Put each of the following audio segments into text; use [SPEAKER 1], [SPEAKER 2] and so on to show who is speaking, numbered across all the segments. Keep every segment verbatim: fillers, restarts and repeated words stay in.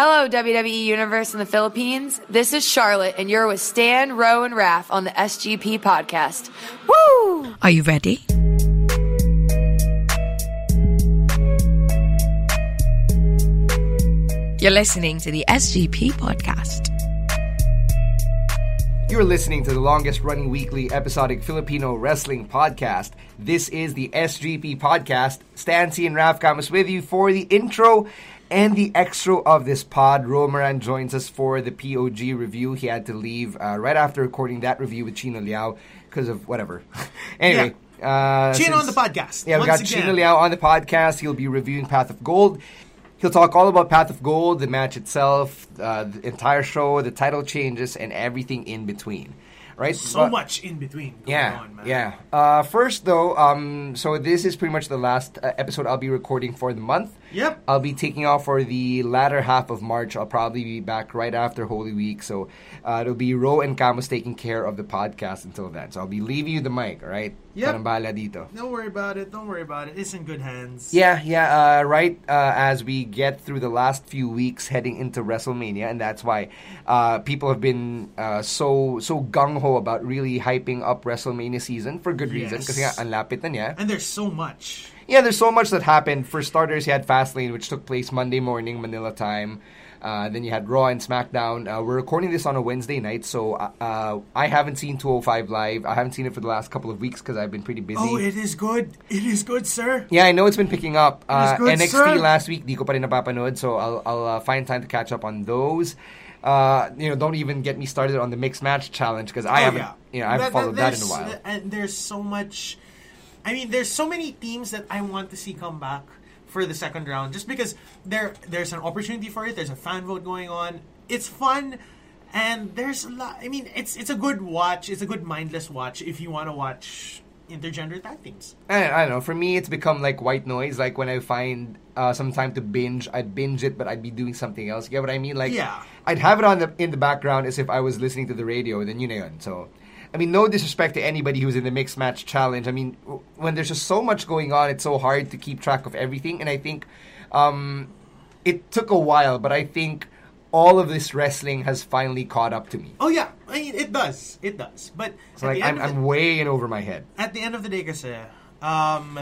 [SPEAKER 1] Hello, W W E Universe in the Philippines. This is Charlotte, and you're with Stan, Ro, and Raph on the S G P podcast. Woo!
[SPEAKER 2] Are you ready? You're listening to the S G P podcast.
[SPEAKER 3] You're listening to the longest running weekly episodic Filipino wrestling podcast. This is the S G P podcast. Stan, C, and Raph Camus with you for the intro and the extra of this pod. Romaran joins us for the P O G review. He had to leave uh, right after recording that review with Chino Liao because of whatever. Anyway. Yeah. Uh,
[SPEAKER 4] Chino
[SPEAKER 3] since,
[SPEAKER 4] on the podcast.
[SPEAKER 3] Yeah, we got
[SPEAKER 4] again.
[SPEAKER 3] Chino Liao on the podcast. He'll be reviewing Path of Gold. He'll talk all about Path of Gold, the match itself, uh, the entire show, the title changes, and everything in between. Right?
[SPEAKER 4] So
[SPEAKER 3] but,
[SPEAKER 4] much in between going
[SPEAKER 3] yeah,
[SPEAKER 4] on, man.
[SPEAKER 3] Yeah. Uh, first, though, um, so this is pretty much the last uh, episode I'll be recording for the month.
[SPEAKER 4] Yep.
[SPEAKER 3] I'll be taking off for the latter half of March. I'll probably be back right after Holy Week. So uh, it'll be Ro and Camus taking care of the podcast until then. So I'll be leaving you the mic, all right?
[SPEAKER 4] Yep.
[SPEAKER 3] Parang dito.
[SPEAKER 4] Don't worry about it. Don't worry about it. It's in good hands.
[SPEAKER 3] Yeah, yeah, uh, right uh, as we get through the last few weeks heading into WrestleMania, and that's why uh, people have been uh, so so gung-ho about really hyping up WrestleMania season for good reason.
[SPEAKER 4] Yes.
[SPEAKER 3] Kasi nga, ang lapit na niya.
[SPEAKER 4] And there's so much.
[SPEAKER 3] Yeah, there's so much that happened. For starters, you had Fastlane, which took place Monday morning, Manila time. Uh, then you had Raw and SmackDown. Uh, we're recording this on a Wednesday night, so uh, uh, I haven't seen two oh five Live. I haven't seen it for the last couple of weeks because I've been pretty busy.
[SPEAKER 4] Oh, it is good. It is good, sir.
[SPEAKER 3] Yeah, I know it's been picking up. Uh,
[SPEAKER 4] good,
[SPEAKER 3] N X T
[SPEAKER 4] sir.
[SPEAKER 3] last week, di ko pa rin napapanood, so I'll, I'll uh, find time to catch up on those. Uh, you know, don't even get me started on the mixed match challenge because I
[SPEAKER 4] oh,
[SPEAKER 3] haven't,
[SPEAKER 4] yeah.
[SPEAKER 3] you know, I haven't
[SPEAKER 4] That-
[SPEAKER 3] followed that in a
[SPEAKER 4] there's-
[SPEAKER 3] while.
[SPEAKER 4] And there's so much. I mean, there's so many teams that I want to see come back for the second round, just because there there's an opportunity for it. There's a fan vote going on. It's fun, and there's a lot. I mean, it's it's a good watch. It's a good mindless watch if you want to watch intergender tag teams.
[SPEAKER 3] I, I don't know. For me, it's become like white noise. Like when I find uh, some time to binge, I'd binge it, but I'd be doing something else. You get what I mean? Like,
[SPEAKER 4] Yeah.
[SPEAKER 3] I'd have it on the in the background as if I was listening to the radio. Then you know, yun. So, I mean, no disrespect to anybody who's in the mixed match challenge. I mean, w- when there's just so much going on, it's so hard to keep track of everything. And I think um, it took a while, but I think all of this wrestling has finally caught up to me.
[SPEAKER 4] Oh yeah, I mean it does, it does. But
[SPEAKER 3] So
[SPEAKER 4] at
[SPEAKER 3] like,
[SPEAKER 4] the end
[SPEAKER 3] I'm,
[SPEAKER 4] of the-
[SPEAKER 3] I'm way in over my head.
[SPEAKER 4] At the end of the day, kasi, um,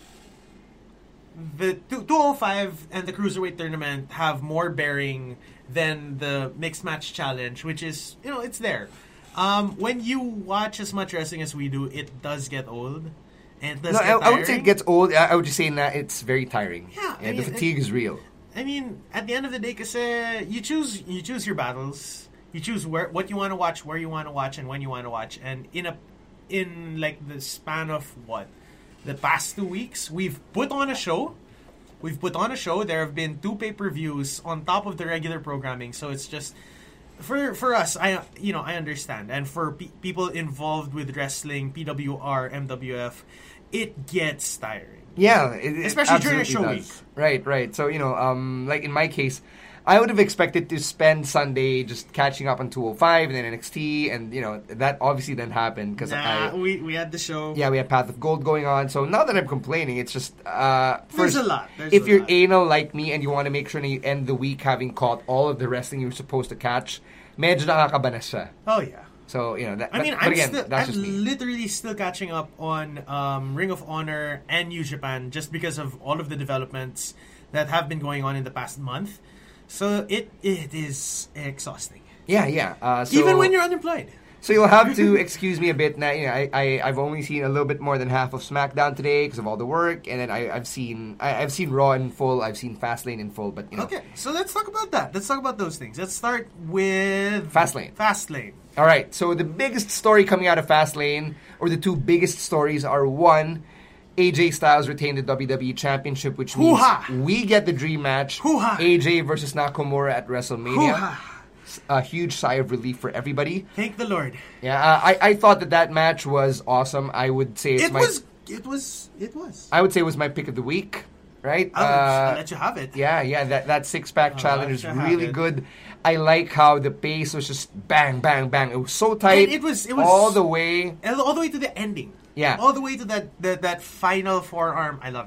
[SPEAKER 4] the two oh five and the Cruiserweight tournament have more bearing than the Mixed Match Challenge, which is, you know, it's there. Um, when you watch as much wrestling as we do, it does get old. And it does
[SPEAKER 3] No,
[SPEAKER 4] get
[SPEAKER 3] I, I would say
[SPEAKER 4] tiring.
[SPEAKER 3] it gets old. I, I would just say that it's very tiring.
[SPEAKER 4] Yeah, I
[SPEAKER 3] the
[SPEAKER 4] mean,
[SPEAKER 3] fatigue
[SPEAKER 4] it-
[SPEAKER 3] is real.
[SPEAKER 4] I mean, at the end of the day, kasi you choose you choose your battles. You choose where what you want to watch, where you want to watch, and when you want to watch. And in a in like the span of what the past two weeks, we've put on a show. We've put on a show. There have been two pay-per-views on top of the regular programming. So it's just for for us. I you know I understand, and for pe- people involved with wrestling, P W R, M W F, it gets tiring.
[SPEAKER 3] Yeah, it, it
[SPEAKER 4] Especially during a
[SPEAKER 3] absolutely
[SPEAKER 4] show
[SPEAKER 3] does.
[SPEAKER 4] week.
[SPEAKER 3] Right, right. So you know, um, like in my case, I would have expected to spend Sunday just catching up on two oh five and then N X T, and you know that obviously didn't happen because
[SPEAKER 4] Nah,
[SPEAKER 3] I.
[SPEAKER 4] we we had the show.
[SPEAKER 3] Yeah, we had Path of Gold going on. So not that I'm complaining, it's just uh,
[SPEAKER 4] There's
[SPEAKER 3] first,
[SPEAKER 4] a lot. There's
[SPEAKER 3] if
[SPEAKER 4] a
[SPEAKER 3] you're
[SPEAKER 4] lot.
[SPEAKER 3] anal like me and you want to make sure that you end the week having caught all of the wrestling you were supposed to catch, medyo nakakabanas siya.
[SPEAKER 4] Oh yeah.
[SPEAKER 3] So you know that.
[SPEAKER 4] I mean,
[SPEAKER 3] but
[SPEAKER 4] I'm
[SPEAKER 3] again,
[SPEAKER 4] still,
[SPEAKER 3] that's
[SPEAKER 4] I'm
[SPEAKER 3] just me.
[SPEAKER 4] literally still catching up on um, Ring of Honor and New Japan just because of all of the developments that have been going on in the past month. So it it is exhausting,
[SPEAKER 3] Yeah, yeah. Uh, so,
[SPEAKER 4] even when you're unemployed.
[SPEAKER 3] So you'll have to excuse me a bit. Now, you know, I, I I've only seen a little bit more than half of SmackDown today because of all the work, and then I, I've seen I, I've seen Raw in full. I've seen Fastlane in full, but you know,
[SPEAKER 4] Okay, so let's talk about that. Let's talk about those things. Let's start with
[SPEAKER 3] Fastlane.
[SPEAKER 4] Fastlane.
[SPEAKER 3] All right. So the biggest story coming out of Fastlane, or the two biggest stories, are one, A J Styles retained the W W E Championship, which means
[SPEAKER 4] Hoo-ha!
[SPEAKER 3] we get the dream match:
[SPEAKER 4] Hoo-ha!
[SPEAKER 3] A J versus Nakamura at WrestleMania.
[SPEAKER 4] Hoo-ha!
[SPEAKER 3] A huge sigh of relief for everybody.
[SPEAKER 4] Thank the Lord.
[SPEAKER 3] Yeah, uh, I I thought that that match was awesome. I would say it's
[SPEAKER 4] It
[SPEAKER 3] my
[SPEAKER 4] was. It was. It was.
[SPEAKER 3] I would say it was my pick of the week. Right?
[SPEAKER 4] I'll,
[SPEAKER 3] Uh,
[SPEAKER 4] I'll let you have it.
[SPEAKER 3] Yeah, yeah, that, that six-pack
[SPEAKER 4] I'll
[SPEAKER 3] challenge
[SPEAKER 4] let
[SPEAKER 3] is
[SPEAKER 4] you have
[SPEAKER 3] really
[SPEAKER 4] it.
[SPEAKER 3] good. I like how the pace was just bang, bang, bang. It was so tight.
[SPEAKER 4] And it was- it was-
[SPEAKER 3] all the way.
[SPEAKER 4] And all the way to the ending.
[SPEAKER 3] Yeah.
[SPEAKER 4] All the way to that that, that final forearm. I loved it.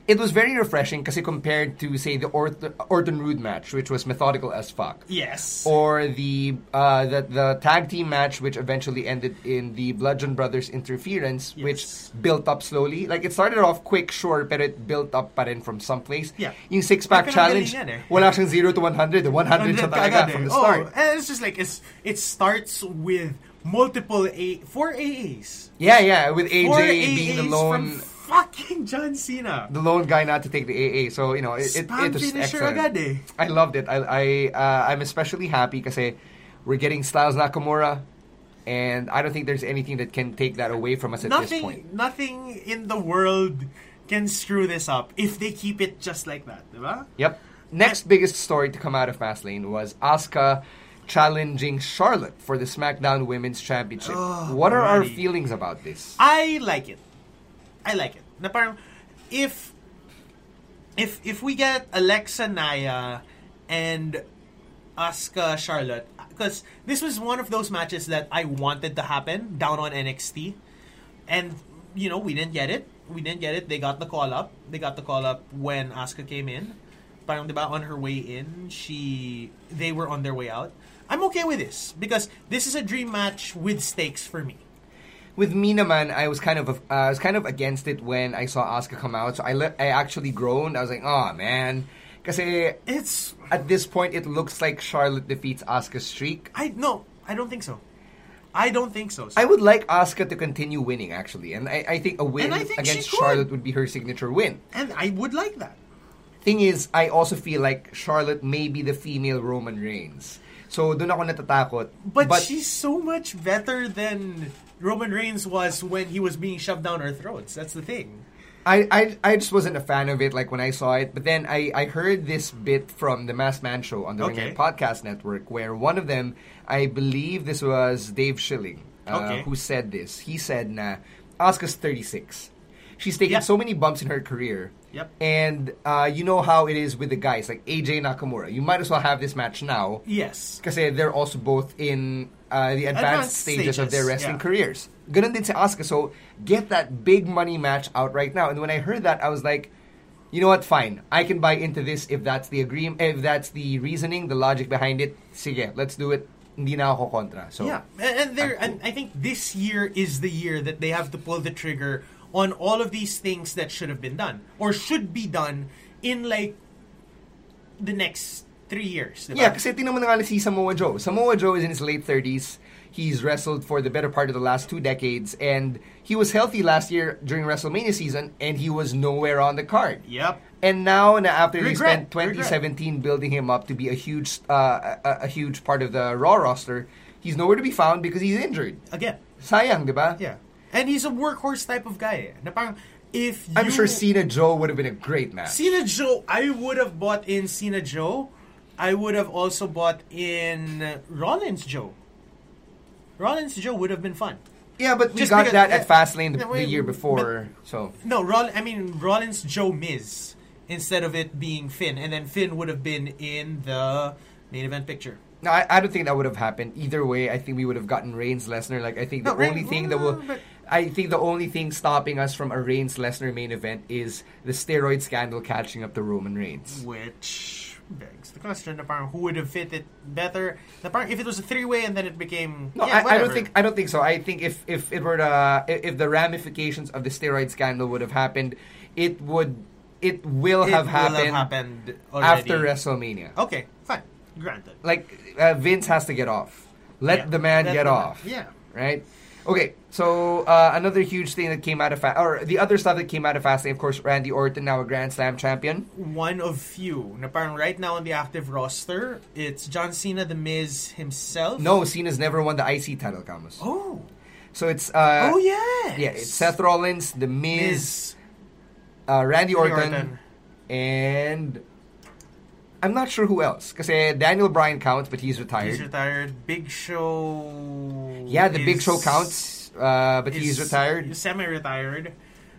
[SPEAKER 3] It was very refreshing kasi compared to, say, the Orton, Orton Rude match, which was methodical as fuck.
[SPEAKER 4] Yes.
[SPEAKER 3] Or the, uh, the the tag team match, which eventually ended in the Bludgeon Brothers interference,
[SPEAKER 4] Yes.
[SPEAKER 3] which built up slowly. Like, it started off quick, sure, but it built up pa rin from someplace.
[SPEAKER 4] Yeah.
[SPEAKER 3] Yung six-pack
[SPEAKER 4] Ay,
[SPEAKER 3] challenge,
[SPEAKER 4] pinanggalingan eh.
[SPEAKER 3] wala siyang zero to one hundred. The one hundred siya talaga
[SPEAKER 4] Kaagad
[SPEAKER 3] from
[SPEAKER 4] eh.
[SPEAKER 3] the start.
[SPEAKER 4] Oh, and it's just like, it's, it starts with multiple A... Four A As.
[SPEAKER 3] Yeah, yeah, with A J
[SPEAKER 4] Four
[SPEAKER 3] being the
[SPEAKER 4] A As
[SPEAKER 3] lone...
[SPEAKER 4] from fucking John Cena.
[SPEAKER 3] the lone guy not to take the A A. So, you know, it, it,
[SPEAKER 4] Spam
[SPEAKER 3] it was
[SPEAKER 4] finisher
[SPEAKER 3] excellent.
[SPEAKER 4] agad eh.
[SPEAKER 3] I loved it. I, I, uh, I'm especially happy kasi we're getting Styles Nakamura, and I don't think there's anything that can take that away from us at
[SPEAKER 4] nothing,
[SPEAKER 3] this point.
[SPEAKER 4] Nothing in the world can screw this up if they keep it just like that, diba?
[SPEAKER 3] Yep. Next biggest story to come out of Fastlane was Asuka challenging Charlotte for the SmackDown Women's Championship.
[SPEAKER 4] Oh,
[SPEAKER 3] what are our
[SPEAKER 4] buddy.
[SPEAKER 3] feelings about this?
[SPEAKER 4] I like it. I like it. Na parang, if if if we get Alexa Naya and Asuka Charlotte, because this was one of those matches that I wanted to happen down on N X T, and you know we didn't get it. We didn't get it. They got the call up. They got the call up when Asuka came in. Parang diba on her way in, she they were on their way out. I'm okay with this because this is a dream match with stakes for me.
[SPEAKER 3] With me naman, I was kind of uh, I was kind of against it when I saw Asuka come out. So I le- I actually groaned. I was like, "Oh man," kasi
[SPEAKER 4] It's
[SPEAKER 3] at this point it looks like Charlotte defeats Asuka's streak.
[SPEAKER 4] I no, I don't think so. I don't think so.
[SPEAKER 3] I would like Asuka to continue winning actually, and I, I think a win
[SPEAKER 4] And I think
[SPEAKER 3] against
[SPEAKER 4] she could.
[SPEAKER 3] Charlotte would be her signature win.
[SPEAKER 4] and I would like that.
[SPEAKER 3] Thing is, I also feel like Charlotte may be the female Roman Reigns. So doon ako natatakot.
[SPEAKER 4] But, she's so much better than Roman Reigns was when he was being shoved down our throats. That's the thing.
[SPEAKER 3] I, I I just wasn't a fan of it like when I saw it. But then I, I heard this bit from the Masked Man show on the
[SPEAKER 4] Okay.
[SPEAKER 3] Ring Light Podcast Network where one of them, I believe this was Dave Schilling, uh,
[SPEAKER 4] Okay.
[SPEAKER 3] who said this. He said na Asuka's thirty-six. She's taken
[SPEAKER 4] Yep.
[SPEAKER 3] so many bumps in her career.
[SPEAKER 4] Yep.
[SPEAKER 3] And uh, you know how it is with the guys like A J Nakamura. You might as well have this match now.
[SPEAKER 4] Yes.
[SPEAKER 3] Kasi they're also both in uh, the advanced,
[SPEAKER 4] Advanced
[SPEAKER 3] stages, of their
[SPEAKER 4] stages,
[SPEAKER 3] wrestling
[SPEAKER 4] yeah.
[SPEAKER 3] careers. Ganun din si Asuka. So, get that big money match out right now. And when I heard that, I was like, you know what, fine. I can buy into this if that's the agreement, if that's the reasoning, the logic behind it. Sige, let's do it. Hindi na ako kontra. So,
[SPEAKER 4] Yeah, and, and there,
[SPEAKER 3] I'm
[SPEAKER 4] and I think this year is the year that they have to pull the trigger on all of these things that should have been done or should be done in like the next three years. Diba?
[SPEAKER 3] Yeah, kasi tingnan mo na nga si Samoa Joe. Samoa Joe is in his late thirties. He's wrestled for the better part of the last two decades, and he was healthy last year during WrestleMania season, and he was nowhere on the card.
[SPEAKER 4] Yep.
[SPEAKER 3] And now, na after they spent
[SPEAKER 4] Regret,
[SPEAKER 3] twenty seventeen building him up to be a huge, uh, a, a huge part of the Raw roster, he's nowhere to be found because he's injured.
[SPEAKER 4] Again.
[SPEAKER 3] Sayang, di ba?
[SPEAKER 4] Yeah. And he's a workhorse type of guy. Eh. Na parang, if you...
[SPEAKER 3] I'm sure Cena Joe would have been a great match.
[SPEAKER 4] Cena Joe, I would have bought in Cena Joe. I would have also bought in Rollins Joe. Rollins Joe would have been fun.
[SPEAKER 3] Yeah, but we
[SPEAKER 4] Just
[SPEAKER 3] got
[SPEAKER 4] because-
[SPEAKER 3] that at Fastlane the,
[SPEAKER 4] No,
[SPEAKER 3] the
[SPEAKER 4] wait,
[SPEAKER 3] year before, so...
[SPEAKER 4] No, Roll, I mean Rollins Joe Miz instead of it being Finn, and then Finn would have been in the main event picture.
[SPEAKER 3] No, I, I don't think that would have happened. Either way, I think we would have gotten Reigns Lesnar. Like I think the
[SPEAKER 4] No,
[SPEAKER 3] only
[SPEAKER 4] Reign-
[SPEAKER 3] thing that will,
[SPEAKER 4] but-
[SPEAKER 3] I think the only thing stopping us from a Reigns Lesnar main event is the steroid scandal catching up to Roman Reigns.
[SPEAKER 4] Which begs the question: na parang who would have fit it better? Na parang if it was a three-way and then it became
[SPEAKER 3] No,
[SPEAKER 4] yeah,
[SPEAKER 3] I, I don't
[SPEAKER 4] whatever.
[SPEAKER 3] think I don't think so. I think if if it were the if the ramifications of the steroid scandal would have happened, it would it will
[SPEAKER 4] It
[SPEAKER 3] have
[SPEAKER 4] will
[SPEAKER 3] happened,
[SPEAKER 4] happened already.
[SPEAKER 3] after WrestleMania.
[SPEAKER 4] Okay, fine, granted.
[SPEAKER 3] Like uh, Vince has to get off. Let
[SPEAKER 4] Yeah.
[SPEAKER 3] the man
[SPEAKER 4] Let
[SPEAKER 3] get
[SPEAKER 4] the man-
[SPEAKER 3] off.
[SPEAKER 4] yeah.
[SPEAKER 3] Right. Okay. So uh, another huge thing that came out of Fa- or the other stuff that came out of Fastlane, of course, Randy Orton now a Grand Slam champion.
[SPEAKER 4] One of few. Na parang right now on the active roster, it's John Cena, The Miz himself.
[SPEAKER 3] No, Cena's never won the I C title, Camus.
[SPEAKER 4] Oh.
[SPEAKER 3] So it's uh,
[SPEAKER 4] oh yes.
[SPEAKER 3] yeah, it's Seth Rollins, The Miz,
[SPEAKER 4] Miz.
[SPEAKER 3] uh, Randy
[SPEAKER 4] Randy
[SPEAKER 3] Orton,
[SPEAKER 4] Orton.
[SPEAKER 3] and I'm not sure who else. Because Daniel Bryan counts, but he's retired.
[SPEAKER 4] He's retired. Big Show.
[SPEAKER 3] yeah, the Big
[SPEAKER 4] is-
[SPEAKER 3] Show counts, uh, but
[SPEAKER 4] is
[SPEAKER 3] he's retired.
[SPEAKER 4] Semi-retired.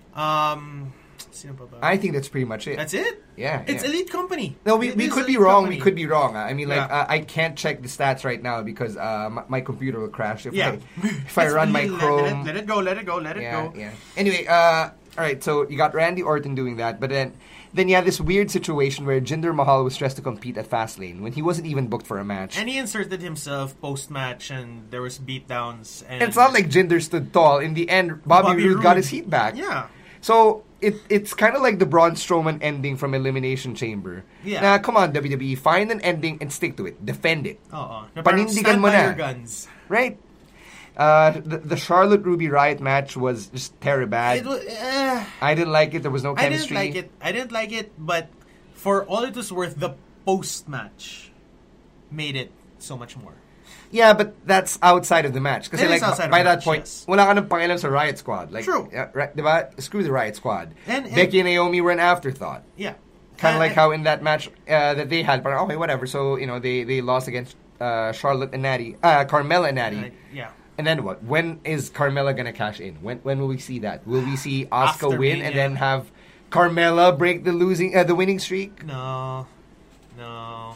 [SPEAKER 4] Um, sino pa ba?
[SPEAKER 3] I think that's pretty much it.
[SPEAKER 4] That's it.
[SPEAKER 3] Yeah,
[SPEAKER 4] It's
[SPEAKER 3] yeah.
[SPEAKER 4] Elite Company.
[SPEAKER 3] No, we,
[SPEAKER 4] It
[SPEAKER 3] we
[SPEAKER 4] is
[SPEAKER 3] could be
[SPEAKER 4] Elite
[SPEAKER 3] wrong.
[SPEAKER 4] Company.
[SPEAKER 3] We could be wrong. I mean, like
[SPEAKER 4] Yeah.
[SPEAKER 3] uh, I can't check the stats right now because uh, my, my computer will crash if
[SPEAKER 4] Yeah.
[SPEAKER 3] I if I
[SPEAKER 4] Let's-
[SPEAKER 3] run my
[SPEAKER 4] let,
[SPEAKER 3] Chrome.
[SPEAKER 4] Let, let it go. Let it go. Let it
[SPEAKER 3] yeah,
[SPEAKER 4] go.
[SPEAKER 3] yeah. Anyway, uh, All right, so you got Randy Orton doing that, but then then you had this weird situation where Jinder Mahal was stressed to compete at Fastlane when he wasn't even booked for a match.
[SPEAKER 4] And he inserted himself post-match, and there was beatdowns. And
[SPEAKER 3] it's not like Jinder stood tall. In the end, Bobby,
[SPEAKER 4] Bobby
[SPEAKER 3] Roode
[SPEAKER 4] Roode.
[SPEAKER 3] got his heat back.
[SPEAKER 4] Yeah.
[SPEAKER 3] So it it's kind of like the Braun Strowman ending from Elimination Chamber.
[SPEAKER 4] Yeah.
[SPEAKER 3] Now, come on, W W E, find an ending and stick to it. Defend it.
[SPEAKER 4] Oo.
[SPEAKER 3] Panindigan mo
[SPEAKER 4] Stand by
[SPEAKER 3] na.
[SPEAKER 4] your guns.
[SPEAKER 3] Right? Uh, the, the Charlotte Ruby Riott match was just terrible.
[SPEAKER 4] It was, uh,
[SPEAKER 3] I didn't like it. There was no
[SPEAKER 4] I didn't
[SPEAKER 3] chemistry.
[SPEAKER 4] like it. I didn't like it, but for all it was worth, the post-match made it so much more.
[SPEAKER 3] Yeah, but that's outside of the match. Kasi
[SPEAKER 4] It is
[SPEAKER 3] like,
[SPEAKER 4] outside of
[SPEAKER 3] by
[SPEAKER 4] the
[SPEAKER 3] that
[SPEAKER 4] match,
[SPEAKER 3] point,
[SPEAKER 4] yes.
[SPEAKER 3] wala ka ng pakialam sa Riot Squad. Like,
[SPEAKER 4] True.
[SPEAKER 3] Uh, right, diba? Screw the Riot Squad.
[SPEAKER 4] And- and-
[SPEAKER 3] Becky and Naomi were an afterthought.
[SPEAKER 4] Yeah.
[SPEAKER 3] Kind of
[SPEAKER 4] Uh,
[SPEAKER 3] like how in that match uh, that they had, but okay, whatever. So, you know, they, they lost against uh, Charlotte and Natty. Uh, Carmella and Natty.
[SPEAKER 4] uh, yeah.
[SPEAKER 3] And then what? When is Carmella gonna cash in? When when will we see that? Will we see Asuka
[SPEAKER 4] After
[SPEAKER 3] win
[SPEAKER 4] Mania.
[SPEAKER 3] and then have Carmella break the losing uh, the winning streak?
[SPEAKER 4] No. No.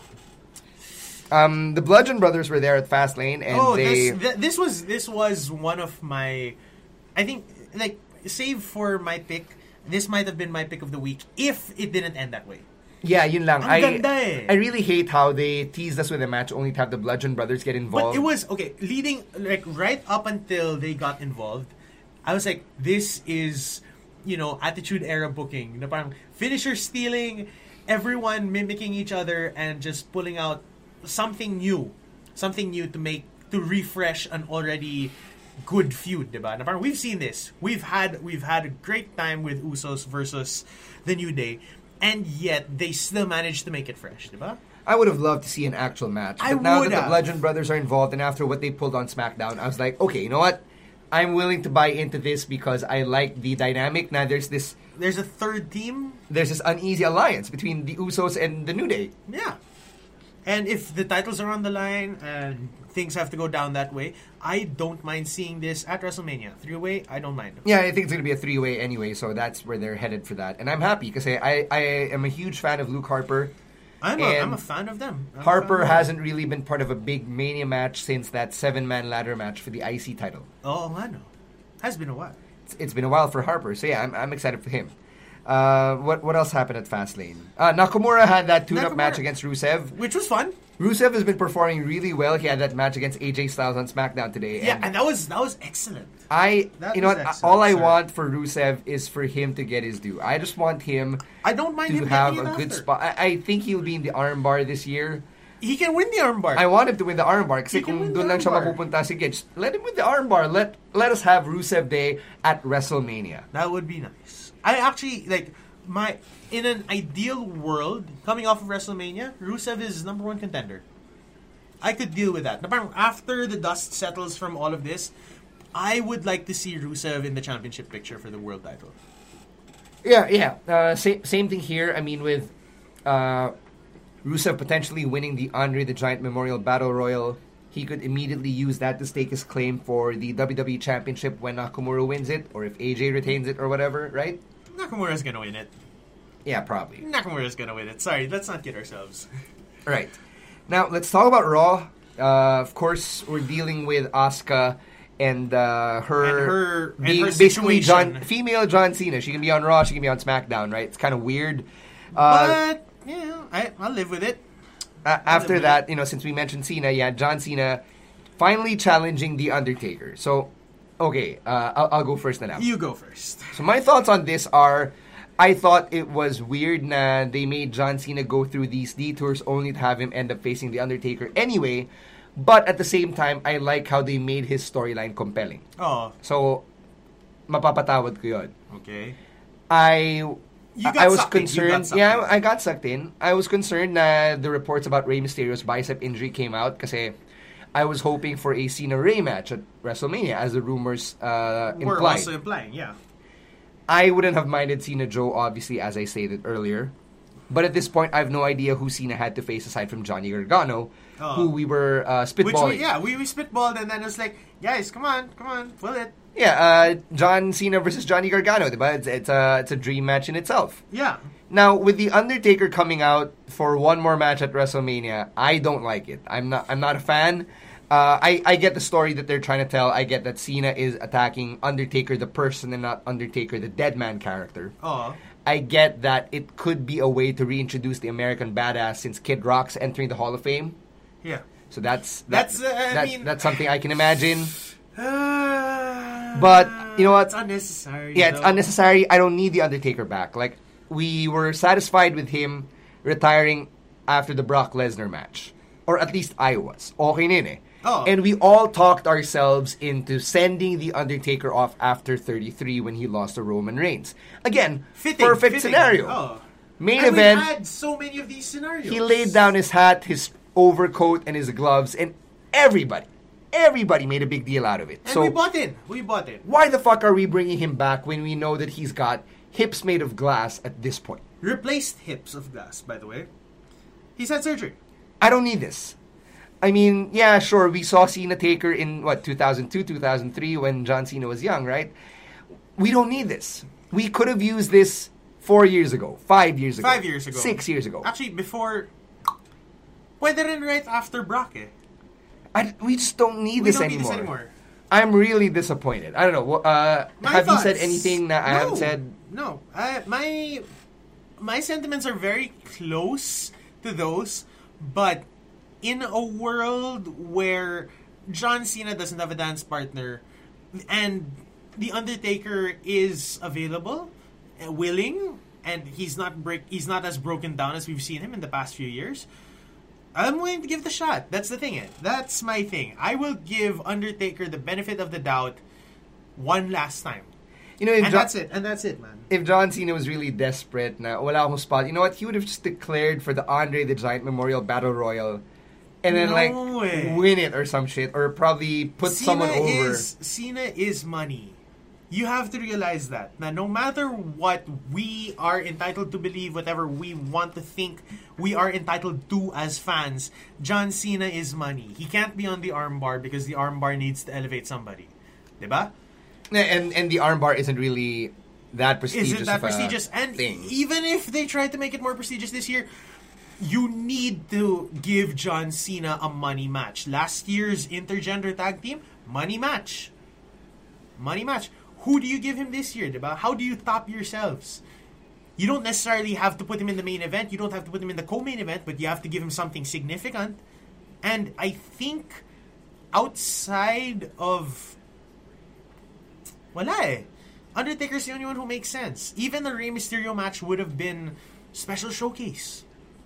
[SPEAKER 3] Um, the Bludgeon Brothers were there at Fastlane, and
[SPEAKER 4] oh,
[SPEAKER 3] they
[SPEAKER 4] this, th- this was this was one of my, I think, like, save for my pick, this might have been my pick of the week if it didn't end that way.
[SPEAKER 3] yeah, yun lang.
[SPEAKER 4] Ang
[SPEAKER 3] I
[SPEAKER 4] ganda eh.
[SPEAKER 3] I really hate how they teased us with a match only to have the Bludgeon Brothers get involved.
[SPEAKER 4] But it was, okay, leading, like, right up until they got involved, I was like, this is, you know, Attitude Era booking. Na parang finisher stealing, everyone mimicking each other, and just pulling out something new. Something new to make, to refresh an already good feud, diba? Na parang we've seen this. We've had, we've had a great time with Usos versus the New Day, and yet they still managed to make it fresh, diba?
[SPEAKER 3] I would have loved to see an actual match. But
[SPEAKER 4] I
[SPEAKER 3] now
[SPEAKER 4] would
[SPEAKER 3] that the
[SPEAKER 4] have.
[SPEAKER 3] Bludgeon Brothers are involved, and after what they pulled on SmackDown, I was like, okay, you know what? I'm willing to buy into this because I like the dynamic. Now there's this
[SPEAKER 4] There's a third team.
[SPEAKER 3] there's this uneasy alliance between the Usos and the New Day.
[SPEAKER 4] Yeah. And if the titles are on the line and things have to go down that way, I don't mind seeing this at WrestleMania. Three-way, I don't mind.
[SPEAKER 3] Yeah, I think it's going to be a three-way anyway, so that's where they're headed for that. And I'm happy because I, I, I am a huge fan of Luke Harper.
[SPEAKER 4] I'm a,
[SPEAKER 3] And
[SPEAKER 4] I'm a fan of them. I'm a fan
[SPEAKER 3] Harper
[SPEAKER 4] of them.
[SPEAKER 3] hasn't really been part of a big Mania match since that seven-man ladder match for the I C title.
[SPEAKER 4] Oh, I know. Has been a while.
[SPEAKER 3] It's, it's been a while for Harper, so yeah, I'm, I'm excited for him. Uh, what what else happened at Fastlane? Uh, Nakamura had that tune-up
[SPEAKER 4] Nakamura.
[SPEAKER 3] match against Rusev.
[SPEAKER 4] Which was fun.
[SPEAKER 3] Rusev has been performing really well. He had that match against A J Styles on SmackDown today.
[SPEAKER 4] Yeah, and that was that was excellent.
[SPEAKER 3] I,
[SPEAKER 4] That
[SPEAKER 3] you know
[SPEAKER 4] was
[SPEAKER 3] what?
[SPEAKER 4] excellent,
[SPEAKER 3] All I
[SPEAKER 4] sir.
[SPEAKER 3] want for Rusev is for him to get his due. I just want him
[SPEAKER 4] I don't mind
[SPEAKER 3] to
[SPEAKER 4] him
[SPEAKER 3] have
[SPEAKER 4] getting
[SPEAKER 3] a
[SPEAKER 4] it
[SPEAKER 3] good
[SPEAKER 4] after.
[SPEAKER 3] spot. I, I think he'll be in the armbar this year.
[SPEAKER 4] He can win the armbar.
[SPEAKER 3] I want him to win the armbar kasi
[SPEAKER 4] He can
[SPEAKER 3] kung
[SPEAKER 4] win
[SPEAKER 3] doon
[SPEAKER 4] the
[SPEAKER 3] lang siya
[SPEAKER 4] armbar.
[SPEAKER 3] mapupunta, sige, just let him win the armbar. Let let us have Rusev Day at WrestleMania.
[SPEAKER 4] That would be nice. I actually, like, my in an ideal world, coming off of WrestleMania, Rusev is number one contender. I could deal with that. Na parang after the dust settles from all of this, I would like to see Rusev in the championship picture for the world title.
[SPEAKER 3] Yeah, yeah. Uh, same same thing here. I mean, with uh, Rusev potentially winning the Andre the Giant Memorial Battle Royal, he could immediately use that to stake his claim for the W W E Championship when Nakamura wins it, or if A J retains it, or whatever, right?
[SPEAKER 4] Nakamura's gonna win it.
[SPEAKER 3] Yeah, probably.
[SPEAKER 4] Nakamura's gonna win it. Sorry, let's not kid ourselves.
[SPEAKER 3] Right. Now, let's talk about Raw. Uh, of course, we're dealing with Asuka and uh, her,
[SPEAKER 4] And her- and
[SPEAKER 3] being
[SPEAKER 4] her
[SPEAKER 3] basically John,
[SPEAKER 4] situation.
[SPEAKER 3] female John Cena. She can be on Raw, she can be on SmackDown, right? It's kind of weird. Uh,
[SPEAKER 4] But yeah, I I'll live with it.
[SPEAKER 3] Uh, after
[SPEAKER 4] with
[SPEAKER 3] that, you know, since we mentioned Cena, yeah, John Cena finally challenging The Undertaker. So, okay, uh, I'll, I'll go first now.
[SPEAKER 4] You go first.
[SPEAKER 3] So my thoughts on this are, I thought it was weird na they made John Cena go through these detours only to have him end up facing The Undertaker anyway. But at the same time, I like how they made his storyline compelling.
[SPEAKER 4] Oh,
[SPEAKER 3] So, mapapatawad ko yun.
[SPEAKER 4] okay.
[SPEAKER 3] I
[SPEAKER 4] You got
[SPEAKER 3] I was
[SPEAKER 4] sucked in. You got
[SPEAKER 3] concerned.
[SPEAKER 4] sucked
[SPEAKER 3] Yeah,
[SPEAKER 4] in.
[SPEAKER 3] I got sucked in. I was concerned that the reports about Rey Mysterio's bicep injury came out kasi I was hoping for a Cena Rey match at WrestleMania, as the rumors uh,
[SPEAKER 4] We're
[SPEAKER 3] implied.
[SPEAKER 4] also implying, yeah.
[SPEAKER 3] I wouldn't have minded Cena Joe, obviously, as I stated earlier. But at this point, I have no idea who Cena had to face aside from Johnny Gargano,
[SPEAKER 4] Oh.
[SPEAKER 3] who we were uh,
[SPEAKER 4] Which
[SPEAKER 3] spitballing.
[SPEAKER 4] we, yeah, we, we spitballed and then it was like, guys, come on, come on, pull it.
[SPEAKER 3] Yeah, uh, John Cena versus Johnny Gargano, diba? It's, it's, a, it's a dream match in itself.
[SPEAKER 4] Yeah.
[SPEAKER 3] Now, with The Undertaker coming out for one more match at WrestleMania, I don't like it. I'm not I'm not a fan. Uh, I, I get the story that they're trying to tell. I get that Cena is attacking Undertaker the person and not Undertaker the dead man character.
[SPEAKER 4] Oh.
[SPEAKER 3] I get that it could be a way to reintroduce the American Badass since Kid Rock's entering the Hall of Fame.
[SPEAKER 4] Yeah.
[SPEAKER 3] So that's that,
[SPEAKER 4] That's, uh, I
[SPEAKER 3] that-
[SPEAKER 4] mean-
[SPEAKER 3] that's something I can imagine.
[SPEAKER 4] Uh,
[SPEAKER 3] But, you know what?
[SPEAKER 4] It's unnecessary.
[SPEAKER 3] Yeah, it's
[SPEAKER 4] though.
[SPEAKER 3] unnecessary. I don't need the Undertaker back. Like, we were satisfied with him retiring after the Brock Lesnar match. Or at least I was. Okay na yun eh.
[SPEAKER 4] Oh.
[SPEAKER 3] And we all talked ourselves into sending the Undertaker off after thirty-three when he lost to Roman Reigns. Again,
[SPEAKER 4] Fitting,
[SPEAKER 3] perfect
[SPEAKER 4] fitting.
[SPEAKER 3] scenario.
[SPEAKER 4] Oh.
[SPEAKER 3] Main
[SPEAKER 4] And
[SPEAKER 3] event,
[SPEAKER 4] we've had so many of these scenarios.
[SPEAKER 3] he laid down his hat, his overcoat, and his gloves, and everybody, everybody made a big deal out of it.
[SPEAKER 4] And
[SPEAKER 3] so
[SPEAKER 4] we bought in. We bought in.
[SPEAKER 3] why the fuck are we bringing him back when we know that he's got hips made of glass at this point?
[SPEAKER 4] Replaced hips of glass, by the way. He's had surgery.
[SPEAKER 3] I don't need this. I mean, yeah, sure, we saw Cena Taker in, what, two thousand two, two thousand three when John Cena was young, right? We don't need this. We could have used this four years ago, five years ago.
[SPEAKER 4] Five years ago.
[SPEAKER 3] Six years ago.
[SPEAKER 4] Actually, before... Pwede rin right after Brock eh.
[SPEAKER 3] I, we just don't need,
[SPEAKER 4] We
[SPEAKER 3] this,
[SPEAKER 4] don't need
[SPEAKER 3] anymore.
[SPEAKER 4] this anymore.
[SPEAKER 3] I'm really disappointed. I don't know. Uh,
[SPEAKER 4] My
[SPEAKER 3] have
[SPEAKER 4] thoughts,
[SPEAKER 3] you said anything that I
[SPEAKER 4] no,
[SPEAKER 3] haven't said?
[SPEAKER 4] No. Uh, my my sentiments are very close to those, but in a world where John Cena doesn't have a dance partner and The Undertaker is available, uh, willing, and he's not break he's not as broken down as we've seen him in the past few years, I'm willing to give it a shot. That's the thing. Eh? That's my thing. I will give Undertaker the benefit of the doubt one last time.
[SPEAKER 3] You know, if
[SPEAKER 4] And
[SPEAKER 3] John,
[SPEAKER 4] that's it. And that's it, man.
[SPEAKER 3] if John Cena was really desperate na wala akong spot, you know what? He would have just declared for the Andre the Giant Memorial Battle Royal and then
[SPEAKER 4] No
[SPEAKER 3] like
[SPEAKER 4] way.
[SPEAKER 3] win it or some shit or probably put
[SPEAKER 4] Cena
[SPEAKER 3] someone over.
[SPEAKER 4] Is, Cena is money. You have to realize that. Now, no matter what we are entitled to believe, whatever we want to think we are entitled to as fans, John Cena is money. He can't be on the armbar because the armbar needs to elevate somebody. Diba?
[SPEAKER 3] And and the armbar isn't really that prestigious.
[SPEAKER 4] Isn't that
[SPEAKER 3] of a
[SPEAKER 4] prestigious? And
[SPEAKER 3] thing.
[SPEAKER 4] even if they try to make it more prestigious this year, you need to give John Cena a money match. Last year's intergender tag team, money match. Money match. Who do you give him this year, diba? How do you top yourselves? You don't necessarily have to put him in the main event. You don't have to put him in the co-main event, but you have to give him something significant. And I think outside of... Wala eh. Undertaker's the only one who makes sense. Even the Rey Mysterio match would have been special showcase.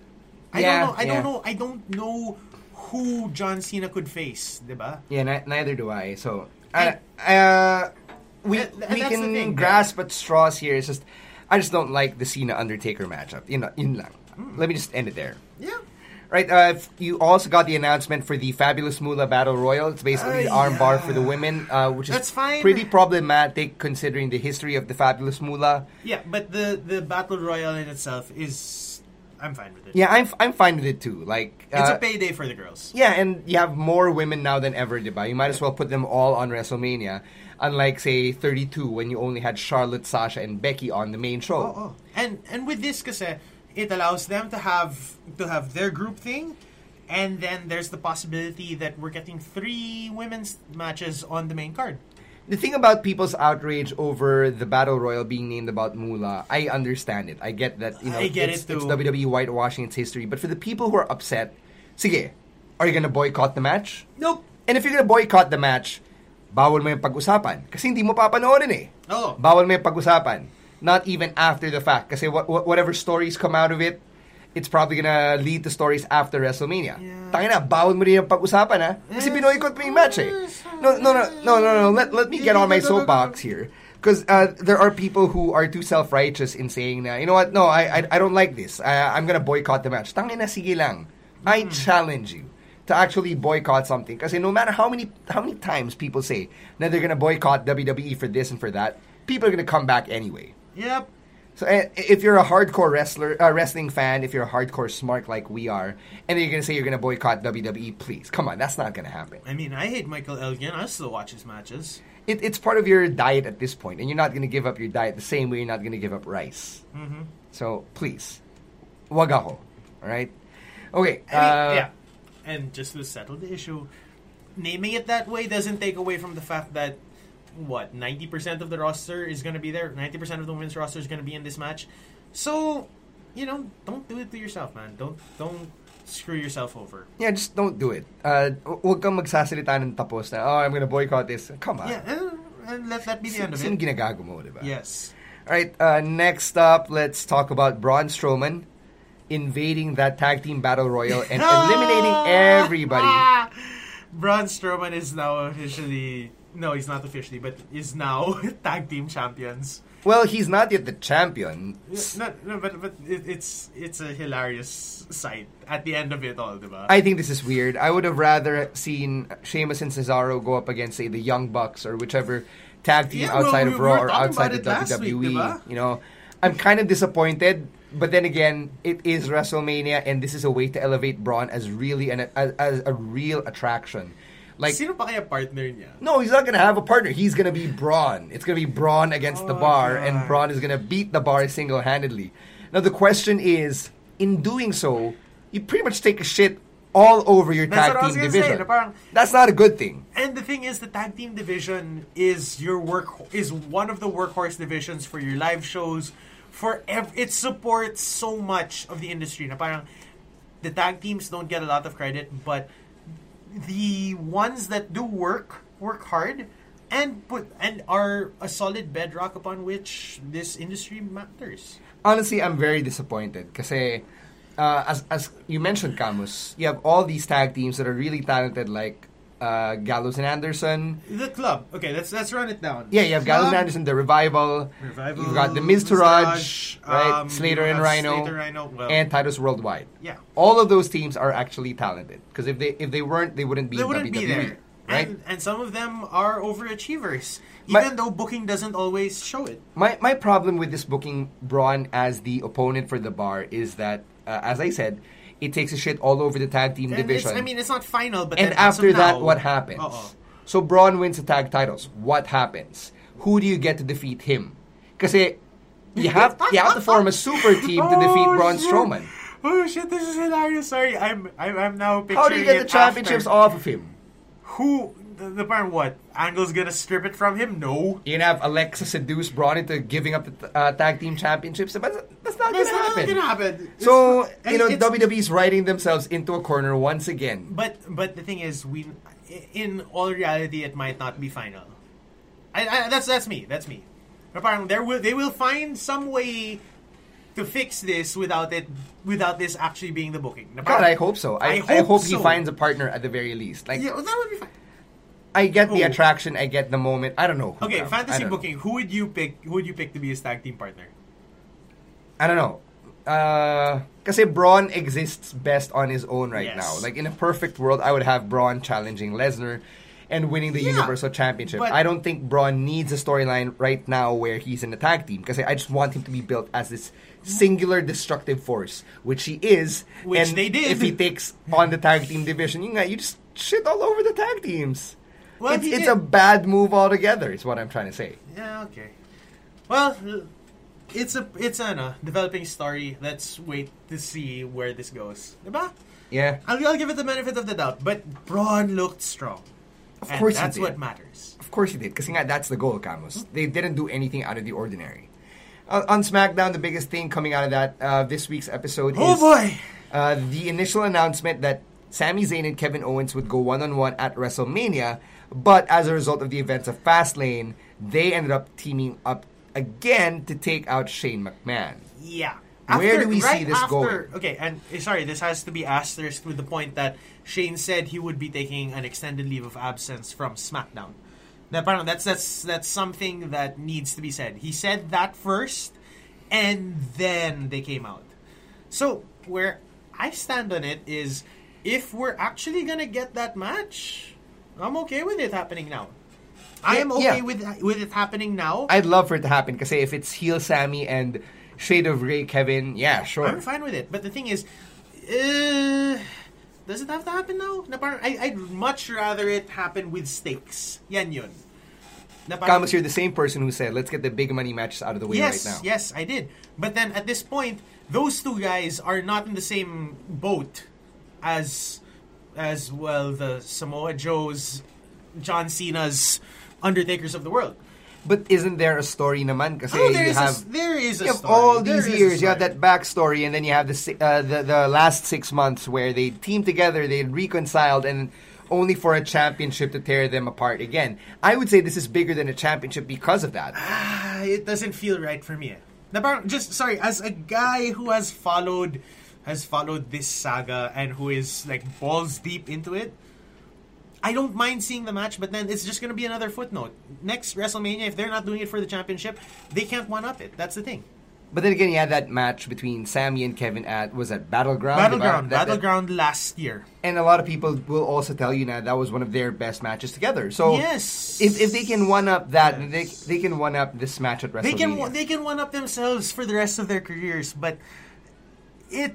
[SPEAKER 4] I
[SPEAKER 3] Yeah,
[SPEAKER 4] don't know. I
[SPEAKER 3] yeah.
[SPEAKER 4] don't know. I don't know who John Cena could face, diba?
[SPEAKER 3] Yeah, ni- neither do I. So, uh,
[SPEAKER 4] And-
[SPEAKER 3] uh, we
[SPEAKER 4] And- and
[SPEAKER 3] we
[SPEAKER 4] that's the
[SPEAKER 3] can
[SPEAKER 4] thing,
[SPEAKER 3] grasp at straws here. It's just, I just don't like the Cena Undertaker matchup. You know, yun lang.
[SPEAKER 4] Hmm.
[SPEAKER 3] Let me just end it there.
[SPEAKER 4] Yeah.
[SPEAKER 3] Right, uh, if you also got the announcement for the Fabulous Moolah Battle Royal. It's basically the
[SPEAKER 4] Uh,
[SPEAKER 3] armbar
[SPEAKER 4] yeah.
[SPEAKER 3] for the women, uh, which is
[SPEAKER 4] That's fine.
[SPEAKER 3] pretty problematic considering the history of the Fabulous Moolah.
[SPEAKER 4] Yeah, but the the battle royal in itself is, I'm fine with it.
[SPEAKER 3] Yeah, I'm I'm fine with it too. Like,
[SPEAKER 4] It's
[SPEAKER 3] uh,
[SPEAKER 4] a payday for the girls.
[SPEAKER 3] yeah, and you have more women now than ever, diba? You might as well put them all on WrestleMania. Unlike, say, thirty-two, when you only had Charlotte, Sasha, and Becky on the main show.
[SPEAKER 4] Oh, oh. And and with this kasi, it allows them to have to have their group thing, and then there's the possibility that we're getting three women's matches on the main card.
[SPEAKER 3] The thing about people's outrage over the Battle Royal being named about Moolah, I understand it. I get that, you know,
[SPEAKER 4] I get
[SPEAKER 3] it's,
[SPEAKER 4] it too.
[SPEAKER 3] it's W W E whitewashing its history. But for the people who are upset, sige, are you gonna boycott the match?
[SPEAKER 4] Nope.
[SPEAKER 3] And if you're gonna boycott the match, bawal mo yung pag-usapan. Kasi hindi mo papanoorin eh.
[SPEAKER 4] Oo.
[SPEAKER 3] Bawal mo yung pag-usapan. Not even after the fact. Kasi wha- wha- whatever stories come out of it, it's probably gonna lead to stories after WrestleMania.
[SPEAKER 4] Yeah.
[SPEAKER 3] Tangina, bawal mo rin yung pag-usapan ha. Kasi binoykot mo yung match eh. No, no, no, no, no, no. Let, let me get on my soapbox here. Because uh, there are people who are too self-righteous in saying na, you know what, no, I I, I don't like this. I, I'm gonna boycott the match. Tangina, sige lang. I challenge you to actually boycott something. Kasi no matter how many how many times people say that they're gonna boycott W W E for this and for that, people are gonna come back anyway.
[SPEAKER 4] Yep.
[SPEAKER 3] So uh, if you're a hardcore wrestler, uh, wrestling fan, if you're a hardcore smart like we are, and then you're gonna say you're gonna boycott W W E, please, come on, that's not gonna happen.
[SPEAKER 4] I mean, I hate Michael Elgin. I still watch his matches.
[SPEAKER 3] It, it's part of your diet at this point, and you're not gonna give up your diet the same way you're not gonna give up rice.
[SPEAKER 4] Mm-hmm.
[SPEAKER 3] So please, wag ako, all right? Okay.
[SPEAKER 4] I mean,
[SPEAKER 3] uh,
[SPEAKER 4] yeah. And just to settle the issue, naming it that way doesn't take away from the fact that what ninety percent of the roster is going to be there. ninety percent of the women's roster is going to be in this match. So, you know, don't do it to yourself, man. Don't don't screw yourself over.
[SPEAKER 3] Yeah, just don't do it. Uh, huwag kang magsasalita ng tapos na, oh, I'm gonna boycott this. Come on.
[SPEAKER 4] Yeah, and, and let that be the end of
[SPEAKER 3] Sino
[SPEAKER 4] it.
[SPEAKER 3] ginagago mo, diba?
[SPEAKER 4] Yes.
[SPEAKER 3] Alright, uh, next up, let's talk about Braun Strowman invading that tag team battle royal and eliminating everybody.
[SPEAKER 4] Braun Strowman is now officially... No, he's not officially, but is now tag team champions.
[SPEAKER 3] Well, he's not yet the champion.
[SPEAKER 4] No, no but but it, it's it's a hilarious sight at the end of it all, diba?
[SPEAKER 3] I think this is weird. I would have rather seen Sheamus and Cesaro go up against, say, the Young Bucks or whichever tag team
[SPEAKER 4] Yeah, well,
[SPEAKER 3] outside
[SPEAKER 4] we-
[SPEAKER 3] of
[SPEAKER 4] we
[SPEAKER 3] Raw
[SPEAKER 4] were
[SPEAKER 3] or
[SPEAKER 4] talking
[SPEAKER 3] outside
[SPEAKER 4] about
[SPEAKER 3] the
[SPEAKER 4] it last
[SPEAKER 3] W W E.
[SPEAKER 4] week, diba?
[SPEAKER 3] You know, I'm kind of disappointed, but then again, it is WrestleMania, and this is a way to elevate Braun as really an as, as a real attraction. Like,
[SPEAKER 4] Sino pa kaya partner niya?
[SPEAKER 3] no, he's not gonna have a partner. He's gonna be Braun. It's gonna be Braun against the
[SPEAKER 4] Oh,
[SPEAKER 3] Bar,
[SPEAKER 4] God.
[SPEAKER 3] and Braun is gonna beat the Bar single-handedly. Now the question is, in doing so, you pretty much take a shit all over your
[SPEAKER 4] That's
[SPEAKER 3] tag
[SPEAKER 4] what I was
[SPEAKER 3] team
[SPEAKER 4] gonna say,
[SPEAKER 3] division.
[SPEAKER 4] na parang-
[SPEAKER 3] That's not a good thing.
[SPEAKER 4] And the thing is, the tag team division is your work is one of the workhorse divisions for your live shows. For ev- it supports so much of the industry. Na parang the tag teams don't get a lot of credit, but the ones that do work work hard and put and are a solid bedrock upon which this industry matters.
[SPEAKER 3] Honestly, I'm very disappointed kasi uh, as as you mentioned, Camus, you have all these tag teams that are really talented, like uh, Gallows and Anderson.
[SPEAKER 4] The club. Okay, let's let's run it down.
[SPEAKER 3] Yeah, you have Gallows and
[SPEAKER 4] Club,
[SPEAKER 3] Anderson, the Revival.
[SPEAKER 4] Revival,
[SPEAKER 3] You've got the Miz Taraj, right?
[SPEAKER 4] um,
[SPEAKER 3] Slater
[SPEAKER 4] you
[SPEAKER 3] and
[SPEAKER 4] have
[SPEAKER 3] Rhino,
[SPEAKER 4] Slater, Rhino, well,
[SPEAKER 3] and Titus Worldwide.
[SPEAKER 4] yeah.
[SPEAKER 3] All of those teams are actually talented because if they if they weren't, they wouldn't be
[SPEAKER 4] They
[SPEAKER 3] in
[SPEAKER 4] wouldn't
[SPEAKER 3] W
[SPEAKER 4] be
[SPEAKER 3] W E,
[SPEAKER 4] there.
[SPEAKER 3] right?
[SPEAKER 4] And, and some of them are overachievers,
[SPEAKER 3] My-
[SPEAKER 4] even though booking doesn't always show it.
[SPEAKER 3] My my problem with this booking Braun as the opponent for the Bar is that, uh, as I said, it takes a shit all over the tag team
[SPEAKER 4] And it's,
[SPEAKER 3] division.
[SPEAKER 4] I mean, it's not final, but
[SPEAKER 3] and
[SPEAKER 4] then as of
[SPEAKER 3] after that,
[SPEAKER 4] now-
[SPEAKER 3] what happens?
[SPEAKER 4] Uh-oh.
[SPEAKER 3] So Braun wins the tag titles. What happens? Who do you get to defeat him? Because you have you have to form a super team to defeat
[SPEAKER 4] Oh,
[SPEAKER 3] Braun
[SPEAKER 4] shit.
[SPEAKER 3] Strowman.
[SPEAKER 4] Oh shit! This is hilarious. Sorry, I'm I'm, I'm now picturing
[SPEAKER 3] How do you get the
[SPEAKER 4] it
[SPEAKER 3] championships
[SPEAKER 4] after.
[SPEAKER 3] off of him?
[SPEAKER 4] Who the, the part what? Angle's gonna strip it from him? No.
[SPEAKER 3] You can have Alexa seduce Braun into giving up the uh, tag team championships, but that's, that's not going
[SPEAKER 4] That's
[SPEAKER 3] to
[SPEAKER 4] not
[SPEAKER 3] happen.
[SPEAKER 4] gonna happen. It's
[SPEAKER 3] So,
[SPEAKER 4] not- and
[SPEAKER 3] you know,
[SPEAKER 4] it's-
[SPEAKER 3] W W E's writing themselves into a corner once again.
[SPEAKER 4] But but the thing is, we in all reality, it might not be final. I, I, that's that's me. That's me. But parang there will they will find some way to fix this without it without this actually being the booking. Na
[SPEAKER 3] God,
[SPEAKER 4] parang-
[SPEAKER 3] I hope so. I,
[SPEAKER 4] I
[SPEAKER 3] I
[SPEAKER 4] hope
[SPEAKER 3] hope he
[SPEAKER 4] so.
[SPEAKER 3] finds a partner at the very least. Like,
[SPEAKER 4] Yeah, that would be fine.
[SPEAKER 3] I get the
[SPEAKER 4] Oh.
[SPEAKER 3] attraction, I get the moment. I don't know. who
[SPEAKER 4] Okay,
[SPEAKER 3] comes. I
[SPEAKER 4] fantasy
[SPEAKER 3] don't know.
[SPEAKER 4] booking. Who would you pick? Who would you pick to be his tag team partner?
[SPEAKER 3] I don't know. Uh, kasi Braun exists best on his own right
[SPEAKER 4] Yes.
[SPEAKER 3] now. Like, in a perfect world, I would have Braun challenging Lesnar and winning the
[SPEAKER 4] Yeah,
[SPEAKER 3] Universal Championship.
[SPEAKER 4] but-
[SPEAKER 3] I don't think Braun needs a storyline right now where he's in a tag team because I just want him to be built as this singular destructive force, which he is.
[SPEAKER 4] Which
[SPEAKER 3] and
[SPEAKER 4] they did.
[SPEAKER 3] If he takes on the tag team division, you, nga, you just shit all over the tag teams.
[SPEAKER 4] Well,
[SPEAKER 3] it's
[SPEAKER 4] he
[SPEAKER 3] it's
[SPEAKER 4] did.
[SPEAKER 3] a bad move altogether, is what I'm trying to say.
[SPEAKER 4] Yeah, okay. Well, it's a it's a no, developing story. Let's wait to see where this goes. Diba?
[SPEAKER 3] Yeah.
[SPEAKER 4] I'll, I'll give it the benefit of the doubt. But Braun looked strong.
[SPEAKER 3] Of
[SPEAKER 4] And
[SPEAKER 3] course he
[SPEAKER 4] that's
[SPEAKER 3] did.
[SPEAKER 4] what matters.
[SPEAKER 3] Of course he did, because that's the goal, Camus. They didn't do anything out of the ordinary. Uh, on SmackDown, the biggest thing coming out of that uh, this week's episode
[SPEAKER 4] Oh
[SPEAKER 3] is
[SPEAKER 4] boy!
[SPEAKER 3] uh, the initial announcement that Sami Zayn and Kevin Owens would go one-on-one at WrestleMania, but as a result of the events of Fastlane, they ended up teaming up again to take out Shane McMahon.
[SPEAKER 4] Yeah.
[SPEAKER 3] Where do we see
[SPEAKER 4] right
[SPEAKER 3] this
[SPEAKER 4] after,
[SPEAKER 3] going?
[SPEAKER 4] Okay, and eh, sorry, this has to be asterisked with the point that Shane said he would be taking an extended leave of absence from SmackDown. Now, parang that's that's that's something that needs to be said. He said that first, and then they came out. So where I stand on it is, if we're actually gonna get that match, I'm okay with it happening now. I am okay
[SPEAKER 3] Yeah.
[SPEAKER 4] with with it happening now.
[SPEAKER 3] I'd love for it to happen, because if it's heel Sammy and Shade of Grey Kevin, yeah, sure.
[SPEAKER 4] I'm fine with it. But the thing is, uh, does it have to happen now? Na parang, I, I'd much rather it happen with stakes. Yan yun. Na parang-
[SPEAKER 3] Camus, you're the same person who said, let's get the big money matches out of the way
[SPEAKER 4] yes,
[SPEAKER 3] right now.
[SPEAKER 4] yes, I did. But then at this point, those two guys are not in the same boat as as well the Samoa Joes, John Cena's, Undertakers of the world.
[SPEAKER 3] But isn't there a story naman? Kasi
[SPEAKER 4] Oh, there
[SPEAKER 3] you
[SPEAKER 4] is
[SPEAKER 3] have,
[SPEAKER 4] a, there is a
[SPEAKER 3] you have
[SPEAKER 4] story.
[SPEAKER 3] all
[SPEAKER 4] There
[SPEAKER 3] these
[SPEAKER 4] is a
[SPEAKER 3] years, you have
[SPEAKER 4] story.
[SPEAKER 3] that backstory, and then you have the, si- uh, the the last six months where they teamed together, they reconciled, and only for a championship to tear them apart again. I would say this is bigger than a championship because of that.
[SPEAKER 4] Ah, it doesn't feel right for me. Na parang, just sorry, as a guy who has followed has followed this saga and who is like balls deep into it, I don't mind seeing the match, but then it's just going to be another footnote. Next WrestleMania, if they're not doing it for the championship, they can't one-up it. That's the thing.
[SPEAKER 3] But then again, you had that match between Sammy and Kevin at, was that Battleground?
[SPEAKER 4] Battleground.
[SPEAKER 3] Diba? That- that-
[SPEAKER 4] Battleground last year.
[SPEAKER 3] And a lot of people will also tell you now that was one of their best matches together. So
[SPEAKER 4] Yes.
[SPEAKER 3] if, if they can one-up that,
[SPEAKER 4] Yes.
[SPEAKER 3] they, they can one-up this match at WrestleMania.
[SPEAKER 4] They can they can one-up themselves for the rest of their careers, but it...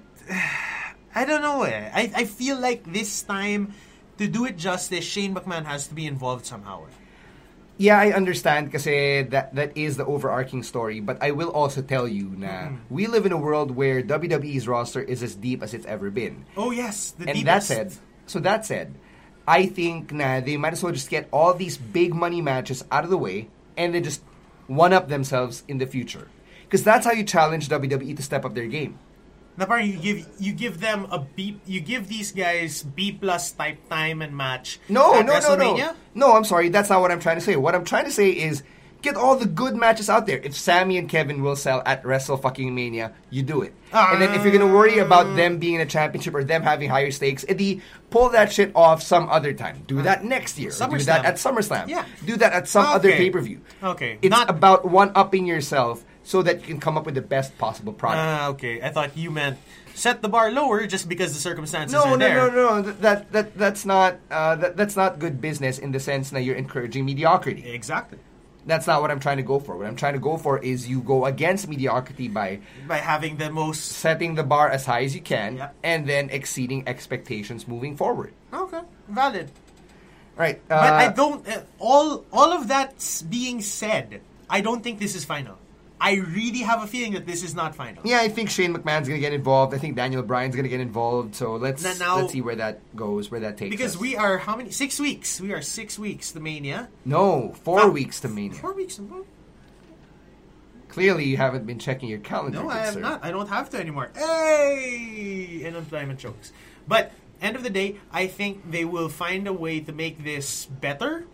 [SPEAKER 4] I don't know eh. I, I feel like this time, to do it justice, Shane McMahon has to be involved somehow.
[SPEAKER 3] Yeah, I understand kasi that that is the overarching story, but I will also tell you na we live in a world where W W E's roster is as deep as it's ever been.
[SPEAKER 4] Oh yes, the
[SPEAKER 3] And
[SPEAKER 4] deepest.
[SPEAKER 3] that said, so that said, I think na they might as well just get all these big money matches out of the way and then just one-up themselves in the future. Because that's how you challenge W W E to step up their game.
[SPEAKER 4] Na parang you give you give them a B, you give these guys B plus type time and match.
[SPEAKER 3] No,
[SPEAKER 4] at
[SPEAKER 3] no, no,
[SPEAKER 4] WrestleMania?
[SPEAKER 3] no. No, I'm sorry. That's not what I'm trying to say. What I'm trying to say is get all the good matches out there. If Sammy and Kevin will sell at Wrestle fucking Mania, you do it. And then if you're gonna worry about them being in a championship or them having higher stakes, edi pull that shit off some other time. Do that next year. Or do that
[SPEAKER 4] SummerSlam.
[SPEAKER 3] at SummerSlam.
[SPEAKER 4] Yeah.
[SPEAKER 3] Do that at some
[SPEAKER 4] Okay.
[SPEAKER 3] other pay-per-view.
[SPEAKER 4] Okay.
[SPEAKER 3] It's
[SPEAKER 4] Not-
[SPEAKER 3] about one-upping yourself so that you can come up with the best possible product.
[SPEAKER 4] Ah, okay. I thought you meant set the bar lower just because the circumstances
[SPEAKER 3] No,
[SPEAKER 4] are
[SPEAKER 3] no,
[SPEAKER 4] there.
[SPEAKER 3] no, no, no. That that that's not uh, that that's not good business in the sense that you're encouraging mediocrity.
[SPEAKER 4] Exactly.
[SPEAKER 3] That's not what I'm trying to go for. What I'm trying to go for is you go against mediocrity by
[SPEAKER 4] By having the most.
[SPEAKER 3] setting the bar as high as you can
[SPEAKER 4] Yeah.
[SPEAKER 3] and then exceeding expectations moving forward.
[SPEAKER 4] Okay, valid.
[SPEAKER 3] Right. Uh,
[SPEAKER 4] But I don't. Uh, all all of that being said, I don't think this is final. I really have a feeling that this is not final.
[SPEAKER 3] Yeah, I think Shane McMahon's going to get involved. I think Daniel Bryan's going to get involved. So let's
[SPEAKER 4] Now- now-
[SPEAKER 3] let's see where that goes, where that takes
[SPEAKER 4] Because
[SPEAKER 3] us.
[SPEAKER 4] we are how many? Six weeks. We are six weeks. The Mania.
[SPEAKER 3] No, four
[SPEAKER 4] Ah,
[SPEAKER 3] weeks to Mania.
[SPEAKER 4] Four weeks. No,
[SPEAKER 3] Clearly, you haven't been checking your calendar.
[SPEAKER 4] no
[SPEAKER 3] good
[SPEAKER 4] I have
[SPEAKER 3] sir.
[SPEAKER 4] not. I don't have to anymore. Hey, unemployment jokes. But end of the day, I think they will find a way to make this better,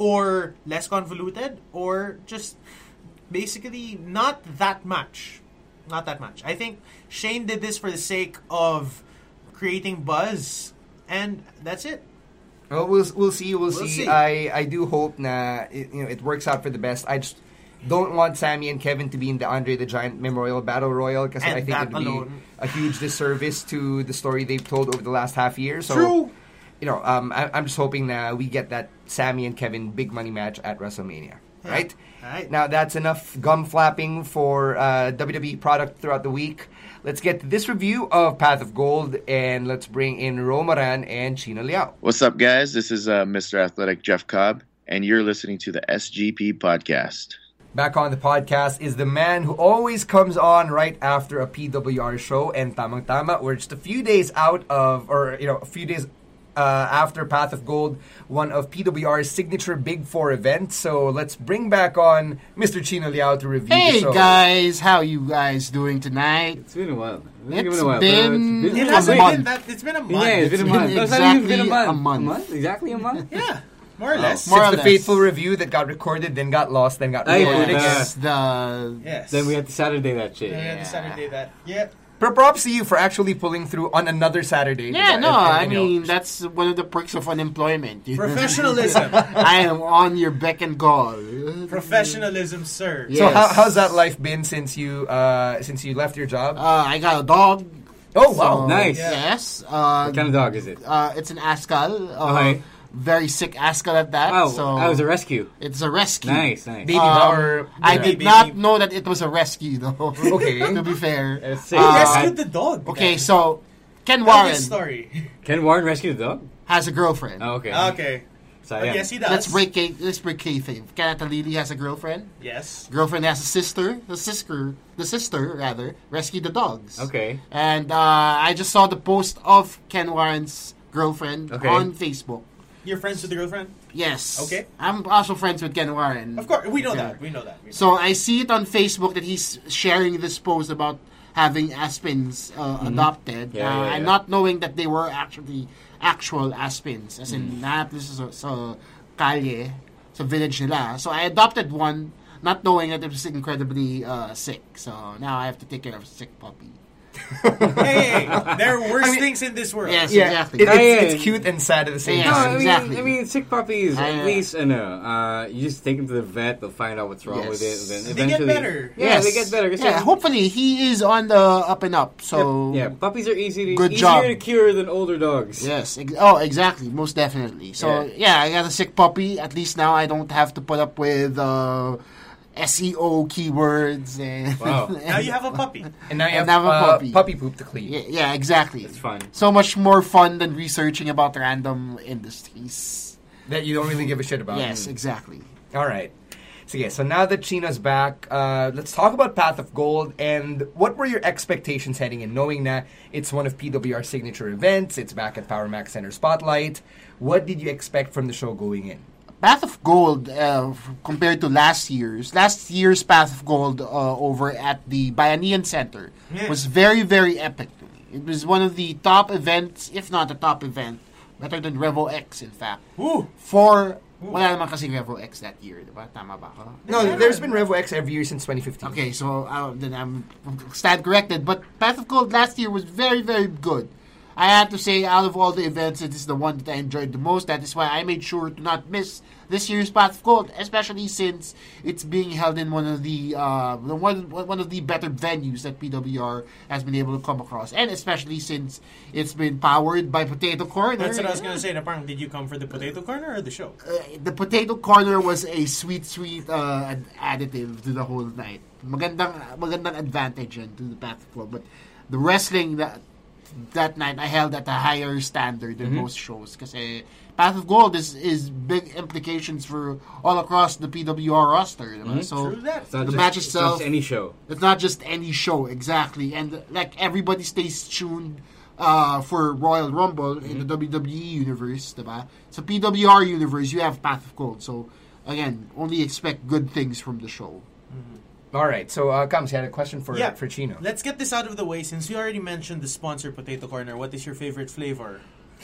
[SPEAKER 4] or less convoluted, or just basically not that much. Not that much. I think Shane did this for the sake of creating buzz, and that's it.
[SPEAKER 3] Well, we'll we'll see. We'll,
[SPEAKER 4] We'll
[SPEAKER 3] see.
[SPEAKER 4] see.
[SPEAKER 3] I I do hope na it, you know it works out for the best. I just don't want Sammy and Kevin to be in the Andre the Giant Memorial Battle Royal because
[SPEAKER 4] And
[SPEAKER 3] I think
[SPEAKER 4] that
[SPEAKER 3] it would
[SPEAKER 4] alone.
[SPEAKER 3] be a huge disservice to the story they've told over the last half year. So,
[SPEAKER 4] True.
[SPEAKER 3] You know, um, I, I'm just hoping that we get that Sammy and Kevin big money match at WrestleMania. Right?
[SPEAKER 4] Right.
[SPEAKER 3] Now that's enough gum flapping for uh, W W E product throughout the week. Let's get to this review of Path of Gold and let's bring in Romaran and Chino Liao.
[SPEAKER 5] What's up, guys? This is uh, Mister Athletic Jeff Cobb, and you're listening to the S G P Podcast.
[SPEAKER 3] Back on the podcast is the man who always comes on right after a P W R show, and tamang tama, we're just a few days out of, or you know, a few days uh, after Path of Gold, one of P W R's signature Big Four events. So let's bring back on Mister Chino Liao to review the
[SPEAKER 6] Hey
[SPEAKER 3] show.
[SPEAKER 6] guys, how you guys doing tonight?
[SPEAKER 7] It's been a while.
[SPEAKER 6] It's
[SPEAKER 7] been a while.
[SPEAKER 6] been-
[SPEAKER 7] but it's
[SPEAKER 4] It
[SPEAKER 6] a
[SPEAKER 4] hasn't
[SPEAKER 6] month.
[SPEAKER 4] been that. It's been a month.
[SPEAKER 7] Yeah, it's been a
[SPEAKER 6] It's
[SPEAKER 7] month.
[SPEAKER 6] been
[SPEAKER 7] That's not even been a
[SPEAKER 6] exactly
[SPEAKER 7] month.
[SPEAKER 6] a month.
[SPEAKER 7] Exactly a month?
[SPEAKER 4] Yeah, more or less.
[SPEAKER 6] More
[SPEAKER 3] It's
[SPEAKER 6] or
[SPEAKER 3] the
[SPEAKER 6] less.
[SPEAKER 3] fateful review that got recorded, then got lost, then got
[SPEAKER 7] Ay,
[SPEAKER 3] recorded
[SPEAKER 7] puta.
[SPEAKER 3] again.
[SPEAKER 6] It's the
[SPEAKER 4] Yes.
[SPEAKER 7] Then we had to Saturday that shit.
[SPEAKER 4] Yeah, we had to Saturday that. Yep.
[SPEAKER 3] But props to you for actually pulling through on another Saturday.
[SPEAKER 6] yeah.
[SPEAKER 3] And-
[SPEAKER 6] No,
[SPEAKER 3] and-
[SPEAKER 6] I
[SPEAKER 3] and, you know,
[SPEAKER 6] mean that's one of the perks of unemployment. you know?
[SPEAKER 4] Professionalism.
[SPEAKER 6] I am on your beck and call.
[SPEAKER 4] Professionalism, sir.
[SPEAKER 6] Yeah.
[SPEAKER 3] So how,
[SPEAKER 6] Yes.
[SPEAKER 3] how's that life been since you uh, since you left your job?
[SPEAKER 6] Uh, I got a dog.
[SPEAKER 3] oh wow,
[SPEAKER 6] So,
[SPEAKER 7] Nice.
[SPEAKER 6] Yes. Uh,
[SPEAKER 7] What kind of dog is it?
[SPEAKER 6] uh, it's an Ascal. Uh,
[SPEAKER 7] Okay.
[SPEAKER 6] Very sick Ascal at that.
[SPEAKER 7] Oh,
[SPEAKER 6] so
[SPEAKER 7] that was a rescue.
[SPEAKER 6] it's a rescue.
[SPEAKER 7] Nice, nice.
[SPEAKER 3] baby
[SPEAKER 6] Um,
[SPEAKER 3] power.
[SPEAKER 6] I
[SPEAKER 4] Yeah.
[SPEAKER 6] did
[SPEAKER 4] Baby-
[SPEAKER 6] not know that it was a rescue though.
[SPEAKER 3] Okay.
[SPEAKER 6] To be fair.
[SPEAKER 7] That's sick.
[SPEAKER 4] Who
[SPEAKER 6] Uh,
[SPEAKER 4] rescued the dog?
[SPEAKER 6] Okay, so Ken
[SPEAKER 4] Tell
[SPEAKER 6] Warren
[SPEAKER 4] this story.
[SPEAKER 7] Can Warren rescue the dog?
[SPEAKER 6] has a girlfriend.
[SPEAKER 7] Oh, okay.
[SPEAKER 4] Okay.
[SPEAKER 7] So,
[SPEAKER 4] But
[SPEAKER 7] yeah.
[SPEAKER 4] yes, he does.
[SPEAKER 6] Let's break kay- let's break kayfabe. Kanata Lily has a girlfriend.
[SPEAKER 4] Yes.
[SPEAKER 6] Girlfriend has a sister. The sister, the sister rather, rescued the dogs.
[SPEAKER 7] Okay.
[SPEAKER 6] And uh, I just saw the post of Ken Warren's girlfriend
[SPEAKER 7] Okay.
[SPEAKER 6] on Facebook.
[SPEAKER 4] You're friends with the girlfriend?
[SPEAKER 6] Yes.
[SPEAKER 4] Okay.
[SPEAKER 6] I'm also friends with Ken Warren.
[SPEAKER 4] Of course, we know
[SPEAKER 6] Yeah.
[SPEAKER 4] that. We know that. We know
[SPEAKER 6] So I see it on Facebook that he's sharing this post about having Aspins uh, adopted,
[SPEAKER 7] Yeah,
[SPEAKER 6] uh,
[SPEAKER 7] yeah,
[SPEAKER 6] and
[SPEAKER 7] yeah.
[SPEAKER 6] not knowing that they were actually actual Aspins, as in lahat this is sa, sa kalye, sa village nila. So I adopted one, not knowing that it was incredibly uh, sick. So now I have to take care of a sick puppy.
[SPEAKER 4] hey, hey, hey, there are worse
[SPEAKER 3] I mean-
[SPEAKER 4] things in this world.
[SPEAKER 6] Yes,
[SPEAKER 3] Yeah,
[SPEAKER 6] exactly.
[SPEAKER 3] it- it's,
[SPEAKER 7] Yeah,
[SPEAKER 3] it's
[SPEAKER 7] yeah.
[SPEAKER 3] cute and sad at the same
[SPEAKER 6] Yeah.
[SPEAKER 7] No,
[SPEAKER 3] time.
[SPEAKER 7] I mean,
[SPEAKER 6] exactly.
[SPEAKER 7] I mean, sick puppies.
[SPEAKER 6] I,
[SPEAKER 7] At
[SPEAKER 6] uh,
[SPEAKER 7] least, I know. Uh, you just take them to the vet. They'll find out what's wrong
[SPEAKER 6] Yes.
[SPEAKER 7] with it, and then
[SPEAKER 4] They get
[SPEAKER 7] eventually,
[SPEAKER 4] better.
[SPEAKER 7] Yeah,
[SPEAKER 6] Yes.
[SPEAKER 7] they get better. 'Cause
[SPEAKER 6] Yeah,
[SPEAKER 7] some-
[SPEAKER 6] hopefully he is on the up and up. So
[SPEAKER 7] yeah, puppies are easy to,
[SPEAKER 6] Good
[SPEAKER 7] easier
[SPEAKER 6] job.
[SPEAKER 7] to cure than older dogs.
[SPEAKER 6] Yes. Ex- oh, exactly. Most definitely. So yeah. I got a sick puppy. At least now I don't have to put up with uh, S E O keywords and
[SPEAKER 7] Wow.
[SPEAKER 4] Now you have a puppy.
[SPEAKER 3] And now you
[SPEAKER 6] And
[SPEAKER 3] have
[SPEAKER 6] now a
[SPEAKER 3] uh,
[SPEAKER 6] puppy.
[SPEAKER 3] puppy poop to clean.
[SPEAKER 6] yeah, yeah, exactly.
[SPEAKER 7] It's fun.
[SPEAKER 6] So much more fun than researching about random industries.
[SPEAKER 3] That you don't really give a shit about.
[SPEAKER 6] Yes, exactly.
[SPEAKER 3] All right. So yeah, so now that China's back, uh, let's talk about Path of Gold. And what were your expectations heading in, knowing that it's one of P W R's signature events? It's back at Power Max Center Spotlight. What did you expect from the show going in?
[SPEAKER 6] Path of Gold, uh, f- compared to last year's, last year's Path of Gold uh, over at the Bayanihan Center
[SPEAKER 4] Yeah.
[SPEAKER 6] was very, very epic. It was one of the top events, if not the top event, better than Revo X, in fact.
[SPEAKER 4] Ooh.
[SPEAKER 6] For, wala naman kasi Revo X that year, diba? Tama ba ako?
[SPEAKER 3] No, there's been Revo X every year since twenty fifteen.
[SPEAKER 6] Okay, so uh, then I'm stand corrected. But Path of Gold last year was very, very good. I had to say, out of all the events, it is the one that I enjoyed the most. That is why I made sure to not miss this year's Path of Gold, especially since it's being held in one of the uh, the one one of the better venues that P W R has been able to come across, and especially since it's been powered by Potato Corner.
[SPEAKER 4] That's what I was gonna say. Na parang, did you come for the potato corner or the show?
[SPEAKER 6] Uh, the Potato Corner was a sweet, sweet uh, ad- additive to the whole night. Magandang, magandang advantage yun to the Path of Gold. But the wrestling that that night, I held at a higher standard than most shows. Kasi Path of Gold is is big implications for all across the P W R roster. diba? So
[SPEAKER 4] True that.
[SPEAKER 7] It's not
[SPEAKER 6] the
[SPEAKER 7] just,
[SPEAKER 6] match
[SPEAKER 7] it's not
[SPEAKER 6] itself,
[SPEAKER 7] just any show.
[SPEAKER 6] it's not just any show, exactly. And like everybody stays tuned uh, for Royal Rumble in the W W E universe, diba? So P W R universe, you have Path of Gold. So again, only expect good things from the show.
[SPEAKER 3] All right. So, uh, Kams, you had a question for
[SPEAKER 4] Yeah.
[SPEAKER 3] for Chino.
[SPEAKER 4] Let's get this out of the way. Since we already mentioned the sponsor, Potato Corner, what is your favorite flavor?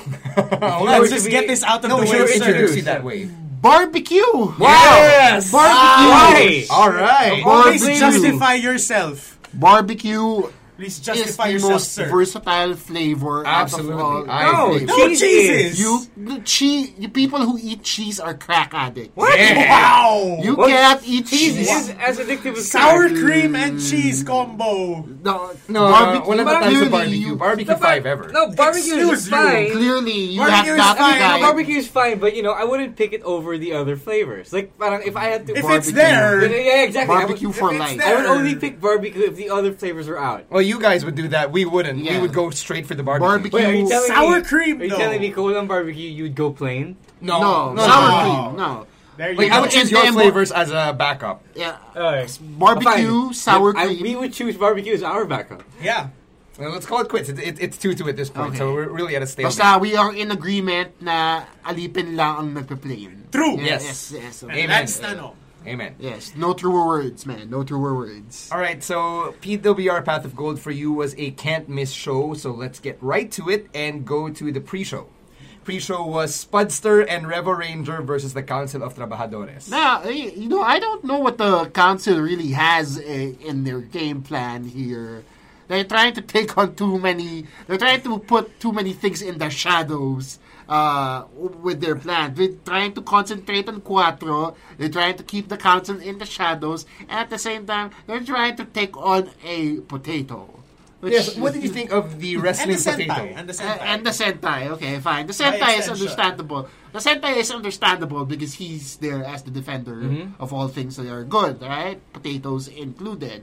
[SPEAKER 3] Oh,
[SPEAKER 4] Let's
[SPEAKER 3] we
[SPEAKER 4] just
[SPEAKER 3] should
[SPEAKER 4] get
[SPEAKER 3] be-
[SPEAKER 4] this out of
[SPEAKER 3] no,
[SPEAKER 4] the
[SPEAKER 3] we
[SPEAKER 4] way.
[SPEAKER 3] should
[SPEAKER 4] sir.
[SPEAKER 3] introduce it that way.
[SPEAKER 6] Barbecue!
[SPEAKER 3] Yes!
[SPEAKER 6] Barbecue!
[SPEAKER 7] Why?
[SPEAKER 3] All right.
[SPEAKER 4] Please
[SPEAKER 6] Barbecue.
[SPEAKER 4] justify yourself.
[SPEAKER 6] Barbecue
[SPEAKER 4] Please
[SPEAKER 6] is
[SPEAKER 4] justify
[SPEAKER 6] the
[SPEAKER 4] yourself,
[SPEAKER 6] most
[SPEAKER 4] sir.
[SPEAKER 6] versatile flavor
[SPEAKER 3] Absolutely.
[SPEAKER 6] out of all.
[SPEAKER 3] I
[SPEAKER 7] No,
[SPEAKER 3] agree.
[SPEAKER 4] No,
[SPEAKER 7] cheese
[SPEAKER 4] cheeses.
[SPEAKER 7] is.
[SPEAKER 6] You, the cheese, the people who eat cheese are crack addicts.
[SPEAKER 7] What?
[SPEAKER 4] Wow!
[SPEAKER 6] You
[SPEAKER 7] What?
[SPEAKER 6] cannot eat
[SPEAKER 7] Cheese
[SPEAKER 6] cheese.
[SPEAKER 7] is as addictive as
[SPEAKER 4] Sour
[SPEAKER 7] crack.
[SPEAKER 4] cream and cheese combo.
[SPEAKER 6] No,
[SPEAKER 3] No,
[SPEAKER 6] barbecue,
[SPEAKER 3] wala na tayo sa
[SPEAKER 6] clearly
[SPEAKER 3] barbecue.
[SPEAKER 6] you-
[SPEAKER 3] Barbecue
[SPEAKER 7] No, bar-
[SPEAKER 3] five ever.
[SPEAKER 7] No, barbecue
[SPEAKER 4] Excuse
[SPEAKER 7] is
[SPEAKER 4] you.
[SPEAKER 7] fine.
[SPEAKER 6] Clearly, you
[SPEAKER 4] Barbecue
[SPEAKER 6] have
[SPEAKER 4] is
[SPEAKER 6] not
[SPEAKER 4] fine.
[SPEAKER 7] No,
[SPEAKER 6] tried.
[SPEAKER 7] barbecue is fine, but you know, I wouldn't pick it over the other flavors. Like, parang if I had to,
[SPEAKER 4] If
[SPEAKER 6] Barbecue.
[SPEAKER 4] it's there,
[SPEAKER 7] Then, yeah, exactly.
[SPEAKER 6] Barbecue for
[SPEAKER 4] If it's
[SPEAKER 6] life.
[SPEAKER 4] there-
[SPEAKER 7] I would, I would only pick barbecue if the other flavors were out.
[SPEAKER 3] Well, you guys would do that. We wouldn't. We
[SPEAKER 6] Yeah.
[SPEAKER 3] would go straight for the barbecue.
[SPEAKER 6] Barbecue.
[SPEAKER 7] Wait, are you telling
[SPEAKER 4] Sour
[SPEAKER 7] me,
[SPEAKER 4] cream,
[SPEAKER 7] Are you
[SPEAKER 4] though.
[SPEAKER 7] telling me cold on barbecue, you would go plain?
[SPEAKER 3] No,
[SPEAKER 6] No,
[SPEAKER 3] no,
[SPEAKER 6] sour
[SPEAKER 3] no, no.
[SPEAKER 6] cream. No.
[SPEAKER 4] there you
[SPEAKER 3] Like, I
[SPEAKER 4] go.
[SPEAKER 3] would choose
[SPEAKER 6] And
[SPEAKER 3] your
[SPEAKER 6] then-
[SPEAKER 3] flavors as a backup.
[SPEAKER 6] Yeah.
[SPEAKER 7] Alright.
[SPEAKER 6] Barbecue,
[SPEAKER 7] Fine.
[SPEAKER 6] sour
[SPEAKER 7] I-
[SPEAKER 6] cream.
[SPEAKER 7] we would choose barbecue as our backup.
[SPEAKER 4] Yeah.
[SPEAKER 3] Well, let's call it quits. It, it, it's two two at this point,
[SPEAKER 6] Okay.
[SPEAKER 3] so we're really at a stalemate.
[SPEAKER 6] Basta we are in agreement na alipin lang ang nagpe-play.
[SPEAKER 4] True.
[SPEAKER 3] Yes.
[SPEAKER 6] Yes, yes.
[SPEAKER 4] And
[SPEAKER 6] Okay.
[SPEAKER 3] Amen.
[SPEAKER 4] that's Nano.
[SPEAKER 3] Amen.
[SPEAKER 6] Yes. No truer words, man. No truer words.
[SPEAKER 3] All right, so P W R Path of Gold for you was a can't-miss show, so let's get right to it and go to the pre-show. Pre-show was Spudster and Revo Ranger versus the Council of Trabajadores.
[SPEAKER 6] Now, eh, you know, I don't know what the council really has eh, in their game plan here. They're trying to take on too many. They're trying to put too many things in the shadows uh, with their plan. They're trying to concentrate on Cuatro. They're trying to keep the council in the shadows, and at the same time, they're trying to take on a potato. Which-
[SPEAKER 3] Yes, what did you think of the
[SPEAKER 4] And
[SPEAKER 3] wrestling
[SPEAKER 4] the
[SPEAKER 3] potato?
[SPEAKER 4] Sentai. And the
[SPEAKER 6] Uh,
[SPEAKER 4] Sentai.
[SPEAKER 6] and the Sentai, okay, fine. The Sentai is
[SPEAKER 4] extension.
[SPEAKER 6] understandable. The Sentai is understandable because he's there as the defender of all things that are good, right? Potatoes included.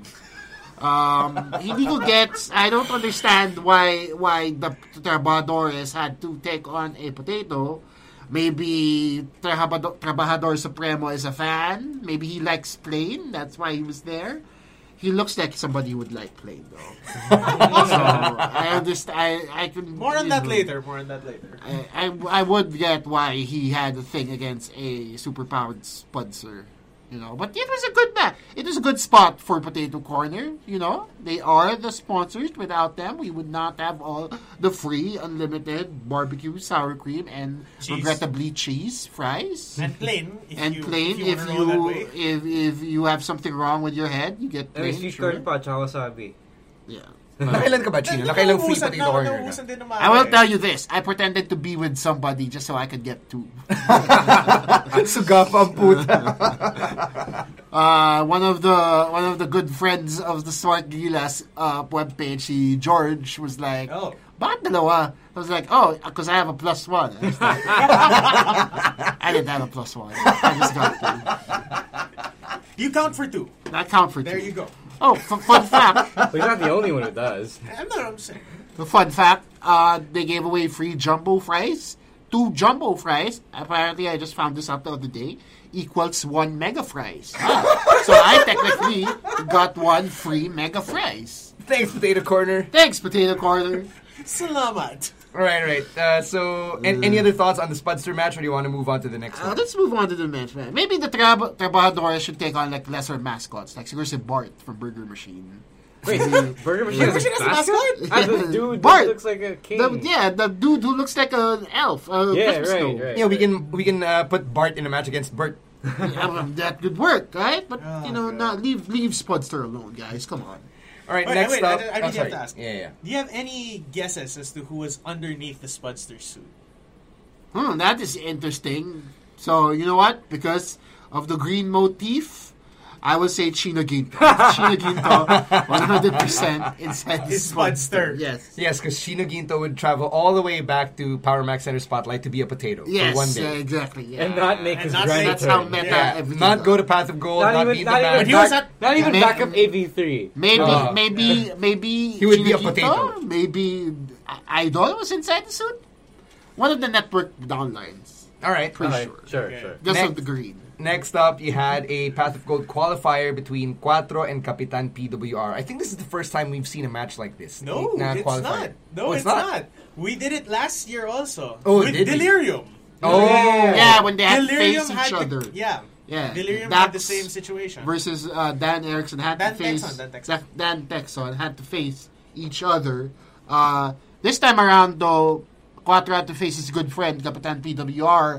[SPEAKER 6] Um, hindi ko gets, I don't understand why why the Trabajadores had to take on a potato. Maybe Trabajador, Trabajador Supremo is a fan. Maybe he likes plain. That's why he was there. he looks like somebody who would like playing though. So I understand. I I can
[SPEAKER 4] More on
[SPEAKER 6] you
[SPEAKER 4] that
[SPEAKER 6] know,
[SPEAKER 4] later. More on that later.
[SPEAKER 6] I, I I would get why he had a thing against a superpowered Spudster. You know, but it was a good match. It was a good spot for Potato Corner. You know, they are the sponsors. Without them, we would not have all the free, unlimited barbecue, sour cream, and
[SPEAKER 4] Cheese.
[SPEAKER 6] regrettably cheese fries.
[SPEAKER 4] And plain. If
[SPEAKER 6] And
[SPEAKER 4] you,
[SPEAKER 6] plain,
[SPEAKER 4] if
[SPEAKER 6] if
[SPEAKER 4] you, wanna roll that
[SPEAKER 6] you
[SPEAKER 4] way.
[SPEAKER 6] if if you have something wrong with your head, you get
[SPEAKER 7] I mean,
[SPEAKER 6] plain.
[SPEAKER 7] sweet
[SPEAKER 6] Sure.
[SPEAKER 7] corn pa, tsaka wasabi.
[SPEAKER 6] Yeah.
[SPEAKER 3] Nakailan ka ba, Chino? Nakailang free
[SPEAKER 4] Nauubusan-
[SPEAKER 3] potato
[SPEAKER 4] nau-
[SPEAKER 3] corner ka?
[SPEAKER 4] nauubusan din ng mga
[SPEAKER 6] I will
[SPEAKER 4] eh.
[SPEAKER 6] tell you this. I pretended to be with somebody just so I could get two.
[SPEAKER 3] Sugapa ang puta.
[SPEAKER 6] Uh, one of the one of the good friends of the Smart Gilas uh, webpage, si George, was like,
[SPEAKER 4] Oh.
[SPEAKER 6] bakit dalawa? I was like, oh, because I have a plus one. I, was like, I didn't have a plus one. I just got two.
[SPEAKER 4] You count for two.
[SPEAKER 6] I count for two.
[SPEAKER 4] There you go.
[SPEAKER 6] Oh, f- fun fact.
[SPEAKER 7] But he's not the only one who does.
[SPEAKER 4] I'm not I'm saying.
[SPEAKER 6] The fun fact, uh, they gave away free jumbo fries. Two jumbo fries, apparently I just found this out the other day, equals one mega fries. Ah, so I technically got one free mega fries.
[SPEAKER 3] Thanks, Potato Corner.
[SPEAKER 6] Thanks, Potato Corner.
[SPEAKER 4] Salamat.
[SPEAKER 3] All right, all right. Uh, so, and, any other thoughts on the Spudster match, or do you want to move on to the next
[SPEAKER 6] Uh,
[SPEAKER 3] one?
[SPEAKER 6] let's move on to the match, man. Maybe the trab- Trabajadores should take on like lesser mascots, like siguro si Bart from Burger Machine.
[SPEAKER 7] Wait, Burger Machine
[SPEAKER 4] Burger
[SPEAKER 7] has
[SPEAKER 4] Machine
[SPEAKER 7] a
[SPEAKER 4] has a
[SPEAKER 7] mascot?
[SPEAKER 4] mascot?
[SPEAKER 7] Ah, the dude
[SPEAKER 6] Bart.
[SPEAKER 7] that looks like a king.
[SPEAKER 6] The, yeah, the dude who looks like an elf. A
[SPEAKER 7] Yeah,
[SPEAKER 6] Christmas
[SPEAKER 7] right,
[SPEAKER 6] gnome.
[SPEAKER 7] right.
[SPEAKER 3] Yeah, we can we can uh, put Bart in a match against Bert.
[SPEAKER 6] Yeah, well, that could work, right? But
[SPEAKER 4] Oh,
[SPEAKER 6] you know,
[SPEAKER 4] God.
[SPEAKER 6] not leave leave Spudster alone, guys. Come on.
[SPEAKER 3] All right,
[SPEAKER 4] Wait,
[SPEAKER 3] next
[SPEAKER 4] wait,
[SPEAKER 3] up.
[SPEAKER 4] I, I
[SPEAKER 3] oh,
[SPEAKER 4] really have
[SPEAKER 3] sorry.
[SPEAKER 4] to ask.
[SPEAKER 3] Yeah, yeah.
[SPEAKER 4] Do you have any guesses as to who was underneath the Spudster suit?
[SPEAKER 6] Hmm, that is interesting. So you know what? Because of the green motif, I would say Chino Ginto. Chino Ginto, one hundred percent inside the
[SPEAKER 4] His Spudster.
[SPEAKER 6] Yes.
[SPEAKER 3] Yes, because Shino Ginto would travel all the way back to Power Max Center Spotlight to be a potato
[SPEAKER 6] Yes,
[SPEAKER 3] for one
[SPEAKER 6] uh,
[SPEAKER 3] day.
[SPEAKER 6] exactly. Yeah.
[SPEAKER 7] And not make
[SPEAKER 4] And
[SPEAKER 7] his
[SPEAKER 4] not
[SPEAKER 7] grand
[SPEAKER 4] say-
[SPEAKER 6] That's how
[SPEAKER 7] turn.
[SPEAKER 6] meta
[SPEAKER 3] Yeah,
[SPEAKER 6] everything
[SPEAKER 3] not
[SPEAKER 6] goes.
[SPEAKER 3] go to Path of Gold,
[SPEAKER 7] Not,
[SPEAKER 3] not,
[SPEAKER 7] even,
[SPEAKER 3] be the
[SPEAKER 7] not,
[SPEAKER 3] man.
[SPEAKER 7] even
[SPEAKER 4] But he was
[SPEAKER 7] back,
[SPEAKER 4] at-
[SPEAKER 7] not even
[SPEAKER 6] May-
[SPEAKER 7] back up A V three.
[SPEAKER 6] Maybe,
[SPEAKER 3] Uh,
[SPEAKER 6] maybe, maybe
[SPEAKER 3] He would be a
[SPEAKER 6] Chino
[SPEAKER 3] potato.
[SPEAKER 6] Ginto, maybe I- Idol was inside the suit. One of the network downlines.
[SPEAKER 3] All right.
[SPEAKER 6] Pretty
[SPEAKER 7] Okay,
[SPEAKER 6] sure.
[SPEAKER 7] sure,
[SPEAKER 4] Okay.
[SPEAKER 7] sure.
[SPEAKER 6] Just
[SPEAKER 3] Next.
[SPEAKER 6] of the green.
[SPEAKER 3] Next up, you had a Path of Gold qualifier between Cuatro and Capitan P W R. I think this is the first time we've seen a match like this.
[SPEAKER 4] No,
[SPEAKER 3] Na
[SPEAKER 4] it's
[SPEAKER 3] qualifier.
[SPEAKER 4] not. No,
[SPEAKER 3] Oh,
[SPEAKER 4] it's, not. We did it last year also.
[SPEAKER 3] Oh,
[SPEAKER 4] with
[SPEAKER 3] did we?
[SPEAKER 4] Delirium.
[SPEAKER 3] Oh,
[SPEAKER 6] Yeah, when they had to
[SPEAKER 4] Delirium
[SPEAKER 6] face
[SPEAKER 4] had
[SPEAKER 6] each
[SPEAKER 4] the-
[SPEAKER 6] other.
[SPEAKER 4] yeah.
[SPEAKER 6] Yeah.
[SPEAKER 4] Delirium
[SPEAKER 6] Dax
[SPEAKER 4] had the same situation.
[SPEAKER 6] versus uh, Dan Erickson had
[SPEAKER 4] Dan
[SPEAKER 6] to face
[SPEAKER 4] Texon, Dan Texon.
[SPEAKER 6] Da- Dan Texon had to face each other. Uh, this time around, though, Cuatro had to face his good friend Capitan P W R.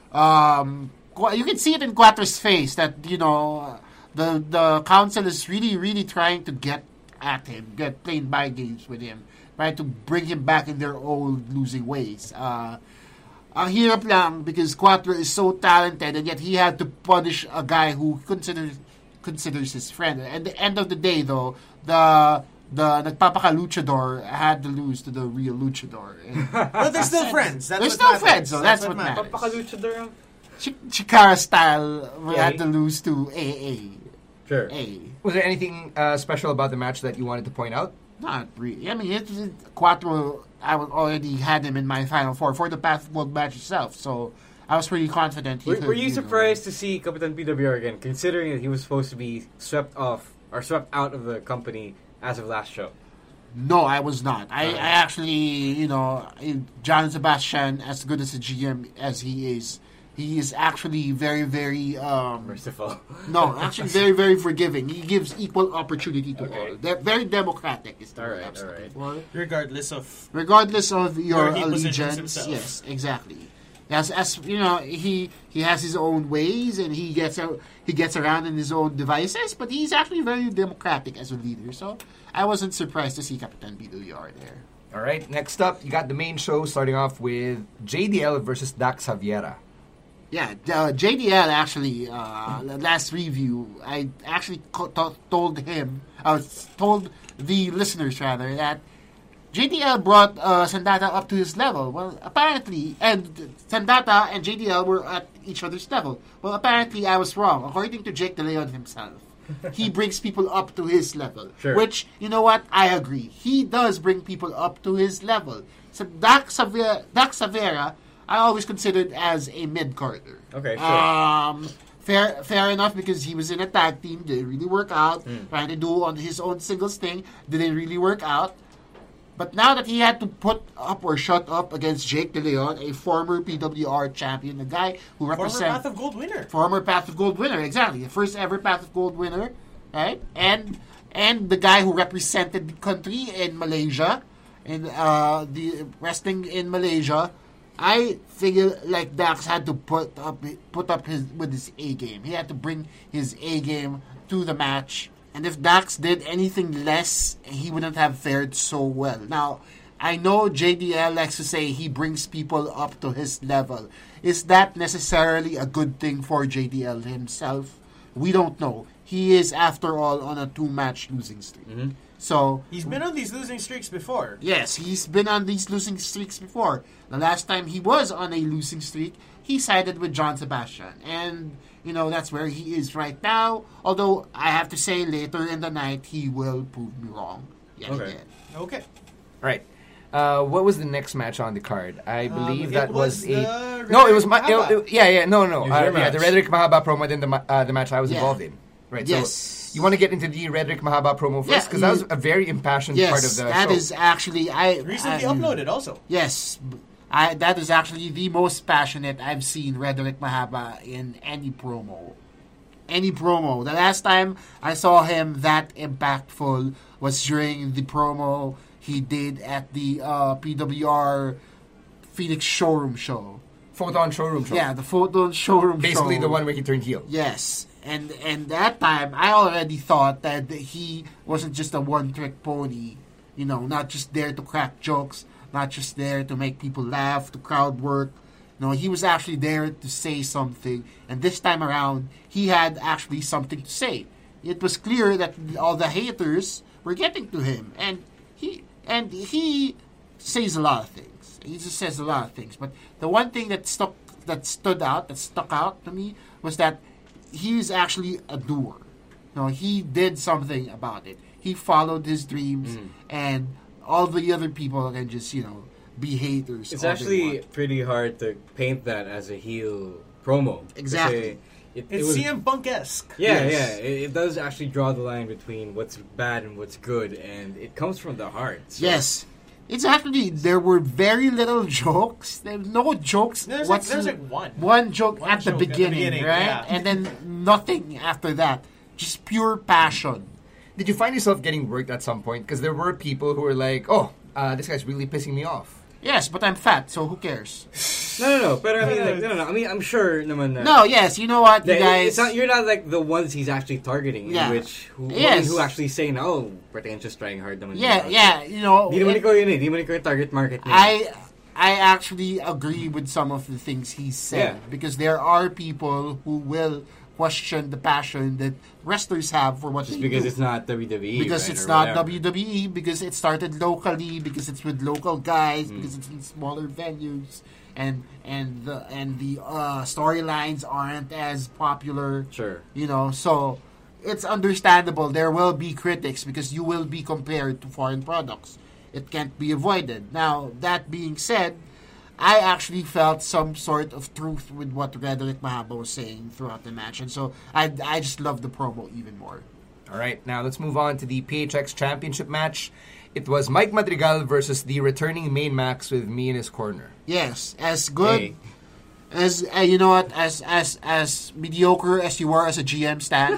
[SPEAKER 6] Um, Qu- you can see it in Cuatro's face that you know the the council is really really trying to get at him, get playing mind games with him, trying to bring him back in their old losing ways. Uh, Ang hirap lang because Cuatro is so talented and yet he had to punish a guy who considers considers his friend. At the end of the day, though, the the nagpapaka-luchador had to lose to the real luchador. And
[SPEAKER 4] But they're still friends. That's
[SPEAKER 6] They're
[SPEAKER 4] what
[SPEAKER 6] still
[SPEAKER 4] matters.
[SPEAKER 6] friends, though. That's what
[SPEAKER 4] matters.
[SPEAKER 6] matters.
[SPEAKER 7] Papakaluchador.
[SPEAKER 6] Ch- Chikara style
[SPEAKER 7] Yeah,
[SPEAKER 6] had
[SPEAKER 7] he-
[SPEAKER 6] to lose to A A.
[SPEAKER 7] Sure.
[SPEAKER 6] A.
[SPEAKER 3] Was there anything uh, special about the match that you wanted to point out?
[SPEAKER 6] Not really. I mean, it was Cuatro. I was already had him in my final four for the Path of Gold match itself, so I was pretty confident. He
[SPEAKER 7] Were,
[SPEAKER 6] could,
[SPEAKER 7] were you
[SPEAKER 6] know.
[SPEAKER 7] surprised to see Capitan P W R again, considering that he was supposed to be swept off or swept out of the company as of last show?
[SPEAKER 6] No, I was not. I, I actually, you know, John Sebastian, as good as a G M as he is, he is actually very, very um,
[SPEAKER 7] Merciful.
[SPEAKER 6] no, actually very, very forgiving. He gives equal opportunity to
[SPEAKER 7] Okay.
[SPEAKER 6] all. They're very democratic. Is the
[SPEAKER 7] All
[SPEAKER 6] word
[SPEAKER 7] right,
[SPEAKER 6] I'm
[SPEAKER 7] all
[SPEAKER 6] looking
[SPEAKER 7] right.
[SPEAKER 6] for.
[SPEAKER 4] Regardless of
[SPEAKER 6] Regardless of your
[SPEAKER 4] Where he positions
[SPEAKER 6] allegiance,
[SPEAKER 4] himself.
[SPEAKER 6] yes, exactly. As as you know, he he has his own ways and he gets out, he gets around in his own devices, but he's actually very democratic as a leader. So I wasn't surprised to see Capitan B W R there.
[SPEAKER 3] All right, next up, you got the main show starting off with J D L versus Dax Javiera.
[SPEAKER 6] Yeah, uh, J D L actually, uh, last review, I actually co- to- told him, I was told the listeners rather, that J D L brought uh, Sandata up to his level. Well, apparently, and Sandata and J D L were at each other's level. Well, apparently I was wrong. According to Jake De Leon himself, he brings people up to his level.
[SPEAKER 7] Sure.
[SPEAKER 6] Which, you know what, I agree. He does bring people up to his level. So Dax Savera, Dax Savera I always considered as a mid-carder.
[SPEAKER 7] Okay, sure.
[SPEAKER 6] Um, fair fair enough because he was in a tag team. Didn't really work out.
[SPEAKER 7] Mm.
[SPEAKER 6] Trying to do on his own singles thing. Didn't really work out. But now that he had to put up or shut up against Jake De Leon, a former P W R champion, a guy who
[SPEAKER 4] Former
[SPEAKER 6] represents
[SPEAKER 4] Path of Gold winner.
[SPEAKER 6] former Path of Gold winner, exactly, the first ever Path of Gold winner, right? And and the guy who represented the country in Malaysia, in uh, the wrestling in Malaysia. I figure like Dax had to put up put up his with his A game. He had to bring his A game to the match. And if Dax did anything less, he wouldn't have fared so well. Now, I know J D L likes to say he brings people up to his level. Is that necessarily a good thing for J D L himself? We don't know. He is, after all, on a two-match losing streak.
[SPEAKER 7] Mm-hmm.
[SPEAKER 6] So
[SPEAKER 4] He's been on these losing streaks before.
[SPEAKER 6] yes, he's been on these losing streaks before. The last time he was on a losing streak, he sided with John Sebastian. And, you know, that's where he is right now. Although, I have to say, later in the night, he will prove me wrong. Yet
[SPEAKER 7] Okay.
[SPEAKER 6] again.
[SPEAKER 4] Okay.
[SPEAKER 3] Right. Uh, what was the next match on the card? I believe
[SPEAKER 4] it
[SPEAKER 3] that was,
[SPEAKER 4] was
[SPEAKER 3] a
[SPEAKER 4] the
[SPEAKER 3] no. It was my
[SPEAKER 4] Mahaba.
[SPEAKER 3] it- it- yeah yeah no no
[SPEAKER 7] It was
[SPEAKER 3] uh,
[SPEAKER 7] your
[SPEAKER 3] yeah the
[SPEAKER 7] match.
[SPEAKER 3] Redrick Mahaba promo then the ma- uh, the match I was
[SPEAKER 6] Yeah.
[SPEAKER 3] involved in. Right.
[SPEAKER 6] Yes.
[SPEAKER 3] So you want to get into the Redrick Mahaba promo
[SPEAKER 6] Yeah,
[SPEAKER 3] first because that was
[SPEAKER 6] you-
[SPEAKER 3] a very impassioned
[SPEAKER 6] Yes,
[SPEAKER 3] part of the
[SPEAKER 6] that
[SPEAKER 3] show.
[SPEAKER 6] is actually... I
[SPEAKER 4] Recently
[SPEAKER 6] I,
[SPEAKER 4] uploaded also.
[SPEAKER 6] Yes, I, that is actually the most passionate I've seen Redrick Mahaba in any promo. Any promo. The last time I saw him that impactful was during the promo he did at the uh, P W R Phoenix Showroom show.
[SPEAKER 3] Photon showroom show.
[SPEAKER 6] Yeah, the Photon Showroom
[SPEAKER 3] Basically
[SPEAKER 6] show.
[SPEAKER 3] the one where he turned heel.
[SPEAKER 6] Yes. And and that time, I already thought that he wasn't just a one-trick pony. You know, not just there to crack jokes, not just there to make people laugh, to crowd work. No, he was actually there to say something. And this time around, he had actually something to say. It was clear that all the haters were getting to him. And he and he says a lot of things. He just says a lot of things. But the one thing that stuck that stood out, that stuck out to me, was that he is actually a doer. No, he did something about it. He followed his dreams,
[SPEAKER 7] Mm.
[SPEAKER 6] and all the other people can just, you know, be haters.
[SPEAKER 7] It's
[SPEAKER 6] all they
[SPEAKER 7] actually
[SPEAKER 6] want.
[SPEAKER 7] pretty hard to paint that as a heel promo.
[SPEAKER 6] Exactly.
[SPEAKER 7] Kasi It, it
[SPEAKER 4] It's
[SPEAKER 7] was,
[SPEAKER 4] C M Punk-esque.
[SPEAKER 7] Yeah,
[SPEAKER 6] Yes.
[SPEAKER 7] yeah. It, it does actually draw the line between what's bad and what's good, and it comes from the heart. So
[SPEAKER 6] Yes. It's actually, there were very little jokes. There were no jokes.
[SPEAKER 4] There's like,
[SPEAKER 6] whatso-
[SPEAKER 4] there's like one.
[SPEAKER 6] One joke,
[SPEAKER 4] One
[SPEAKER 6] at, the
[SPEAKER 4] joke at the
[SPEAKER 6] beginning,
[SPEAKER 4] beginning,
[SPEAKER 6] right?
[SPEAKER 4] yeah.
[SPEAKER 6] And then nothing after that. Just pure passion.
[SPEAKER 3] Did you find yourself getting worked at some point? Because there were people who were like, "Oh, uh, this guy's really pissing me off."
[SPEAKER 6] Yes, but I'm fat, so who cares?
[SPEAKER 7] No, no, no. But I mean, like, no, no, no. I mean, I'm sure, naman, na,
[SPEAKER 6] No, yes, you know what, you
[SPEAKER 7] that it-
[SPEAKER 6] guys...
[SPEAKER 7] it's not, you're not like the ones he's actually targeting.
[SPEAKER 6] Yeah.
[SPEAKER 7] In which who,
[SPEAKER 6] Yes.
[SPEAKER 7] who actually say, "No, pretentious trying hard." Naman
[SPEAKER 6] Yeah,
[SPEAKER 7] yun."
[SPEAKER 6] yeah, you know...
[SPEAKER 7] Di naman
[SPEAKER 6] it-
[SPEAKER 7] ikaw yun eh. Di naman ikaw yung target market niya.
[SPEAKER 6] I I actually agree with some of the things he said
[SPEAKER 7] Yeah.
[SPEAKER 6] because there are people who will question the passion that wrestlers have for what
[SPEAKER 7] Just
[SPEAKER 6] they
[SPEAKER 7] because
[SPEAKER 6] do.
[SPEAKER 7] it's not W W E.
[SPEAKER 6] because
[SPEAKER 7] right,
[SPEAKER 6] it's
[SPEAKER 7] or
[SPEAKER 6] not
[SPEAKER 7] whatever.
[SPEAKER 6] W W E, because it started locally, because it's with local guys,
[SPEAKER 7] Mm.
[SPEAKER 6] because it's in smaller venues, and and the and the uh, storylines aren't as popular.
[SPEAKER 7] Sure.
[SPEAKER 6] You know, so it's understandable. There will be critics because you will be compared to foreign products. It can't be avoided. Now, that being said, I actually felt some sort of truth with what Redrick Mahaba was saying throughout the match, and so I I just love the promo even more.
[SPEAKER 3] All right, now let's move on to the P H X Championship match. It was Mike Madrigal versus the returning Main Max with me in his corner.
[SPEAKER 6] Yes, as good
[SPEAKER 7] Hey.
[SPEAKER 6] as uh, you know what, as as as mediocre as you were as a G M stan.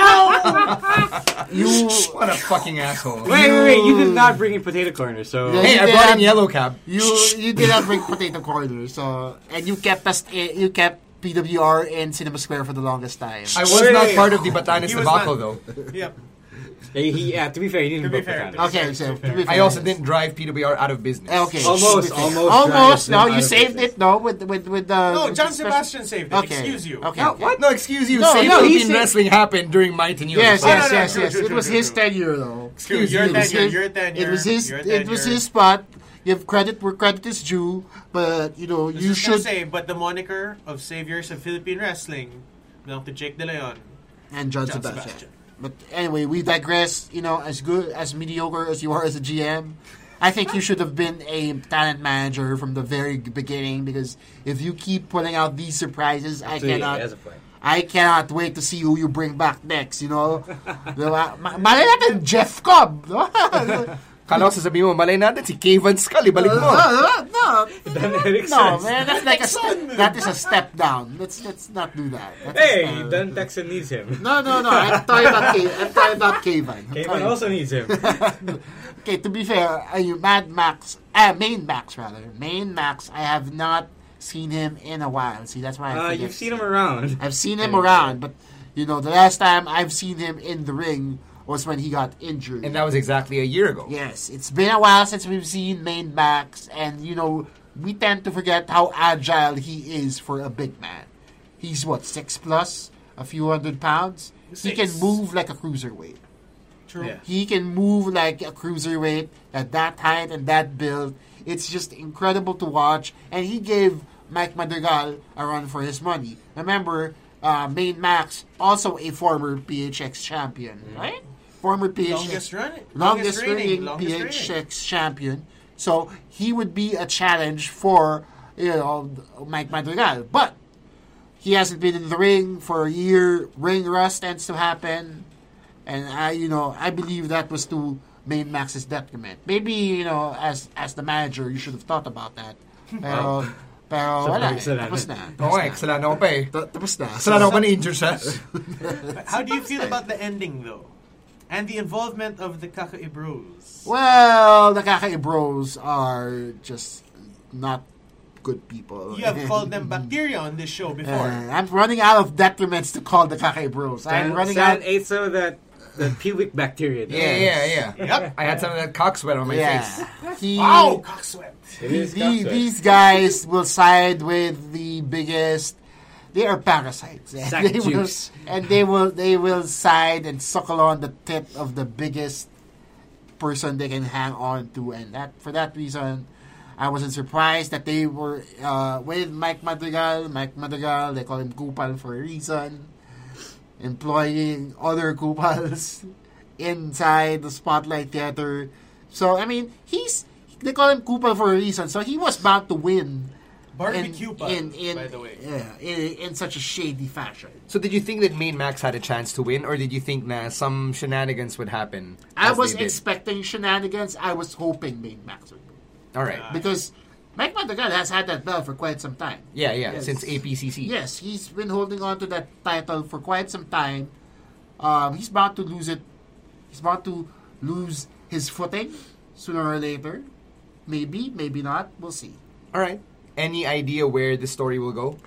[SPEAKER 6] you
[SPEAKER 3] What a fucking asshole.
[SPEAKER 7] Wait, wait, wait. You did not bring in Potato Corner, so...
[SPEAKER 6] Yeah.
[SPEAKER 3] Hey,
[SPEAKER 6] You
[SPEAKER 3] I
[SPEAKER 6] did
[SPEAKER 3] brought in
[SPEAKER 6] have-
[SPEAKER 3] Yellow Cab.
[SPEAKER 6] you you did not bring Potato Corner, so and you kept us you kept P W R in Cinema Square for the longest time.
[SPEAKER 3] I was
[SPEAKER 7] Wait,
[SPEAKER 3] not
[SPEAKER 7] wait,
[SPEAKER 3] part of the Batanes
[SPEAKER 4] He was
[SPEAKER 3] debacle,
[SPEAKER 4] not-
[SPEAKER 3] though.
[SPEAKER 4] Yep.
[SPEAKER 7] Hey, he, yeah, to be fair, he didn't
[SPEAKER 4] To be
[SPEAKER 7] book
[SPEAKER 4] fair,
[SPEAKER 7] Batanes.
[SPEAKER 4] to
[SPEAKER 6] Okay, so to be
[SPEAKER 3] I
[SPEAKER 6] fair,
[SPEAKER 3] also
[SPEAKER 6] yes.
[SPEAKER 3] didn't drive P W R out of business.
[SPEAKER 6] Okay,
[SPEAKER 7] Almost,
[SPEAKER 6] to be fair.
[SPEAKER 7] almost
[SPEAKER 6] almost.
[SPEAKER 7] drives
[SPEAKER 6] No,
[SPEAKER 7] them
[SPEAKER 6] you
[SPEAKER 7] out of
[SPEAKER 6] saved
[SPEAKER 7] business.
[SPEAKER 6] it. No, with with with the
[SPEAKER 4] No,
[SPEAKER 6] with
[SPEAKER 4] John
[SPEAKER 6] the special-
[SPEAKER 4] Sebastian saved it.
[SPEAKER 6] Okay.
[SPEAKER 4] Excuse you.
[SPEAKER 6] Okay.
[SPEAKER 3] No, what? No, excuse you.
[SPEAKER 6] No,
[SPEAKER 3] Save
[SPEAKER 6] no, he
[SPEAKER 3] Philippine
[SPEAKER 7] said-
[SPEAKER 3] wrestling happened during my tenure.
[SPEAKER 6] Yes,
[SPEAKER 4] Oh, no,
[SPEAKER 6] yes,
[SPEAKER 4] no,
[SPEAKER 6] yes,
[SPEAKER 4] true,
[SPEAKER 6] yes.
[SPEAKER 4] true,
[SPEAKER 6] It
[SPEAKER 4] true,
[SPEAKER 6] was
[SPEAKER 4] true,
[SPEAKER 6] his
[SPEAKER 4] true.
[SPEAKER 6] tenure, though.
[SPEAKER 3] Excuse
[SPEAKER 4] Your
[SPEAKER 3] me.
[SPEAKER 6] It was
[SPEAKER 4] tenure,
[SPEAKER 6] his-
[SPEAKER 4] your tenure,
[SPEAKER 6] It was his.
[SPEAKER 4] your
[SPEAKER 6] It was
[SPEAKER 4] tenure.
[SPEAKER 6] his spot. Give credit where credit is due, but you know
[SPEAKER 4] This
[SPEAKER 6] you
[SPEAKER 4] is
[SPEAKER 6] should.
[SPEAKER 4] gonna say, but the moniker of saviors of Philippine wrestling belonged to Jake De Leon.
[SPEAKER 6] And John,
[SPEAKER 4] John
[SPEAKER 6] Sebastian.
[SPEAKER 4] Sebastian.
[SPEAKER 6] But anyway, we digress. You know, as good as mediocre as you are as a G M, I think you should have been a talent manager from the very beginning. Because if you keep putting out these surprises, I
[SPEAKER 7] So, yeah,
[SPEAKER 6] cannot.
[SPEAKER 7] he has a point.
[SPEAKER 6] I cannot wait to see who you bring back next, you know? Diba? Ma- malay natin, Jeff Cobb. No?
[SPEAKER 3] Kala ko sasabihin mo, malay natin si Kevin Scully, balik mo.
[SPEAKER 6] No, no, no.
[SPEAKER 7] Dan Erickson.
[SPEAKER 6] No, man, that's like a step, that is a step down. Let's let's not do that. That's a
[SPEAKER 7] Hey,
[SPEAKER 6] step-
[SPEAKER 7] Dan Texan needs him.
[SPEAKER 6] No, no, no. I'm talking about K- I'm talking about Kevin. I'm
[SPEAKER 7] Kevin
[SPEAKER 6] talking-
[SPEAKER 7] also needs him.
[SPEAKER 6] Okay, to be fair, uh, you Mad Max, uh, Main Max rather, Main Max. I have not seen him in a while. See, that's why I
[SPEAKER 7] Uh,
[SPEAKER 6] forget.
[SPEAKER 7] you've seen him around.
[SPEAKER 6] I've seen him around, but you know, the last time I've seen him in the ring was when he got injured.
[SPEAKER 3] And that was exactly a year ago.
[SPEAKER 6] Yes, it's been a while since we've seen Main Max, and you know, we tend to forget how agile he is for a big man. He's what, six plus, a few hundred pounds. He can
[SPEAKER 4] Six.
[SPEAKER 6] move like a cruiserweight.
[SPEAKER 4] True.
[SPEAKER 7] Yeah.
[SPEAKER 6] He can move like a cruiserweight at that height and that build. It's just incredible to watch. And he gave Mike Madrigal a run for his money. Remember, uh, Main Max, also a former P H X champion, right? Former P H X
[SPEAKER 4] Longest running.
[SPEAKER 6] longest
[SPEAKER 4] reigning,
[SPEAKER 6] reigning
[SPEAKER 4] longest
[SPEAKER 6] P H X
[SPEAKER 4] reigning.
[SPEAKER 6] champion. So he would be a challenge for, you know, Mike Madrigal. But he hasn't been in the ring for a year. Ring rust tends to happen. And I, you know, I believe that was to Main Max's detriment. Maybe, you know, as as the manager, you should have thought about that. Pero, pero
[SPEAKER 7] So,
[SPEAKER 6] wala. eh.
[SPEAKER 7] kasalanan.
[SPEAKER 6] Tapos na.
[SPEAKER 3] Oo, eh, kasalanan ko pa eh.
[SPEAKER 6] Ta- Tapos na.
[SPEAKER 3] Kasalanan ko pa ni-injure siya.
[SPEAKER 4] How do you feel about the ending, though? And the involvement of the Kaka'i Bros?
[SPEAKER 6] Well, the Kaka'i Bros are just not good people.
[SPEAKER 4] You have called them bacteria on this show before.
[SPEAKER 6] Uh, I'm running out of detriments to call the Kaka'i Bros. I'm
[SPEAKER 7] San,
[SPEAKER 6] running
[SPEAKER 7] San
[SPEAKER 6] out.
[SPEAKER 7] ate some of that, that pubic bacteria. though.
[SPEAKER 3] Yeah, yeah, yeah.
[SPEAKER 4] Yep.
[SPEAKER 3] I had some of that cock sweat on my
[SPEAKER 6] Yeah.
[SPEAKER 3] face.
[SPEAKER 6] He,
[SPEAKER 4] Wow, cocksweat.
[SPEAKER 7] It is
[SPEAKER 6] the-
[SPEAKER 7] cocksweat.
[SPEAKER 6] these guys will side with the biggest. They are parasites, and
[SPEAKER 7] Sack
[SPEAKER 6] they will,
[SPEAKER 7] juice.
[SPEAKER 6] and they will they will side and suckle on the tip of the biggest person they can hang on to, and that for that reason, I wasn't surprised that they were uh, with Mike Madrigal. Mike Madrigal, they call him Kupal for a reason, employing other Kupals inside the Spotlight Theater. So I mean, he's they call him Kupal for a reason. So he was bound to win.
[SPEAKER 4] Barbecue
[SPEAKER 6] in,
[SPEAKER 4] pal,
[SPEAKER 6] in, in,
[SPEAKER 4] by the way.
[SPEAKER 6] Yeah, in, in such a shady fashion.
[SPEAKER 3] So did you think that Main Max had a chance to win, or did you think that some shenanigans would happen?
[SPEAKER 6] I
[SPEAKER 3] as
[SPEAKER 6] was
[SPEAKER 3] they did?
[SPEAKER 6] expecting shenanigans. I was hoping Main Max would win.
[SPEAKER 3] All right.
[SPEAKER 6] Because Mike Madrigal has had that belt for quite some time.
[SPEAKER 3] Yeah, yeah.
[SPEAKER 6] Yes.
[SPEAKER 3] Since A P C C.
[SPEAKER 6] Yes, he's been holding on to that title for quite some time. Um, he's bound to lose it. He's bound to lose his footing sooner or later. Maybe, maybe not. We'll see.
[SPEAKER 3] All right. Any idea where the story will go?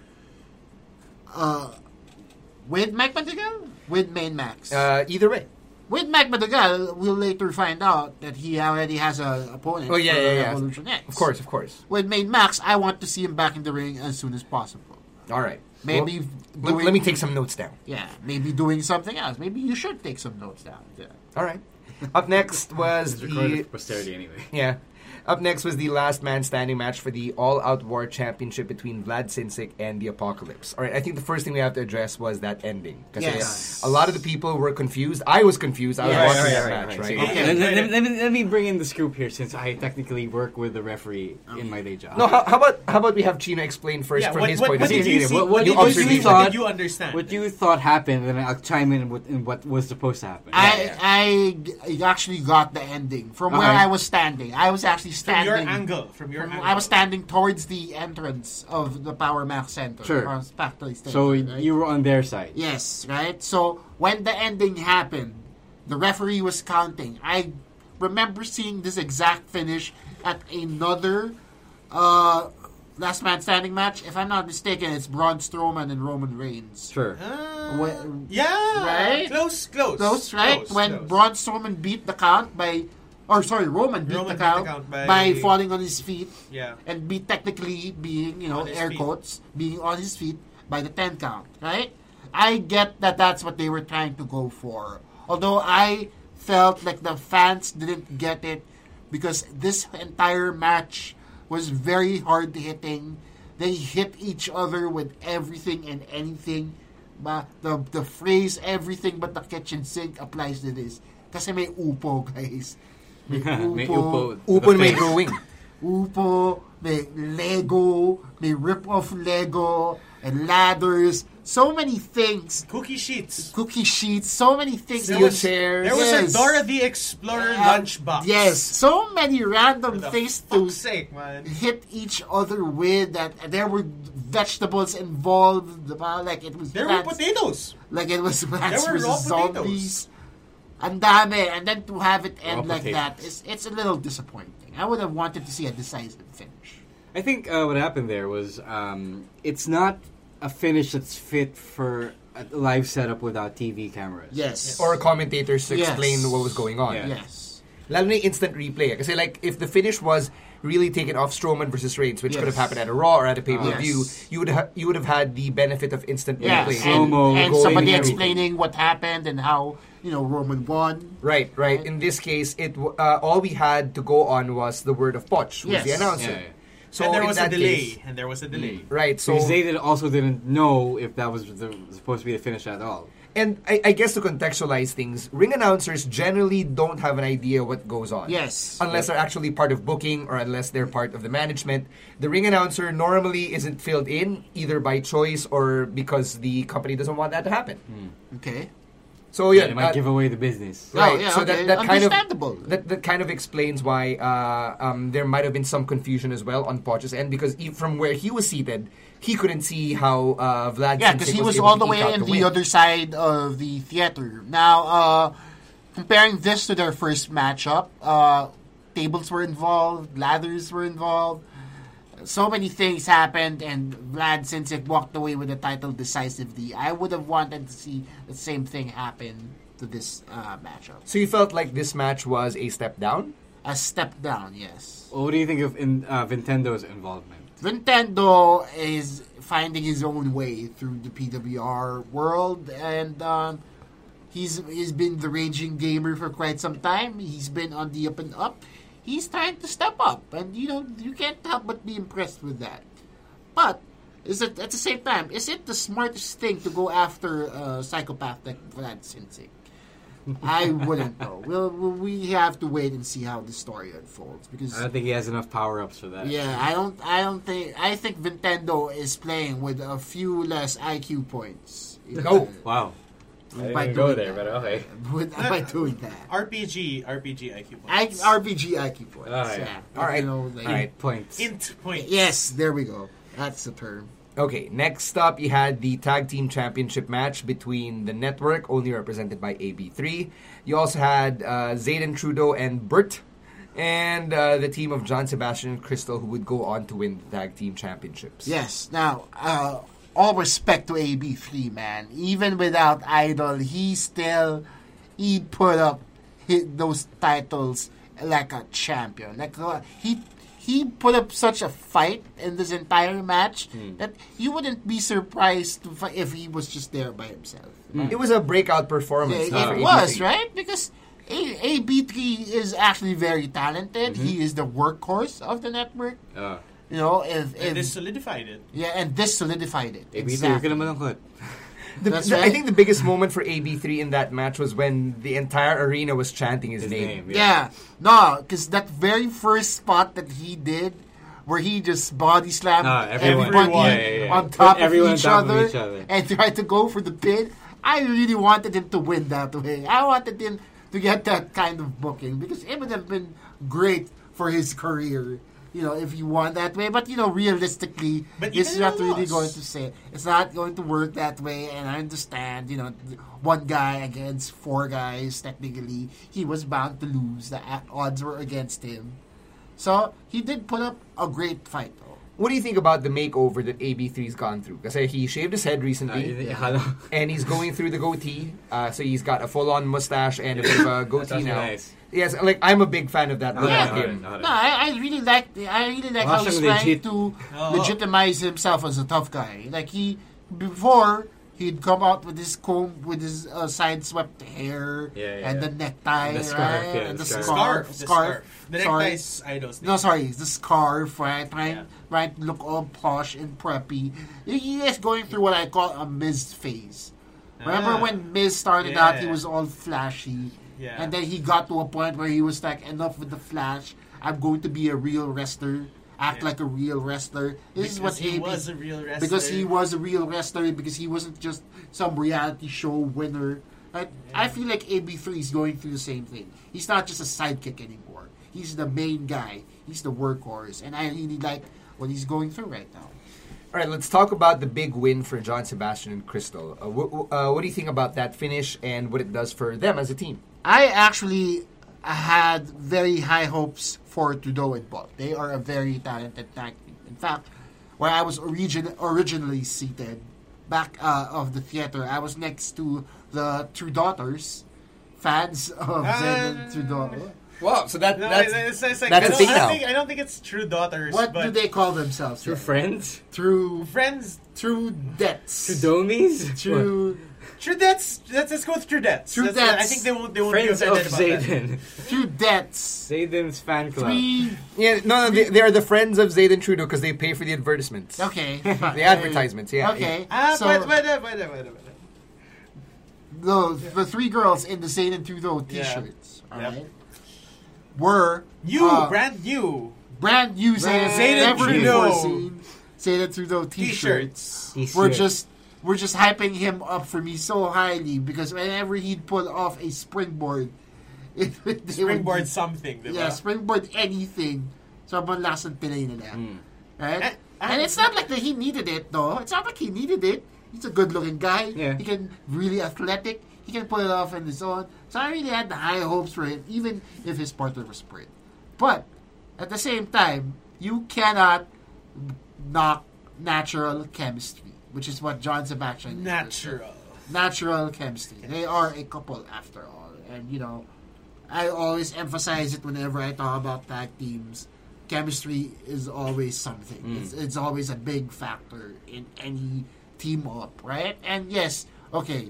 [SPEAKER 6] With Mike Madrigal? With Main Max?
[SPEAKER 3] Uh, either way.
[SPEAKER 6] With Mike Madrigal, we'll later find out that he already has an opponent
[SPEAKER 3] Oh yeah,
[SPEAKER 6] for
[SPEAKER 3] yeah, yeah.
[SPEAKER 6] Revolution X.
[SPEAKER 3] Of course, of course.
[SPEAKER 6] With Main Max, I want to see him back in the ring as soon as possible.
[SPEAKER 3] All right.
[SPEAKER 6] Maybe
[SPEAKER 3] Well,
[SPEAKER 6] doing,
[SPEAKER 3] let, let me take some notes down.
[SPEAKER 6] Yeah, maybe doing something else. Maybe you should take some notes down. Yeah.
[SPEAKER 3] All right. Up next was
[SPEAKER 7] It's recorded
[SPEAKER 3] the
[SPEAKER 7] for posterity anyway.
[SPEAKER 3] yeah. Up next was the last man standing match for the All Out War Championship between Vlad Sinsik and the Apocalypse. All right, I think the first thing we have to address was that ending. Kasi
[SPEAKER 6] Yes.
[SPEAKER 3] a lot of the people were confused. I was confused. I was
[SPEAKER 6] Yes.
[SPEAKER 3] watching
[SPEAKER 6] Right,
[SPEAKER 3] that
[SPEAKER 7] right,
[SPEAKER 3] match,
[SPEAKER 7] right,
[SPEAKER 3] right?
[SPEAKER 7] right.
[SPEAKER 6] Okay.
[SPEAKER 7] Let, let- let- let me, let me bring in the scoop here, since I technically work with the referee in my day job.
[SPEAKER 3] No, how, how about how about we have Chino explain first
[SPEAKER 4] Yeah,
[SPEAKER 3] from
[SPEAKER 4] what,
[SPEAKER 3] his
[SPEAKER 4] what,
[SPEAKER 3] point
[SPEAKER 4] what
[SPEAKER 3] of
[SPEAKER 4] did
[SPEAKER 3] view.
[SPEAKER 4] you see?
[SPEAKER 7] What- what
[SPEAKER 4] What,
[SPEAKER 7] did
[SPEAKER 4] did
[SPEAKER 3] you
[SPEAKER 4] you see?
[SPEAKER 3] thought-
[SPEAKER 4] What did you understand?
[SPEAKER 7] What you thought happened, and then I'll chime in with in what was supposed to happen.
[SPEAKER 6] I, I g- actually got the ending from where
[SPEAKER 7] Okay.
[SPEAKER 6] I was standing. I was actually
[SPEAKER 4] from
[SPEAKER 6] standing.
[SPEAKER 4] your angle. From your
[SPEAKER 6] from-
[SPEAKER 4] angle.
[SPEAKER 6] I was standing towards the entrance of the Power Max Center.
[SPEAKER 7] Sure.
[SPEAKER 6] Or Factory Station,
[SPEAKER 7] So
[SPEAKER 6] right?
[SPEAKER 7] you were on their side.
[SPEAKER 6] Yes, right? So when the ending happened, the referee was counting. I remember seeing this exact finish at another uh, last man standing match. If I'm not mistaken, it's Braun Strowman and Roman Reigns.
[SPEAKER 7] Sure.
[SPEAKER 4] Ah,
[SPEAKER 6] Wh-
[SPEAKER 4] yeah.
[SPEAKER 6] Right?
[SPEAKER 4] Close, close.
[SPEAKER 6] Those, right?
[SPEAKER 4] Close,
[SPEAKER 6] when
[SPEAKER 4] close.
[SPEAKER 6] Braun Strowman beat the count by, or sorry, Roman beat,
[SPEAKER 4] Roman
[SPEAKER 6] the,
[SPEAKER 4] beat
[SPEAKER 6] count
[SPEAKER 4] the count by-
[SPEAKER 6] by falling on his feet.
[SPEAKER 4] Yeah.
[SPEAKER 6] And be technically being, you know,
[SPEAKER 4] On his
[SPEAKER 6] air
[SPEAKER 4] feet.
[SPEAKER 6] quotes, being on his feet by the ten count, right? I get that that's what they were trying to go for. Although I felt like the fans didn't get it because this entire match was very hard hitting. They hit each other with everything and anything. But the the phrase everything but the kitchen sink applies to this. Kasi may upo, guys. May upo.
[SPEAKER 7] May upo.
[SPEAKER 3] Upon
[SPEAKER 7] The
[SPEAKER 3] may
[SPEAKER 7] face.
[SPEAKER 3] drawing.
[SPEAKER 6] Upo, may Lego, may rip-off Lego, and ladders. so many things.
[SPEAKER 4] Cookie sheets.
[SPEAKER 6] Cookie sheets, so many things.
[SPEAKER 4] There
[SPEAKER 3] Steel
[SPEAKER 4] was,
[SPEAKER 3] chairs.
[SPEAKER 4] there was
[SPEAKER 6] Yes.
[SPEAKER 4] a Dora the Explorer
[SPEAKER 6] Uh,
[SPEAKER 4] lunchbox.
[SPEAKER 6] Yes, so many random
[SPEAKER 4] For the
[SPEAKER 6] things
[SPEAKER 4] fuck's
[SPEAKER 6] to
[SPEAKER 4] sake, man.
[SPEAKER 6] hit each other with. That there were vegetables involved. diba? Like it was
[SPEAKER 4] There were
[SPEAKER 6] plants,
[SPEAKER 4] potatoes.
[SPEAKER 6] like it was Plants
[SPEAKER 4] There were raw
[SPEAKER 6] versus
[SPEAKER 4] potatoes.
[SPEAKER 6] Zombies. Ang dami, and then to have it end
[SPEAKER 7] Raw
[SPEAKER 6] like that,
[SPEAKER 7] potatoes.
[SPEAKER 6] it's, it's a little disappointing. I would have wanted to see a decisive finish.
[SPEAKER 7] I think uh, what happened there was um, it's not a finish that's fit for a live setup without T V cameras.
[SPEAKER 6] Yes.
[SPEAKER 3] Or commentators to
[SPEAKER 6] Yes.
[SPEAKER 3] explain what was going on.
[SPEAKER 7] Yeah.
[SPEAKER 6] Yes.
[SPEAKER 3] Lalo na yung instant replay. Kasi like, if the finish was really taken off Strowman versus Reigns, which
[SPEAKER 6] Yes.
[SPEAKER 3] could have happened at a Raw or at a pay-per-view,
[SPEAKER 6] Yes.
[SPEAKER 3] you would ha- you would have had the benefit of instant
[SPEAKER 6] Yes.
[SPEAKER 3] replay.
[SPEAKER 6] And,
[SPEAKER 7] Slow-mo,
[SPEAKER 6] and
[SPEAKER 3] going
[SPEAKER 6] somebody
[SPEAKER 3] and everything.
[SPEAKER 6] explaining what happened and how, you know, Roman won.
[SPEAKER 3] Right, right. In this case, it w- uh, all we had to go on was the word of Poch, who was
[SPEAKER 6] Yes.
[SPEAKER 3] the announcer.
[SPEAKER 7] Yeah, yeah.
[SPEAKER 3] So
[SPEAKER 4] and there
[SPEAKER 3] in
[SPEAKER 4] was a
[SPEAKER 3] that
[SPEAKER 4] delay.
[SPEAKER 3] case-
[SPEAKER 4] and there was a delay.
[SPEAKER 3] right. So
[SPEAKER 7] Because they did, also didn't know if that was the, supposed to be the finish at all.
[SPEAKER 3] and I, I guess to contextualize things, ring announcers generally don't have an idea what goes on.
[SPEAKER 6] Yes.
[SPEAKER 3] Unless they're actually part of booking or unless they're part of the management. The ring announcer normally isn't filled in either by choice or because the company doesn't want that to happen.
[SPEAKER 6] Okay.
[SPEAKER 3] So yeah,
[SPEAKER 7] They might
[SPEAKER 3] uh,
[SPEAKER 7] give away the business.
[SPEAKER 3] right.
[SPEAKER 6] Oh, yeah,
[SPEAKER 3] so
[SPEAKER 6] okay.
[SPEAKER 3] that, that kind of
[SPEAKER 6] Understandable.
[SPEAKER 3] that, that kind of explains why uh, um, there might have been some confusion as well on Poch's end because he, from where he was seated, he couldn't see how uh, Vlad.
[SPEAKER 6] Yeah,
[SPEAKER 3] Simpson
[SPEAKER 6] because he was
[SPEAKER 3] able
[SPEAKER 6] all
[SPEAKER 3] to
[SPEAKER 6] the
[SPEAKER 3] eke
[SPEAKER 6] way
[SPEAKER 3] out
[SPEAKER 6] in the
[SPEAKER 3] win.
[SPEAKER 6] other side of the theater. Now, uh, comparing this to their first matchup, uh, tables were involved, ladders were involved. So many things happened, and Vlad Simpson walked away with the title decisively. I would have wanted to see the same thing happen to this uh, matchup.
[SPEAKER 3] So you felt like this match was a step down?
[SPEAKER 6] A step down, yes.
[SPEAKER 7] Well, what do you think of in, uh, Nintendo's involvement?
[SPEAKER 6] Nintendo is finding his own way through the P W R world, and um, he's he's been the raging gamer for quite some time. He's been on the up and up. He's trying to step up, and you know you can't help but be impressed with that. But is it at the same time? Is it the smartest thing to go after a psychopath like Vlad Simpson? I wouldn't know. We'll, we'll we have to wait and see how the story unfolds because
[SPEAKER 7] I don't think he has enough power-ups for that.
[SPEAKER 6] yeah, I don't. I don't think. I think Nintendo is playing with a few less I Q points.
[SPEAKER 3] No.
[SPEAKER 7] Wow. I
[SPEAKER 6] By
[SPEAKER 7] didn't go
[SPEAKER 6] doing
[SPEAKER 7] there,
[SPEAKER 6] that.
[SPEAKER 7] but okay.
[SPEAKER 6] With, by doing that.
[SPEAKER 4] R P G, R P G I Q
[SPEAKER 6] I,
[SPEAKER 4] points.
[SPEAKER 6] R P G I Q points.
[SPEAKER 7] Ah, yeah.
[SPEAKER 6] yeah.
[SPEAKER 3] All right.
[SPEAKER 6] You know, like,
[SPEAKER 3] All right.
[SPEAKER 7] Points.
[SPEAKER 4] Int points.
[SPEAKER 6] Yes, there we go. That's the term.
[SPEAKER 3] Okay, next up, you had the Tag Team Championship match between the Network, only represented by A B three. You also had uh, Zayden Trudeau and Bert, and uh, the team of John Sebastian and Crystal, who would go on to win the Tag Team Championships.
[SPEAKER 6] Yes. Now, uh, all respect to A B three, man. Even without Idol, he still he put up hit those titles like a champion. Like uh, he he put up such a fight in this entire match that you wouldn't be surprised to fi- if he was just there by himself.
[SPEAKER 3] It was a breakout performance.
[SPEAKER 6] It,
[SPEAKER 3] uh, for
[SPEAKER 6] it
[SPEAKER 3] A B three.
[SPEAKER 6] was, right? Because A- AB3 is actually very talented. He is the workhorse of the network.
[SPEAKER 7] Uh,
[SPEAKER 6] You know, if, if
[SPEAKER 4] And this solidified it.
[SPEAKER 6] yeah, and this solidified it.
[SPEAKER 7] A B three,
[SPEAKER 6] Exactly.
[SPEAKER 7] ka naman malungkot.
[SPEAKER 3] The,
[SPEAKER 6] That's
[SPEAKER 3] the- I
[SPEAKER 6] right.
[SPEAKER 3] think the biggest moment for A B three in that match was when the entire arena was chanting his,
[SPEAKER 7] His
[SPEAKER 3] name.
[SPEAKER 7] name.
[SPEAKER 6] Yeah, no, because that very first spot that he did, where he just body slammed
[SPEAKER 7] Ah, everyone.
[SPEAKER 6] everybody
[SPEAKER 7] Everyone. Yeah, yeah, yeah.
[SPEAKER 6] on top
[SPEAKER 7] Put everyone
[SPEAKER 6] of each,
[SPEAKER 7] on top of
[SPEAKER 6] other,
[SPEAKER 7] each other.
[SPEAKER 6] and tried to go for the pin. I really wanted him to win that way. I wanted him to get that kind of booking because it would have been great for his career. You know, if you won that way, but you know, realistically,
[SPEAKER 4] But
[SPEAKER 6] it's
[SPEAKER 4] even
[SPEAKER 6] not
[SPEAKER 4] if he
[SPEAKER 6] really
[SPEAKER 4] lost.
[SPEAKER 6] going to say it's not going to work that way. And I understand, you know, one guy against four guys. Technically, he was bound to lose. The a- odds were against him, so he did put up a great fight, though.
[SPEAKER 3] What do you think about the makeover that A B three's gone through? Because he shaved his head
[SPEAKER 7] Uh,
[SPEAKER 3] recently.
[SPEAKER 7] yun- akala-
[SPEAKER 3] And he's going through the goatee, uh, so he's got a full-on mustache and a bit of a goatee
[SPEAKER 7] That's
[SPEAKER 3] now.
[SPEAKER 7] nice.
[SPEAKER 3] Yes, like I'm a big fan of that look
[SPEAKER 6] Yeah.
[SPEAKER 3] of him.
[SPEAKER 7] Alright,
[SPEAKER 6] No, I, I really like I really like
[SPEAKER 7] Baka
[SPEAKER 6] how he's
[SPEAKER 7] siyang
[SPEAKER 6] trying
[SPEAKER 7] legit.
[SPEAKER 6] to
[SPEAKER 4] Oo.
[SPEAKER 6] legitimize himself as a tough guy. Like he before he'd come out with his comb with his uh, side swept hair
[SPEAKER 7] Yeah, yeah,
[SPEAKER 6] and
[SPEAKER 7] yeah.
[SPEAKER 6] the necktie,
[SPEAKER 7] The scarf,
[SPEAKER 6] right?
[SPEAKER 7] yeah,
[SPEAKER 6] and
[SPEAKER 7] the
[SPEAKER 6] the
[SPEAKER 7] scarf.
[SPEAKER 6] scarf,
[SPEAKER 4] The
[SPEAKER 6] scarf,
[SPEAKER 4] scarf. The
[SPEAKER 6] sorry.
[SPEAKER 4] neckties, Idol's
[SPEAKER 6] No, sorry, the scarf, right? Trying,
[SPEAKER 4] Yeah.
[SPEAKER 6] trying to look all posh and preppy. He he is going through what I call a Miz phase. Remember
[SPEAKER 4] Ah.
[SPEAKER 6] when Miz started out, he
[SPEAKER 4] Yeah.
[SPEAKER 6] was all flashy.
[SPEAKER 4] Yeah.
[SPEAKER 6] And then he got to a point where he was like, enough with the flash. I'm going to be a real wrestler. act
[SPEAKER 4] Yeah.
[SPEAKER 6] like a real wrestler. This is what
[SPEAKER 4] he
[SPEAKER 6] A B
[SPEAKER 4] was a real wrestler.
[SPEAKER 6] because he was a real wrestler, because he wasn't just some reality show winner. Right? I feel like A B three is going through the same thing. He's not just a sidekick anymore. He's the main guy. He's the workhorse, and I really like what he's going through right now.
[SPEAKER 3] All right, let's talk about the big win for John Sebastian and Crystal. Uh, wh- uh, what do you think about that finish and what it does for them as a team?
[SPEAKER 6] I actually had very high hopes for Trudeau and Bob. They are a very talented tag team. In fact, where I was origin- originally seated, back uh, of the theater, I was next to the True Daughters, fans of
[SPEAKER 4] Ah.
[SPEAKER 6] Zayden Trudeau.
[SPEAKER 3] Wow, so that
[SPEAKER 4] No,
[SPEAKER 3] that's
[SPEAKER 4] it's, it's like,
[SPEAKER 3] that's
[SPEAKER 4] I
[SPEAKER 3] a
[SPEAKER 4] don't,
[SPEAKER 3] thing
[SPEAKER 4] I
[SPEAKER 3] now.
[SPEAKER 4] don't think, I don't think it's True Daughters.
[SPEAKER 6] What
[SPEAKER 4] but
[SPEAKER 6] do they call themselves?
[SPEAKER 7] True friends?
[SPEAKER 6] True,
[SPEAKER 4] Friends.
[SPEAKER 6] true debts.
[SPEAKER 7] Trudomies?
[SPEAKER 6] True,
[SPEAKER 4] True Debts. Let's, let's go with True Debts.
[SPEAKER 6] True
[SPEAKER 4] That's- I
[SPEAKER 6] Debts.
[SPEAKER 4] think they won't. They won't
[SPEAKER 7] Friends
[SPEAKER 4] be
[SPEAKER 7] of
[SPEAKER 4] offended about that.
[SPEAKER 7] Zayden.
[SPEAKER 6] true debts.
[SPEAKER 7] Zayden's fan club.
[SPEAKER 6] Three.
[SPEAKER 3] yeah, no, no, they, they are the friends of Zayden Trudeau because they pay for the advertisements.
[SPEAKER 6] Okay.
[SPEAKER 3] The advertisements, yeah.
[SPEAKER 6] Okay.
[SPEAKER 4] Ah,
[SPEAKER 6] so,
[SPEAKER 4] but, but, but, but, but, but.
[SPEAKER 6] the the three girls in the Zayden Trudeau
[SPEAKER 4] Yeah.
[SPEAKER 6] T-shirts,
[SPEAKER 4] Yep.
[SPEAKER 6] alright, were
[SPEAKER 4] You,
[SPEAKER 6] uh,
[SPEAKER 4] brand new.
[SPEAKER 6] brand new Zayden,
[SPEAKER 4] Zayden
[SPEAKER 6] never
[SPEAKER 4] Trudeau.
[SPEAKER 6] before seen Zayden Trudeau T-shirts.
[SPEAKER 7] T-shirts.
[SPEAKER 6] We're just we're just hyping him up for me so highly because whenever he'd pull off a springboard, it, they would
[SPEAKER 4] Springboard
[SPEAKER 6] be-
[SPEAKER 4] something, diba?
[SPEAKER 6] yeah, springboard anything. Sobrang lasang pilay nila.
[SPEAKER 7] Mm.
[SPEAKER 6] Right?
[SPEAKER 4] And-
[SPEAKER 6] and it's not like that he needed it, though. It's not like he needed it. He's a good-looking guy.
[SPEAKER 7] Yeah.
[SPEAKER 6] He can really athletic. He can pull it off on his own. So I really had the high hopes for him, even if his partner was sprint. But at the same time, you cannot knock natural chemistry, which is what John Sebastian is.
[SPEAKER 4] Natural.
[SPEAKER 6] Natural chemistry. They are a couple after all. And, you know, I always emphasize it whenever I talk about tag teams. Chemistry is always something.
[SPEAKER 7] Mm.
[SPEAKER 6] It's, it's always a big factor in any team up, right? And yes, okay,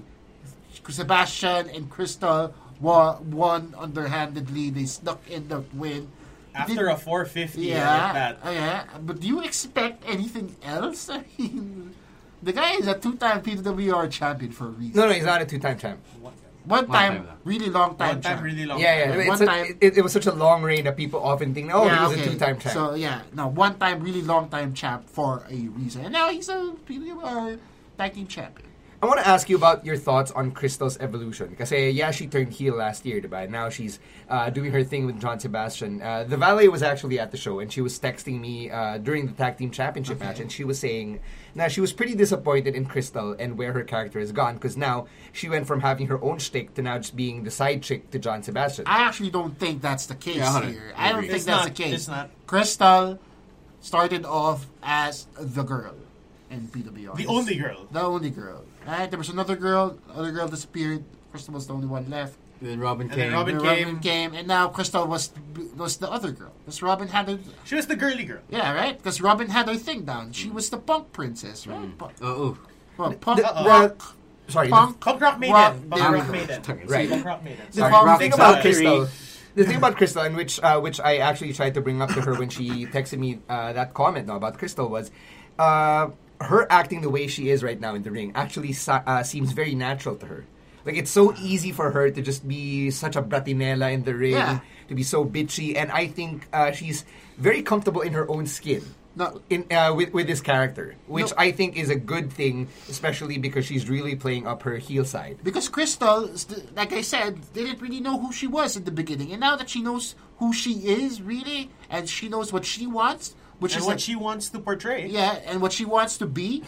[SPEAKER 6] Sebastian and Crystal won, won underhandedly. They snuck in the win.
[SPEAKER 4] After
[SPEAKER 6] Did-
[SPEAKER 4] a four fifty
[SPEAKER 6] yeah,
[SPEAKER 4] like that.
[SPEAKER 6] uh, yeah. But do you expect anything else? I mean, the guy is a two-time P W R champion for a reason.
[SPEAKER 3] No, no, he's not a two-time champ.
[SPEAKER 6] One
[SPEAKER 7] One
[SPEAKER 6] time,
[SPEAKER 7] time lang.
[SPEAKER 6] really long time
[SPEAKER 4] One time
[SPEAKER 6] champ.
[SPEAKER 4] really long.
[SPEAKER 3] Yeah, yeah.
[SPEAKER 6] Yeah,
[SPEAKER 3] It's
[SPEAKER 6] one
[SPEAKER 3] a-
[SPEAKER 6] time-
[SPEAKER 3] it, it was such a long reign that people often think, oh,
[SPEAKER 6] Yeah,
[SPEAKER 3] he was
[SPEAKER 6] okay.
[SPEAKER 3] a two-time champ.
[SPEAKER 6] So yeah, no, one time, really long time champ for a reason, and now he's a P W R tag team champion.
[SPEAKER 3] I want to ask you about your thoughts on Crystal's evolution. Because yeah, she turned heel last year, diba? Now she's uh, doing her thing with John Sebastian. Uh, the Valet was actually at the show, and she was texting me uh, during the tag team championship
[SPEAKER 6] Okay.
[SPEAKER 3] match, and she was saying, now she was pretty disappointed in Crystal and where her character has gone, because now she went from having her own shtick to now just being the side chick to John Sebastian.
[SPEAKER 6] I actually don't think that's the case
[SPEAKER 7] Yeah, I
[SPEAKER 6] here. I don't
[SPEAKER 7] agree.
[SPEAKER 6] think
[SPEAKER 4] It's
[SPEAKER 6] that's
[SPEAKER 4] not,
[SPEAKER 6] the case.
[SPEAKER 4] it's not.
[SPEAKER 6] Crystal started off as the girl in P W R.
[SPEAKER 4] The only girl.
[SPEAKER 6] The only girl. Right? There was another girl. Other girl disappeared. Crystal was the only one left.
[SPEAKER 7] Then Robin
[SPEAKER 4] And then
[SPEAKER 7] came.
[SPEAKER 4] Robin
[SPEAKER 6] And
[SPEAKER 4] came.
[SPEAKER 6] Robin came, and now Crystal was was the other girl. Because Robin had her,
[SPEAKER 4] She was the girly girl.
[SPEAKER 6] yeah, right. Because Robin had her thing down. She was the punk princess, right? Punk,
[SPEAKER 7] Oh, oh.
[SPEAKER 6] well, punk
[SPEAKER 3] The-
[SPEAKER 4] Uh-oh.
[SPEAKER 6] rock,
[SPEAKER 3] Sorry, the-
[SPEAKER 6] punk.
[SPEAKER 4] Punk Rock Maiden.
[SPEAKER 6] Rock-
[SPEAKER 4] Punk
[SPEAKER 6] yeah.
[SPEAKER 4] Rock Maiden.
[SPEAKER 3] Right.
[SPEAKER 4] Punk Rock Maiden.
[SPEAKER 3] The
[SPEAKER 6] Sorry,
[SPEAKER 3] fun
[SPEAKER 6] Rock
[SPEAKER 3] thing
[SPEAKER 6] and
[SPEAKER 3] about
[SPEAKER 6] Roll.
[SPEAKER 3] Crystal, the thing about Crystal, and which uh, which I actually tried to bring up to her when she texted me uh, that comment now about Crystal was, uh, her acting the way she is right now in the ring actually sa- uh, seems very natural to her. Like it's so easy for her to just be such a bratinella in the ring,
[SPEAKER 6] Yeah.
[SPEAKER 3] to be so bitchy, and I think uh, she's very comfortable in her own skin.
[SPEAKER 6] No.
[SPEAKER 3] In uh, with with this character, which
[SPEAKER 6] No.
[SPEAKER 3] I think is a good thing, especially because she's really playing up her heel side.
[SPEAKER 6] Because Crystal, st- like I said, didn't really know who she was in the beginning, and now that she knows who she is really, and she knows what she wants, which
[SPEAKER 4] And
[SPEAKER 6] is
[SPEAKER 4] what
[SPEAKER 6] like-
[SPEAKER 4] she wants to portray.
[SPEAKER 6] yeah, and what she wants to be,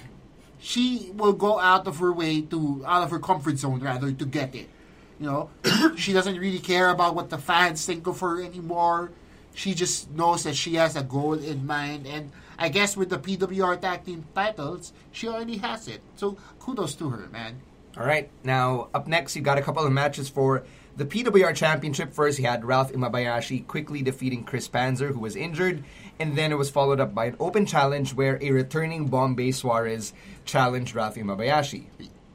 [SPEAKER 6] she will go out of her way to out of her comfort zone rather to get it. You know, she doesn't really care about what the fans think of her anymore. She just knows that she has a goal in mind, and I guess with the P W R tag team titles, she already has it. So kudos to her, man.
[SPEAKER 3] All right. Now, up next, you got a couple of matches for the P W R Championship. First, you had Ralph Imabayashi quickly defeating Chris Panzer, who was injured. And then it was followed up by an open challenge where a returning Bombay Suarez challenged Ralph Imabayashi.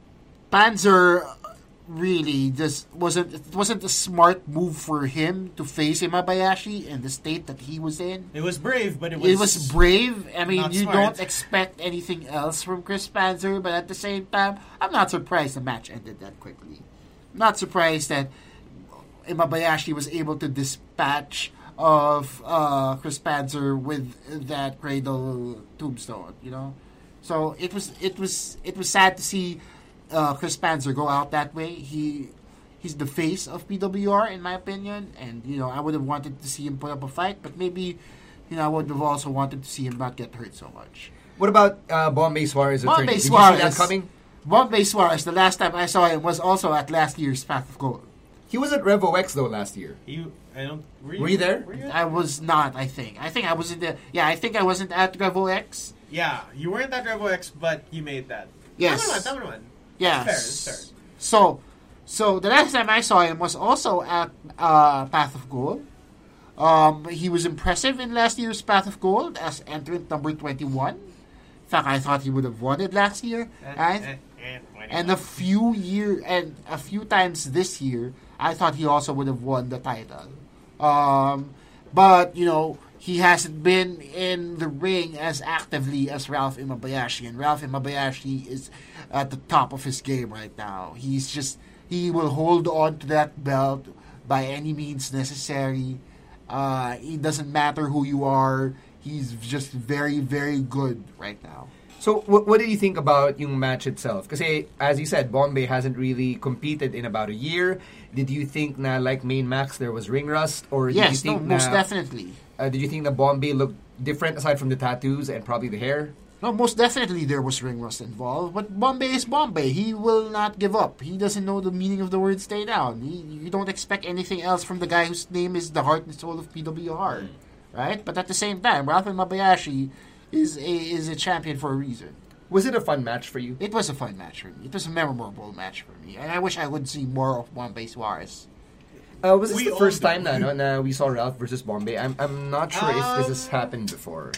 [SPEAKER 6] Panzer really just wasn't it wasn't a smart move for him to face Imabayashi in the state that he was in.
[SPEAKER 4] It was brave, but it was.
[SPEAKER 6] It was brave. I mean,
[SPEAKER 4] not
[SPEAKER 6] you
[SPEAKER 4] smart.
[SPEAKER 6] don't expect anything else from Chris Panzer, but at the same time, I'm not surprised the match ended that quickly. I'm not surprised that Imabayashi was able to dispatch of uh, Chris Panzer with that cradle tombstone, you know. So it was it was it was sad to see uh, Chris Panzer go out that way. He he's the face of P W R in my opinion, and you know I would have wanted to see him put up a fight, but maybe you know I would have also wanted to see him not get hurt so much.
[SPEAKER 3] What about uh, Bombay Suarez?
[SPEAKER 6] Bombay
[SPEAKER 3] Did
[SPEAKER 6] Suarez.
[SPEAKER 3] you see that coming?
[SPEAKER 6] Bombay Suarez. The last time I saw him was also at last year's Path of Gold.
[SPEAKER 3] He was at Revo X though last year.
[SPEAKER 4] You, I don't. Were
[SPEAKER 3] Were you there?
[SPEAKER 4] Were you
[SPEAKER 6] I was not. I think. I think I was in the. Yeah, I think I wasn't at Revo X.
[SPEAKER 4] Yeah, you weren't at Revo X, but you made that.
[SPEAKER 6] Yes.
[SPEAKER 4] Tama naman, tama naman.
[SPEAKER 6] Yes.
[SPEAKER 4] It's fair, it's fair.
[SPEAKER 6] So, so the last time I saw him was also at uh, Path of Gold. Um, he was impressive in last year's Path of Gold as entrant number twenty-one. In fact, I thought he would have won it last year. And, and a few year and a few times this year, I thought he also would have won the title. Um, but you know, he hasn't been in the ring as actively as Ralph Imabayashi, and Ralph Imabayashi is at the top of his game right now. He's just he will hold on to that belt by any means necessary. Uh, it doesn't matter who you are. He's just very, very good right now.
[SPEAKER 3] So, what, what did you think about yung match itself? Kasi, as you said, Bombay hasn't really competed in about a year. Did you think na, like Main Max, there was ring rust? Or did
[SPEAKER 6] Yes,
[SPEAKER 3] you
[SPEAKER 6] no,
[SPEAKER 3] think
[SPEAKER 6] most
[SPEAKER 3] na,
[SPEAKER 6] definitely.
[SPEAKER 3] Uh, did you think that Bombay looked different aside from the tattoos and probably the hair?
[SPEAKER 6] No, most definitely there was ring rust involved. But Bombay is Bombay. He will not give up. He doesn't know the meaning of the word stay down. He, you don't expect anything else from the guy whose name is the heart and soul of P W R. Right? But at the same time, Ralph Imabayashi is a, is a champion for a reason.
[SPEAKER 3] Was it a fun match for you?
[SPEAKER 6] It was a fun match for me. It was a memorable match for me. And I wish I would see more of Bombay Suarez.
[SPEAKER 3] Uh, was this
[SPEAKER 4] We
[SPEAKER 3] the
[SPEAKER 4] all
[SPEAKER 3] first
[SPEAKER 4] do.
[SPEAKER 3] time na, no, na we saw Ralph versus Bombay? I'm, I'm not sure if this has
[SPEAKER 4] Um,
[SPEAKER 3] happened before.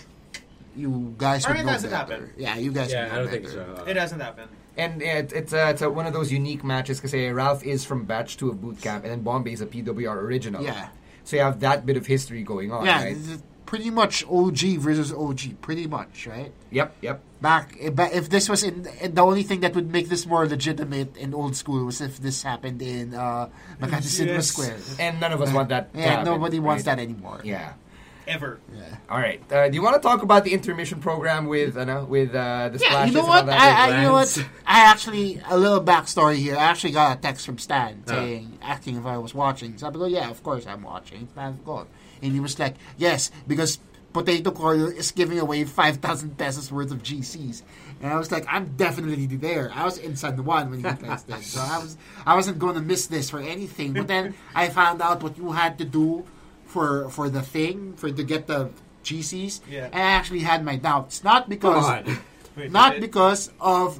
[SPEAKER 6] You guys
[SPEAKER 4] I
[SPEAKER 6] would
[SPEAKER 4] mean,
[SPEAKER 6] know
[SPEAKER 4] it hasn't
[SPEAKER 6] better.
[SPEAKER 4] happened.
[SPEAKER 6] Yeah, you guys
[SPEAKER 7] Yeah,
[SPEAKER 6] would know
[SPEAKER 7] I don't
[SPEAKER 6] better.
[SPEAKER 7] think so.
[SPEAKER 4] It hasn't happened.
[SPEAKER 3] And it, it's uh, it's uh, one of those unique matches because Ralph is from batch two of boot camp, and then Bombay is a P W R original.
[SPEAKER 6] Yeah.
[SPEAKER 3] So you have that bit of history going on,
[SPEAKER 6] Yeah,
[SPEAKER 3] right?
[SPEAKER 6] it's pretty much O G versus O G. Pretty much, right?
[SPEAKER 3] Yep, yep.
[SPEAKER 6] Back, if if this was in, in the only thing that would make this more legitimate in old school was if this happened in uh, Makati Cinema
[SPEAKER 4] Yes.
[SPEAKER 6] Square.
[SPEAKER 3] And none of us want that. to
[SPEAKER 6] Yeah,
[SPEAKER 3] happen,
[SPEAKER 6] nobody wants
[SPEAKER 3] right?
[SPEAKER 6] that anymore.
[SPEAKER 3] Yeah.
[SPEAKER 4] Ever.
[SPEAKER 3] All right. Uh, do you want to talk about the intermission program with uh, no, with uh, the
[SPEAKER 6] Yeah,
[SPEAKER 3] splashes
[SPEAKER 6] you know
[SPEAKER 3] and
[SPEAKER 6] what?
[SPEAKER 3] all that?
[SPEAKER 6] I, I, you know
[SPEAKER 7] Lance.
[SPEAKER 6] what? I actually a little backstory here. I actually got a text from Stan saying, asking if I was watching. So I go, yeah, of course I'm watching. It's Path of Gold. And he was like, yes, because Potato Corner is giving away five thousand pesos worth of G Cs. And I was like, I'm definitely there. I was in San Juan when he texted this, so I was I wasn't going to miss this for anything. But then I found out what you had to do for for the thing for to get the G Cs.
[SPEAKER 4] Yeah.
[SPEAKER 6] And I actually had my doubts, not
[SPEAKER 7] Come
[SPEAKER 6] because
[SPEAKER 7] on.
[SPEAKER 4] Wait,
[SPEAKER 6] not
[SPEAKER 4] did-
[SPEAKER 6] because of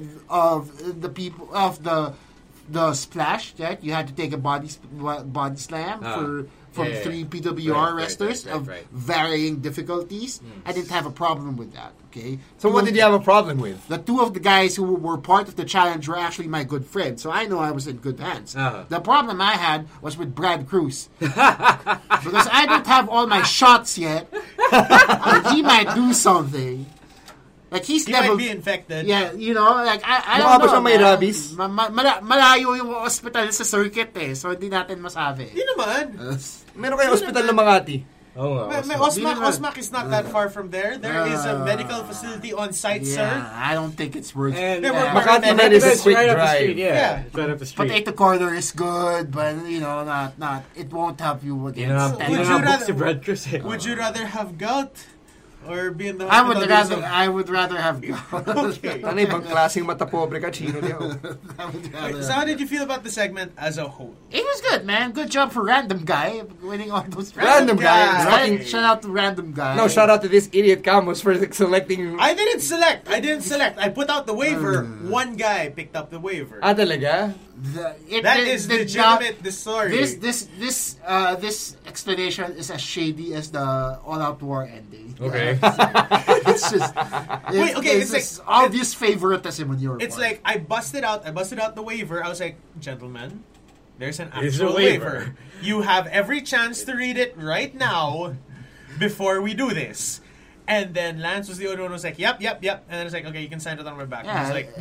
[SPEAKER 6] of the people of the the splash that you had to take a body sp- body slam
[SPEAKER 7] Ah.
[SPEAKER 6] for from
[SPEAKER 7] Yeah, yeah,
[SPEAKER 6] three
[SPEAKER 7] yeah.
[SPEAKER 6] P W R
[SPEAKER 7] Right, right,
[SPEAKER 6] wrestlers
[SPEAKER 7] right, right,
[SPEAKER 6] of
[SPEAKER 7] right.
[SPEAKER 6] varying difficulties. I didn't have a problem with that. Okay.
[SPEAKER 3] So
[SPEAKER 6] Two
[SPEAKER 3] what
[SPEAKER 6] of-
[SPEAKER 3] did you have a problem with?
[SPEAKER 6] The two of the guys who were part of the challenge were actually my good friends, so I know I was in good hands.
[SPEAKER 7] Uh-huh.
[SPEAKER 6] The problem I had was with Brad Cruz because I don't have all my shots yet. And he might do something. Like he's
[SPEAKER 4] He
[SPEAKER 6] never
[SPEAKER 4] might be infected.
[SPEAKER 6] Yeah, you know, like I, I
[SPEAKER 3] Mukha
[SPEAKER 6] don't
[SPEAKER 3] ba
[SPEAKER 6] know.
[SPEAKER 3] siya may
[SPEAKER 6] man.
[SPEAKER 3] rabies?
[SPEAKER 6] Ma- ma- mala- malayo yung hospital sa circuit eh, so hindi natin masabi.
[SPEAKER 4] Hindi naman.
[SPEAKER 3] Meron kayo hospital ng Makati.
[SPEAKER 7] Oh,
[SPEAKER 4] May, may
[SPEAKER 7] well,
[SPEAKER 4] Osmac,
[SPEAKER 6] Hindi naman.
[SPEAKER 4] Osmac is not that far from there. There is a medical facility on site,
[SPEAKER 6] Yeah,
[SPEAKER 4] sir.
[SPEAKER 6] I don't think it's worth
[SPEAKER 7] And
[SPEAKER 4] Yeah,
[SPEAKER 6] yeah.
[SPEAKER 4] we're-
[SPEAKER 3] Makati
[SPEAKER 4] we're-
[SPEAKER 3] man is a
[SPEAKER 7] It's
[SPEAKER 3] quick
[SPEAKER 7] right up the
[SPEAKER 3] drive.
[SPEAKER 7] street. Yeah,
[SPEAKER 4] Yeah.
[SPEAKER 7] It's right up the street.
[SPEAKER 6] Potato corner is good, but you know, not not. It won't help you
[SPEAKER 7] You
[SPEAKER 6] against.
[SPEAKER 7] know,
[SPEAKER 6] that.
[SPEAKER 7] you
[SPEAKER 4] Would
[SPEAKER 7] know,
[SPEAKER 4] you
[SPEAKER 7] books
[SPEAKER 4] rather-
[SPEAKER 7] of Red Cruz. eh.
[SPEAKER 4] Would you rather have gout or be in the
[SPEAKER 6] I
[SPEAKER 4] hospital?
[SPEAKER 6] would
[SPEAKER 4] because
[SPEAKER 6] rather.
[SPEAKER 4] of-
[SPEAKER 6] I would rather have.
[SPEAKER 4] Okay.
[SPEAKER 3] Ano ibang klaseng mata pobre ka, Chino niyo?
[SPEAKER 6] I would rather
[SPEAKER 4] So how did you feel about the segment as a whole?
[SPEAKER 6] It was good, man. Good job for Random Guy winning all those.
[SPEAKER 3] Random guy.
[SPEAKER 4] guy.
[SPEAKER 6] Right?
[SPEAKER 3] Fucking-
[SPEAKER 6] Shout out to Random Guy.
[SPEAKER 3] No, shout out to this idiot Camus for selecting...
[SPEAKER 4] I didn't select. I didn't select. I put out the waiver. One guy picked up the waiver.
[SPEAKER 3] Ah, talaga?
[SPEAKER 6] The, it,
[SPEAKER 4] That
[SPEAKER 6] it
[SPEAKER 4] is
[SPEAKER 6] did
[SPEAKER 4] legitimate.
[SPEAKER 6] not-
[SPEAKER 4] This story.
[SPEAKER 6] This this this uh this explanation is as shady as the All Out War ending.
[SPEAKER 7] Okay.
[SPEAKER 6] It's just it's,
[SPEAKER 4] Wait, okay,
[SPEAKER 6] it's,
[SPEAKER 4] it's
[SPEAKER 6] just
[SPEAKER 4] like-
[SPEAKER 6] obvious favoritism on your
[SPEAKER 4] It's
[SPEAKER 6] part.
[SPEAKER 4] like I busted out. I busted out the waiver. I was like, gentlemen, there's an
[SPEAKER 7] Here's a
[SPEAKER 4] actual
[SPEAKER 7] waiver.
[SPEAKER 4] waiver. You have every chance to read it right now before we do this. And then Lance was the only one who was like, yep, yep, yep. And then it's like, okay, you can sign it on my back. And I was like, no.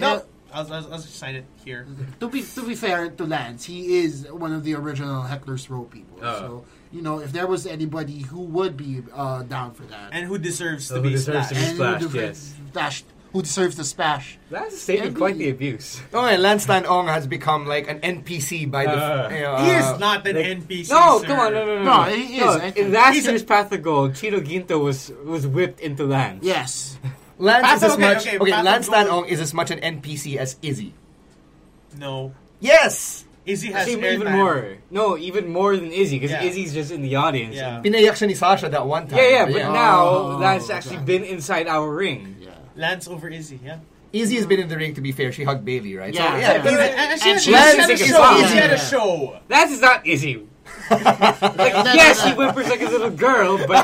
[SPEAKER 4] I'll, I'll, I'll just sign it here.
[SPEAKER 6] To be to be fair to Lance, he is one of the original Heckler's Row people.
[SPEAKER 7] Oh.
[SPEAKER 6] So you know, if there was anybody who would be uh, down for that,
[SPEAKER 4] And who deserves to
[SPEAKER 7] Who
[SPEAKER 4] be
[SPEAKER 7] deserves to be
[SPEAKER 4] splashed.
[SPEAKER 6] and who,
[SPEAKER 7] splashed,
[SPEAKER 6] deserves-
[SPEAKER 7] yes.
[SPEAKER 6] splashed- who deserves the splash.
[SPEAKER 7] That's stating
[SPEAKER 6] Every-
[SPEAKER 7] quite the abuse.
[SPEAKER 3] Oh, and Lance Tan Ong has become like an N P C by the.
[SPEAKER 7] Uh,
[SPEAKER 3] you know,
[SPEAKER 4] He
[SPEAKER 3] uh,
[SPEAKER 4] is not an
[SPEAKER 7] like-
[SPEAKER 4] N P C.
[SPEAKER 7] No,
[SPEAKER 4] sir.
[SPEAKER 7] come on, no, no, no.
[SPEAKER 6] No, he is. I think-
[SPEAKER 7] In last
[SPEAKER 4] He's a-
[SPEAKER 7] year's Path of Gold, Chito Ginto was was whipped into Lance.
[SPEAKER 6] Yes.
[SPEAKER 3] Lance
[SPEAKER 4] Path
[SPEAKER 3] is
[SPEAKER 4] of-
[SPEAKER 3] as
[SPEAKER 4] okay,
[SPEAKER 3] much.
[SPEAKER 4] okay,
[SPEAKER 3] Okay,
[SPEAKER 4] Path of
[SPEAKER 3] Lance Tan
[SPEAKER 4] Gold-
[SPEAKER 3] Ong is as much an N P C as Izzy.
[SPEAKER 4] No.
[SPEAKER 3] Yes.
[SPEAKER 4] Izzy has
[SPEAKER 7] Actually, even
[SPEAKER 4] airtime.
[SPEAKER 7] more. No, even more than Izzy, because
[SPEAKER 4] Yeah.
[SPEAKER 7] Izzy's just in the audience.
[SPEAKER 4] Yeah.
[SPEAKER 7] And-
[SPEAKER 3] Pinayak siya ni Sasha that one time.
[SPEAKER 7] yeah, yeah, but
[SPEAKER 3] yeah.
[SPEAKER 7] now
[SPEAKER 6] Oh,
[SPEAKER 7] Lance actually
[SPEAKER 6] okay.
[SPEAKER 7] been inside our ring.
[SPEAKER 6] Yeah.
[SPEAKER 4] Lance over Izzy, yeah.
[SPEAKER 3] Izzy has been in the ring. To be fair, she hugged Bailey, right?
[SPEAKER 6] Yeah,
[SPEAKER 3] so,
[SPEAKER 6] yeah.
[SPEAKER 4] But,
[SPEAKER 3] Izzy-
[SPEAKER 4] and, and she,
[SPEAKER 6] and
[SPEAKER 4] had-
[SPEAKER 6] she
[SPEAKER 4] she
[SPEAKER 3] Lance
[SPEAKER 4] had a
[SPEAKER 3] is
[SPEAKER 4] show.
[SPEAKER 3] Izzy.
[SPEAKER 4] She had a
[SPEAKER 6] Yeah.
[SPEAKER 4] show.
[SPEAKER 7] Lance is not Izzy. Like, yes, she whimpers like a little girl, but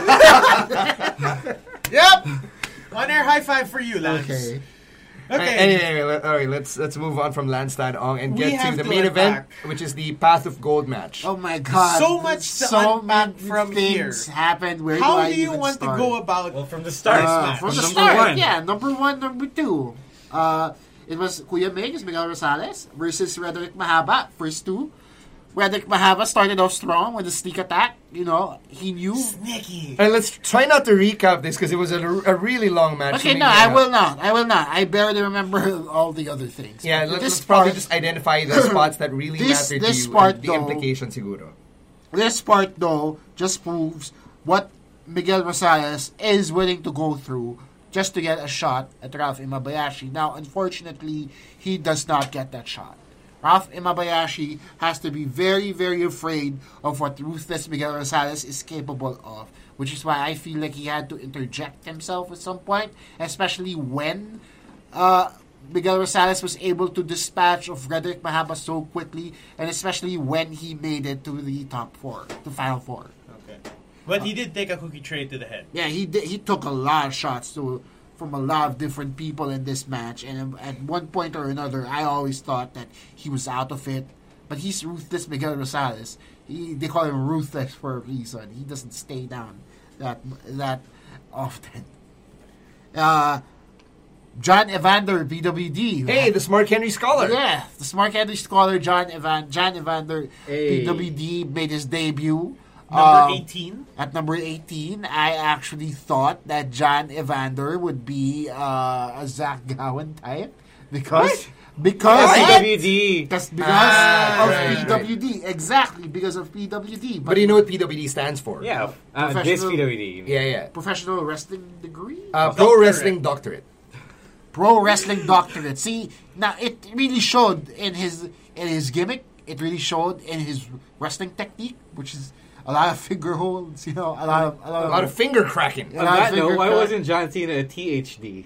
[SPEAKER 4] Yep. On air high five for you, Lance.
[SPEAKER 6] Okay.
[SPEAKER 4] Okay.
[SPEAKER 3] Anyway, anyway, let- all right, let's let's move on from Lance Tan Ong and
[SPEAKER 4] We
[SPEAKER 3] get to
[SPEAKER 4] have
[SPEAKER 3] the
[SPEAKER 4] to
[SPEAKER 3] main event,
[SPEAKER 4] unpack.
[SPEAKER 3] which is the Path of Gold match.
[SPEAKER 6] Oh my God!
[SPEAKER 4] So much to
[SPEAKER 6] so
[SPEAKER 4] unpack
[SPEAKER 6] many
[SPEAKER 4] from
[SPEAKER 6] things
[SPEAKER 4] here.
[SPEAKER 6] happened. Where
[SPEAKER 4] How
[SPEAKER 6] do, I
[SPEAKER 4] do you
[SPEAKER 6] even
[SPEAKER 4] want
[SPEAKER 6] start?
[SPEAKER 4] to go about?
[SPEAKER 7] well, from the start,
[SPEAKER 6] Uh,
[SPEAKER 4] match.
[SPEAKER 6] from the
[SPEAKER 7] number
[SPEAKER 6] start,
[SPEAKER 7] one.
[SPEAKER 6] yeah, number one, number two. Uh, it was Kuya Mix, Miguel Rosales versus Roderick Mahaba. First two. Roderick Mahaba started off strong with a sneak attack. You know, he knew.
[SPEAKER 4] Sneaky.
[SPEAKER 3] And let's try not to recap this because it was a, a really long match.
[SPEAKER 6] Okay,
[SPEAKER 3] So
[SPEAKER 6] no,
[SPEAKER 3] maybe,
[SPEAKER 6] I
[SPEAKER 3] uh,
[SPEAKER 6] will not. I will not. I barely remember all the other things.
[SPEAKER 3] Yeah,
[SPEAKER 6] But
[SPEAKER 3] let,
[SPEAKER 6] this
[SPEAKER 3] let's probably
[SPEAKER 6] part-
[SPEAKER 3] just identify the spots that really
[SPEAKER 6] This-
[SPEAKER 3] matter
[SPEAKER 6] this
[SPEAKER 3] to you
[SPEAKER 6] part,
[SPEAKER 3] and the
[SPEAKER 6] though-
[SPEAKER 3] implications, siguro.
[SPEAKER 6] This part, though, just proves what Miguel Rosales is willing to go through just to get a shot at Ralph Imabayashi. Now, unfortunately, he does not get that shot. Ralph Imabayashi has to be very, very afraid of what ruthless Miguel Rosales is capable of, which is why I feel like he had to interject himself at some point, especially when uh, Miguel Rosales was able to dispatch of Roderick Mahaba so quickly, and especially when he made it to the top four, the final four.
[SPEAKER 4] Okay. But he did take a cookie tray to the head.
[SPEAKER 6] Yeah, he did, he took a lot of shots to, from a lot of different people in this match, and at one point or another, I always thought that he was out of it. But he's ruthless Miguel Rosales. He, they call him ruthless for a reason. He doesn't stay down that that often. Uh, John Evander, B W D.
[SPEAKER 3] Hey, the Smart Henry Scholar.
[SPEAKER 6] Yeah, the Smart Henry Scholar, John Evan, John Evander,
[SPEAKER 7] Hey.
[SPEAKER 6] B W D, made his debut.
[SPEAKER 4] Number
[SPEAKER 6] Um,
[SPEAKER 4] eighteen.
[SPEAKER 6] At number eighteen, I actually thought that John Evander would be uh, a Zach Gowen type because because
[SPEAKER 7] P W D.
[SPEAKER 6] because because
[SPEAKER 3] Ah,
[SPEAKER 6] of
[SPEAKER 3] right,
[SPEAKER 6] P W D, exactly because of P W D.
[SPEAKER 3] But do you know what P W D stands for?
[SPEAKER 7] Yeah, uh, this
[SPEAKER 6] Professional-
[SPEAKER 7] P W D.
[SPEAKER 3] Yeah, yeah.
[SPEAKER 6] professional wrestling degree,
[SPEAKER 3] Uh, pro
[SPEAKER 4] Doctorate.
[SPEAKER 3] Wrestling Doctorate.
[SPEAKER 6] pro wrestling doctorate. See, now it really showed in his in his gimmick. It really showed in his wrestling technique, which is a lot of finger holds. You know, a lot of a lot
[SPEAKER 3] A
[SPEAKER 6] of,
[SPEAKER 3] lot of finger cracking.
[SPEAKER 6] Yeah.
[SPEAKER 7] On
[SPEAKER 6] lot of
[SPEAKER 7] that note,
[SPEAKER 6] finger
[SPEAKER 7] why
[SPEAKER 6] cut.
[SPEAKER 7] wasn't John Cena a T H D?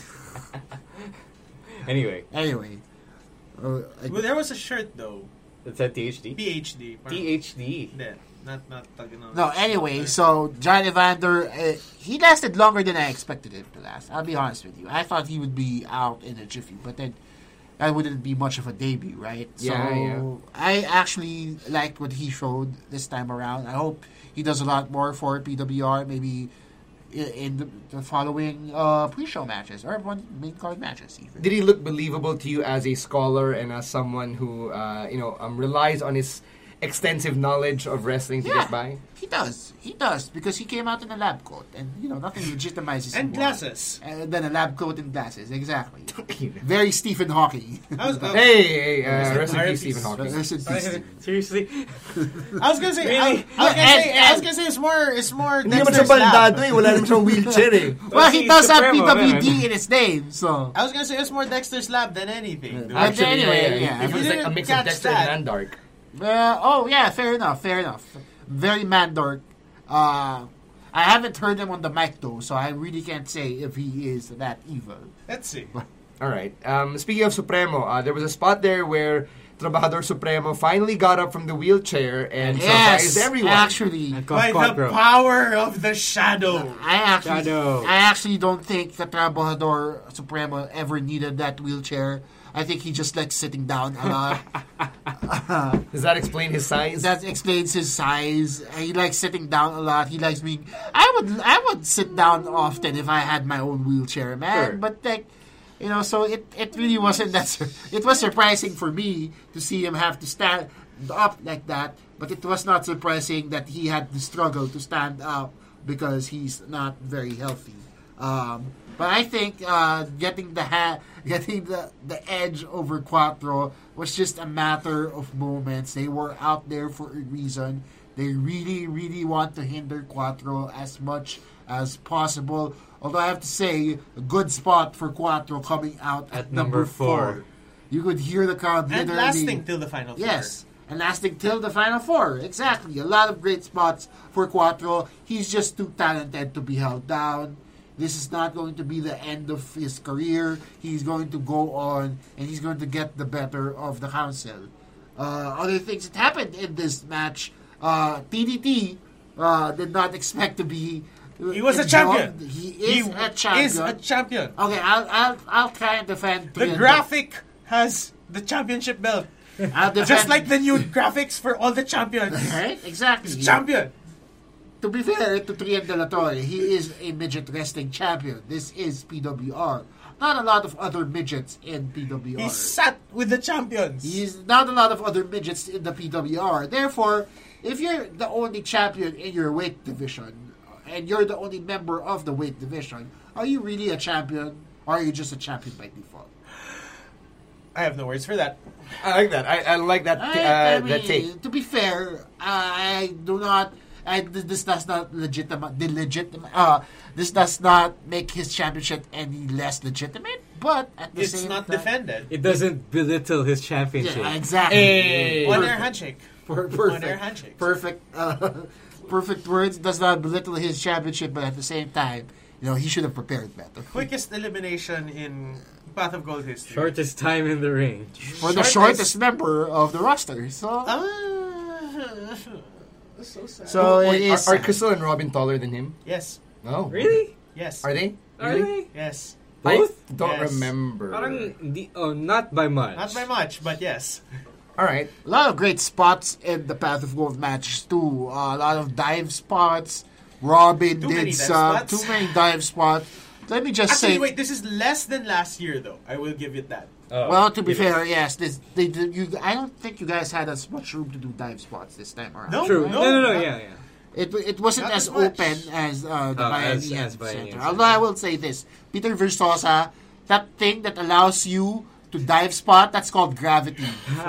[SPEAKER 7] Anyway,
[SPEAKER 6] Anyway, uh, I-
[SPEAKER 4] Well, there was a shirt though.
[SPEAKER 7] it's a T H D.
[SPEAKER 4] P H D. parang-
[SPEAKER 7] T H D.
[SPEAKER 4] Hindi. Not, not, tagano.
[SPEAKER 6] no. Anyway, so John Evander, uh, he lasted longer than I expected him to last. I'll be honest with you. I thought he would be out in a jiffy, but then that wouldn't be much of a debut, right?
[SPEAKER 3] Yeah,
[SPEAKER 6] so
[SPEAKER 3] yeah.
[SPEAKER 6] I actually liked what he showed this time around. I hope he does a lot more for P W R, maybe i- in the, the following uh, pre-show matches or one main card matches even.
[SPEAKER 3] Did he look believable to you as a scholar and as someone who, uh, you know, um, relies on his extensive knowledge of wrestling to
[SPEAKER 6] Yeah,
[SPEAKER 3] get by?
[SPEAKER 6] he does. He does because he came out in a lab coat, and you know nothing legitimizes him
[SPEAKER 4] And
[SPEAKER 6] more.
[SPEAKER 4] glasses.
[SPEAKER 6] And then a lab coat and glasses, exactly. Very Stephen Hawking.
[SPEAKER 4] I was, uh,
[SPEAKER 3] Hey, hey, uh, rest in
[SPEAKER 4] R I P
[SPEAKER 3] peace, Stephen Hawking.
[SPEAKER 6] Rest in peace.
[SPEAKER 7] Seriously?
[SPEAKER 4] I was gonna say,
[SPEAKER 7] Really?
[SPEAKER 4] I, I was gonna
[SPEAKER 6] And-
[SPEAKER 4] say, I was gonna say, it's more, it's more.
[SPEAKER 3] Hindi naman siya
[SPEAKER 4] Dexter's Lab.
[SPEAKER 3] baldado eh. Wala naman siyang wheelchair eh.
[SPEAKER 6] Well, he
[SPEAKER 7] He's
[SPEAKER 6] does have P
[SPEAKER 7] Supremo,
[SPEAKER 6] W
[SPEAKER 7] man.
[SPEAKER 6] D in his name, so.
[SPEAKER 4] I was gonna say it's more Dexter's Lab than anything. dude.
[SPEAKER 6] But anyway,
[SPEAKER 3] yeah,
[SPEAKER 6] yeah.
[SPEAKER 3] It
[SPEAKER 4] If
[SPEAKER 3] was
[SPEAKER 4] you
[SPEAKER 3] like a
[SPEAKER 4] didn't
[SPEAKER 3] mix of
[SPEAKER 4] catch
[SPEAKER 3] Dexter
[SPEAKER 4] that-
[SPEAKER 3] and Mandark.
[SPEAKER 6] Uh, oh, yeah, fair enough, fair enough. Very Mandark. Uh, I haven't heard him on the mic, though, so I really can't say if he is that evil.
[SPEAKER 4] Let's see.
[SPEAKER 3] All right. Um, speaking of Supremo, uh, there was a spot there where Trabajador Supremo finally got up from the wheelchair and
[SPEAKER 6] Yes,
[SPEAKER 3] surprised everyone.
[SPEAKER 6] actually.
[SPEAKER 4] By the power of the shadow.
[SPEAKER 6] I actually,
[SPEAKER 7] Shadow.
[SPEAKER 6] I actually don't think that Trabajador Supremo ever needed that wheelchair. I think he just likes sitting down a lot.
[SPEAKER 3] Does that explain his size?
[SPEAKER 6] That explains his size. He likes sitting down a lot. He likes being. I would, I would sit down often if I had my own wheelchair, man.
[SPEAKER 7] Sure.
[SPEAKER 6] But like, You know, so it, it really wasn't that. Sur- it was surprising for me to see him have to stand up like that, but it was not surprising that he had to struggle to stand up because he's not very healthy. Um, but I think uh, getting the ha- getting the, the edge over Quattro was just a matter of moments. They were out there for a reason. They really, really want to hinder Quattro as much as possible. Although I have to say, a good spot for Quattro coming out at,
[SPEAKER 7] At
[SPEAKER 6] number,
[SPEAKER 7] number
[SPEAKER 6] four.
[SPEAKER 7] four.
[SPEAKER 6] You could hear the crowd
[SPEAKER 4] And
[SPEAKER 6] literally...
[SPEAKER 4] lasting till the final four.
[SPEAKER 6] Yes, and lasting till the final four. Exactly. A lot of great spots for Quattro. He's just too talented to be held down. This is not going to be the end of his career. He's going to go on, and he's going to get the better of the council. Uh, other things that happened in this match, uh, T D T uh, did not expect to be
[SPEAKER 4] He was a
[SPEAKER 6] involved.
[SPEAKER 4] champion.
[SPEAKER 6] He is
[SPEAKER 4] he
[SPEAKER 6] a champion.
[SPEAKER 4] is a champion.
[SPEAKER 6] Okay, I'll, I'll, I'll try and defend
[SPEAKER 4] The
[SPEAKER 6] T N T.
[SPEAKER 4] graphic has the championship belt.
[SPEAKER 6] I'll defend,
[SPEAKER 4] Just like the new graphics for all the champions.
[SPEAKER 6] Right? Exactly.
[SPEAKER 4] He's champion.
[SPEAKER 6] To be fair to Trian De La Torre, he is a midget wrestling champion. This is P W R. Not a lot of other midgets in P W R.
[SPEAKER 4] He sat with the champions.
[SPEAKER 6] He's not a lot of other midgets in the P W R. Therefore, if you're the only champion in your weight division, and you're the only member of the weight division, are you really a champion, or are you just a champion by default?
[SPEAKER 4] I have no words for that.
[SPEAKER 3] I like that. I, I like that.
[SPEAKER 6] I,
[SPEAKER 3] Uh,
[SPEAKER 6] I mean,
[SPEAKER 3] that take.
[SPEAKER 6] to be fair, I do not. I, this does not legitimate. The legitimate. Uh, this does not make his championship any less legitimate. But at the
[SPEAKER 4] It's
[SPEAKER 6] same
[SPEAKER 4] not
[SPEAKER 6] time,
[SPEAKER 4] defended.
[SPEAKER 7] It doesn't belittle his championship.
[SPEAKER 6] Yeah, exactly.
[SPEAKER 3] Hey.
[SPEAKER 4] One
[SPEAKER 6] Perfect.
[SPEAKER 4] air handshake.
[SPEAKER 6] Per-
[SPEAKER 4] One air
[SPEAKER 6] perfect.
[SPEAKER 4] handshake.
[SPEAKER 6] Perfect. Uh, perfect words. Does not belittle his championship, but at the same time, you know, he should have prepared better.
[SPEAKER 4] Quickest elimination in Path of Gold history.
[SPEAKER 7] Shortest time in the ring.
[SPEAKER 6] For the
[SPEAKER 4] Shortest-
[SPEAKER 6] shortest member of the roster. So,
[SPEAKER 4] Ah, so sad.
[SPEAKER 6] so
[SPEAKER 3] Wait,
[SPEAKER 6] it
[SPEAKER 3] are,
[SPEAKER 6] is.
[SPEAKER 3] are Crystal and Robin taller than him?
[SPEAKER 4] yes,
[SPEAKER 3] No.
[SPEAKER 7] Really?
[SPEAKER 4] yes,
[SPEAKER 3] Are they?
[SPEAKER 7] Are
[SPEAKER 3] Really?
[SPEAKER 7] they?
[SPEAKER 4] yes.
[SPEAKER 7] Both?
[SPEAKER 3] I don't
[SPEAKER 4] Yes.
[SPEAKER 3] remember.
[SPEAKER 7] Parang di, oh, not by much.
[SPEAKER 4] Not by much, but yes.
[SPEAKER 3] All right.
[SPEAKER 6] A lot of great spots in the Path of Gold matches too. Uh, a lot of dive spots. Robin
[SPEAKER 4] Too
[SPEAKER 6] did
[SPEAKER 4] many dive
[SPEAKER 6] some
[SPEAKER 4] spots.
[SPEAKER 6] too many dive spots. Let me just
[SPEAKER 4] Actually,
[SPEAKER 6] say.
[SPEAKER 4] wait. This is less than last year, though. I will give it that.
[SPEAKER 7] Oh,
[SPEAKER 6] Well, to be
[SPEAKER 7] give it.
[SPEAKER 6] fair, yes, this they did. You, I don't think you guys had as much room to do dive spots this time around.
[SPEAKER 4] No,
[SPEAKER 7] True.
[SPEAKER 4] no,
[SPEAKER 7] No, no, no,
[SPEAKER 4] not-
[SPEAKER 7] yeah, yeah.
[SPEAKER 6] It it wasn't
[SPEAKER 4] Not
[SPEAKER 6] as
[SPEAKER 4] as much.
[SPEAKER 6] open as uh, the
[SPEAKER 7] Oh, as-
[SPEAKER 6] Bayanihan
[SPEAKER 7] as Bayanihan
[SPEAKER 6] Center.
[SPEAKER 7] Center.
[SPEAKER 6] Although I will say this, Peter Versosa, that thing that allows you to dive spot, that's called gravity.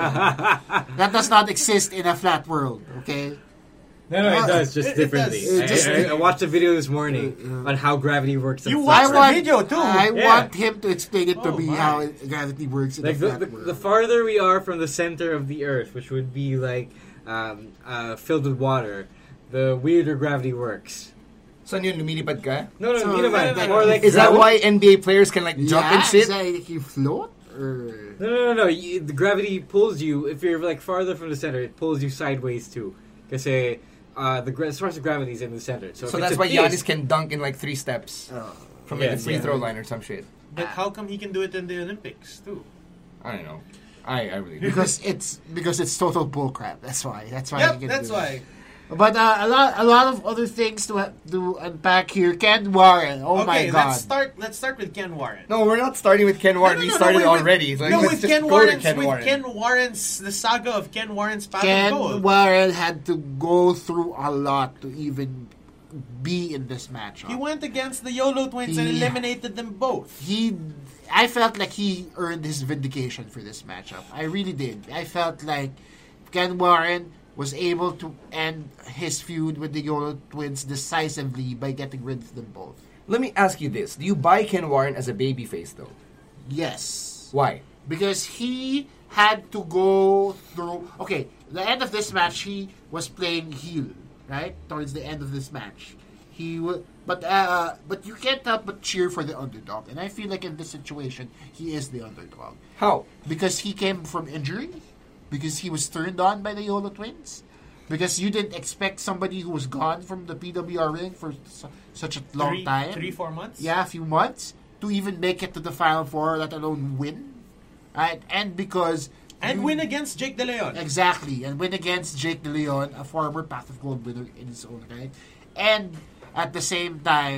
[SPEAKER 6] That does not exist in a flat world. Okay.
[SPEAKER 7] No, no,
[SPEAKER 6] Uh,
[SPEAKER 7] it does, just
[SPEAKER 4] it- it
[SPEAKER 7] differently.
[SPEAKER 4] does.
[SPEAKER 7] I,
[SPEAKER 6] It just-
[SPEAKER 7] I, I watched a video this morning on how gravity works. in
[SPEAKER 4] You
[SPEAKER 7] a
[SPEAKER 4] watched
[SPEAKER 7] flat
[SPEAKER 4] the
[SPEAKER 7] world.
[SPEAKER 4] video, too.
[SPEAKER 6] I
[SPEAKER 7] Yeah.
[SPEAKER 6] want him to explain it to
[SPEAKER 4] Oh,
[SPEAKER 6] me
[SPEAKER 4] my.
[SPEAKER 6] how it, gravity works in
[SPEAKER 7] Like
[SPEAKER 6] a
[SPEAKER 7] the,
[SPEAKER 6] flat
[SPEAKER 7] the,
[SPEAKER 6] world.
[SPEAKER 7] the farther we are from the center of the Earth, which would be like um, uh, filled with water, the weirder gravity works.
[SPEAKER 3] Saan yun? Lumilipad ka?
[SPEAKER 7] No, no,
[SPEAKER 6] So,
[SPEAKER 7] you know,
[SPEAKER 6] uh,
[SPEAKER 7] man, more like
[SPEAKER 3] Is that
[SPEAKER 7] gravi-
[SPEAKER 3] why N B A players can like jump
[SPEAKER 6] yeah,
[SPEAKER 3] and shit?
[SPEAKER 6] Is that like you float? Or...
[SPEAKER 7] No, no, no, no. You, the gravity pulls you. If you're like farther from the center, it pulls you sideways too. Because uh, the gra- source of gravity is in the center. So, if
[SPEAKER 3] So
[SPEAKER 7] it's
[SPEAKER 3] that's
[SPEAKER 7] a
[SPEAKER 3] why
[SPEAKER 7] disc-
[SPEAKER 3] Giannis can dunk in like three steps
[SPEAKER 6] Oh.
[SPEAKER 3] from like
[SPEAKER 7] Yeah,
[SPEAKER 3] the free
[SPEAKER 7] yeah.
[SPEAKER 3] throw line or some shit.
[SPEAKER 4] But how come he can do it in the Olympics too?
[SPEAKER 3] I don't know. I I really don't.
[SPEAKER 6] because it's because it's total bullcrap. That's why. That's why.
[SPEAKER 4] Yep,
[SPEAKER 6] you can
[SPEAKER 4] that's
[SPEAKER 6] do
[SPEAKER 4] why.
[SPEAKER 6] It. But uh, a lot, a lot of other things to ha- to unpack here. Ken Warren. Oh my
[SPEAKER 4] okay,
[SPEAKER 6] God.
[SPEAKER 4] let's start. Let's start with Ken Warren.
[SPEAKER 3] No, we're not starting with Ken Warren.
[SPEAKER 4] No, no,
[SPEAKER 3] we
[SPEAKER 4] no,
[SPEAKER 3] started
[SPEAKER 4] no, wait,
[SPEAKER 3] already.
[SPEAKER 4] With,
[SPEAKER 3] So
[SPEAKER 4] no,
[SPEAKER 3] let's
[SPEAKER 4] with
[SPEAKER 3] just
[SPEAKER 4] Ken
[SPEAKER 3] go
[SPEAKER 4] Warren's,
[SPEAKER 3] to Ken
[SPEAKER 4] with
[SPEAKER 3] Warren.
[SPEAKER 4] Ken Warren's, the saga of Ken Warren's Path
[SPEAKER 6] Ken
[SPEAKER 4] of Gold.
[SPEAKER 6] Warren had to go through a lot to even be in this match.
[SPEAKER 4] He went against the YOLO twins and
[SPEAKER 6] He-
[SPEAKER 4] eliminated them both.
[SPEAKER 6] He, I felt like he earned his vindication for this matchup. I really did. I felt like Ken Warren was able to end his feud with the YOLO twins decisively by getting rid of them both.
[SPEAKER 3] Let me ask you this: do you buy Ken Warren as a babyface though?
[SPEAKER 6] Yes.
[SPEAKER 3] Why?
[SPEAKER 6] Because he had to go through. Okay, the end of this match, he was playing heel, right? Towards the end of this match, he w- but uh, but you can't help but cheer for the underdog, and I feel like in this situation, he is the underdog
[SPEAKER 3] How?
[SPEAKER 6] because he came from injury, because he was turned on by the YOLO twins. Because you didn't expect somebody who was gone from the P W R ring for su- such a long
[SPEAKER 4] three,
[SPEAKER 6] time.
[SPEAKER 4] three, four months.
[SPEAKER 6] Yeah, a few months to even make it to the Final Four, let alone win. Right? And because...
[SPEAKER 4] and
[SPEAKER 6] you-
[SPEAKER 4] win against Jake De Leon.
[SPEAKER 6] Exactly. And win against Jake DeLeon, a former Path of Gold winner in his own right. And at the same time,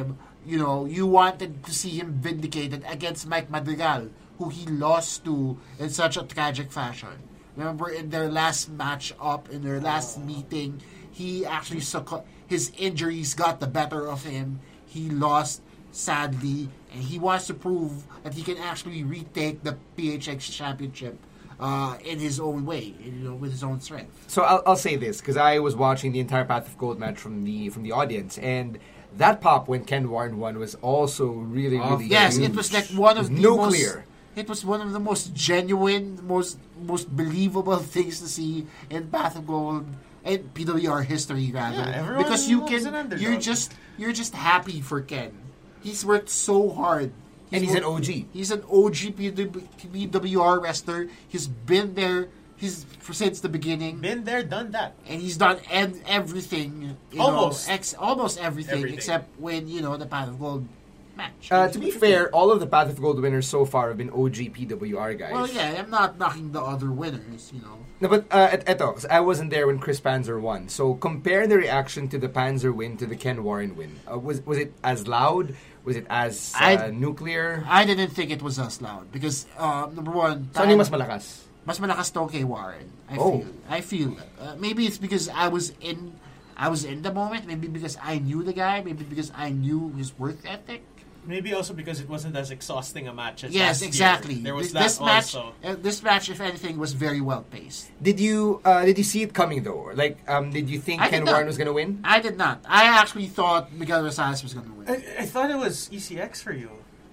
[SPEAKER 6] you know, you wanted to see him vindicated against Mike Madrigal, who he lost to in such a tragic fashion. Remember, in their last match up, in their last meeting, he actually succ- his injuries got the better of him. He lost sadly, and he wants to prove that he can actually retake the P H X championship uh, in his own way, you know, with his own strength.
[SPEAKER 3] So I'll, I'll say this because I was watching the entire Path of Gold match from the from the audience, and that pop when Ken Warren won was also really really
[SPEAKER 6] Yes,
[SPEAKER 3] huge.
[SPEAKER 6] it was like one of
[SPEAKER 3] It was
[SPEAKER 6] the
[SPEAKER 3] nuclear.
[SPEAKER 6] most. It was one of the most genuine, most most believable things to see in Path of Gold in P W R history, rather.
[SPEAKER 4] Yeah, everyone
[SPEAKER 6] because you
[SPEAKER 4] loves an
[SPEAKER 6] can,
[SPEAKER 4] underdog.
[SPEAKER 6] you're just you're just happy for Ken. He's worked so hard,
[SPEAKER 3] And he's an
[SPEAKER 6] worked-
[SPEAKER 3] O G.
[SPEAKER 6] He's an O G P W R wrestler. He's been there. He's for, since the beginning.
[SPEAKER 4] Been there, done that.
[SPEAKER 6] And he's done ev- everything, you
[SPEAKER 4] Almost.
[SPEAKER 6] know, ex- almost everything,
[SPEAKER 4] Everything.
[SPEAKER 6] except when you know the Path of Gold match.
[SPEAKER 3] Uh, to be fair, all of the Path of Gold winners so far have been O G P W R guys.
[SPEAKER 6] Well, yeah, I'm not knocking the other winners, you know.
[SPEAKER 3] No, but uh, et- eto, 'cause I wasn't there when Chris Panzer won. So compare the reaction to the Panzer win to the Ken Warren win. Uh, was was it as loud? Was it as uh,
[SPEAKER 6] I-
[SPEAKER 3] nuclear?
[SPEAKER 6] I didn't think it was as loud because uh, number one,
[SPEAKER 3] So ano yung mas malakas?
[SPEAKER 6] mas malakas to kay Warren. I
[SPEAKER 3] Oh.
[SPEAKER 6] feel. I feel. Uh, maybe it's because I was in, I was in the moment. Maybe because I knew the guy. Maybe because I knew his work ethic.
[SPEAKER 4] Maybe also because it wasn't as exhausting a match as
[SPEAKER 6] Yes,
[SPEAKER 4] last
[SPEAKER 6] exactly.
[SPEAKER 4] year. There was
[SPEAKER 6] this, this
[SPEAKER 4] that
[SPEAKER 6] match,
[SPEAKER 4] also.
[SPEAKER 6] uh, this match, if anything, was very well paced.
[SPEAKER 3] Did you uh, did you see it coming though? Like, um, did you think
[SPEAKER 6] I
[SPEAKER 3] Ken
[SPEAKER 6] did not.
[SPEAKER 3] Warren was gonna win?
[SPEAKER 6] I did not. I actually thought Miguel Rosales was going to win.
[SPEAKER 4] I, I thought it was E C X for you.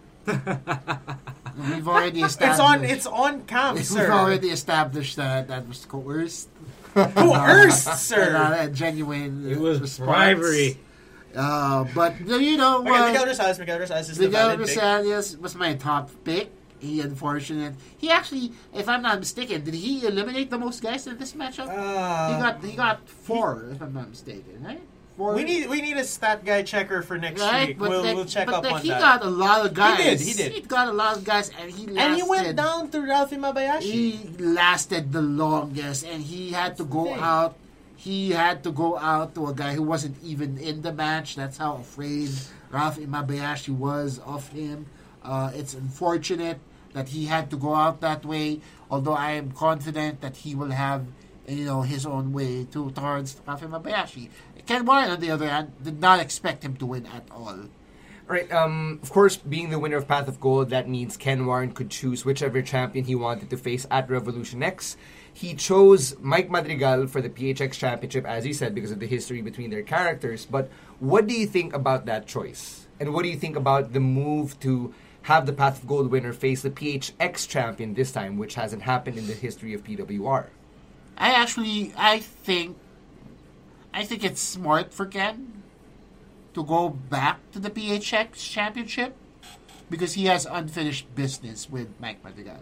[SPEAKER 6] We've already established.
[SPEAKER 4] It's on. It's on cam,
[SPEAKER 6] We've
[SPEAKER 4] sir.
[SPEAKER 6] already established that that was coerced.
[SPEAKER 4] Coerced,
[SPEAKER 6] And
[SPEAKER 4] sir.
[SPEAKER 6] not a genuine
[SPEAKER 7] It was
[SPEAKER 6] response.
[SPEAKER 7] bribery.
[SPEAKER 6] Uh, but you know
[SPEAKER 4] Okay,
[SPEAKER 6] what?
[SPEAKER 4] Miguel Rosales. Miguel Rosales is the
[SPEAKER 6] Miguel
[SPEAKER 4] valid pick.
[SPEAKER 6] Rosales was my top pick. He unfortunate. He actually, if I'm not mistaken, did he eliminate the most guys in this matchup?
[SPEAKER 4] Uh,
[SPEAKER 6] he got he got four, if I'm not mistaken, right? Four.
[SPEAKER 4] We need we need a stat guy checker for next
[SPEAKER 6] right,
[SPEAKER 4] week.
[SPEAKER 6] but
[SPEAKER 4] We'll,
[SPEAKER 6] like,
[SPEAKER 4] we'll check
[SPEAKER 6] but
[SPEAKER 4] up
[SPEAKER 6] like
[SPEAKER 4] on
[SPEAKER 6] he
[SPEAKER 4] that.
[SPEAKER 6] got a lot of guys.
[SPEAKER 4] did, he did.
[SPEAKER 6] He got a lot of guys, and he lasted.
[SPEAKER 4] and he went down to Ralphie Mabayashi.
[SPEAKER 6] He lasted the longest, and he had to go
[SPEAKER 4] thing.
[SPEAKER 6] out. He had to go out to a guy who wasn't even in the match. That's how afraid Ralph Imabayashi was of him. Uh, it's unfortunate that he had to go out that way. Although I am confident that he will have, you know, his own way to towards Ralph Imabayashi. Ken Warren, on the other hand, did not expect him to win at all.
[SPEAKER 3] Right. Um. Of course, being the winner of Path of Gold, that means Ken Warren could choose whichever champion he wanted to face at Revolution X. He chose Mike Madrigal for the P H X Championship, as you said, because of the history between their characters. But what do you think about that choice? And what do you think about the move to have the Path of Gold winner face the P H X champion this time, which hasn't happened in the history of P W R?
[SPEAKER 6] I actually, I think, I think it's smart for Ken to go back to the P H X Championship because he has unfinished business with Mike Madrigal.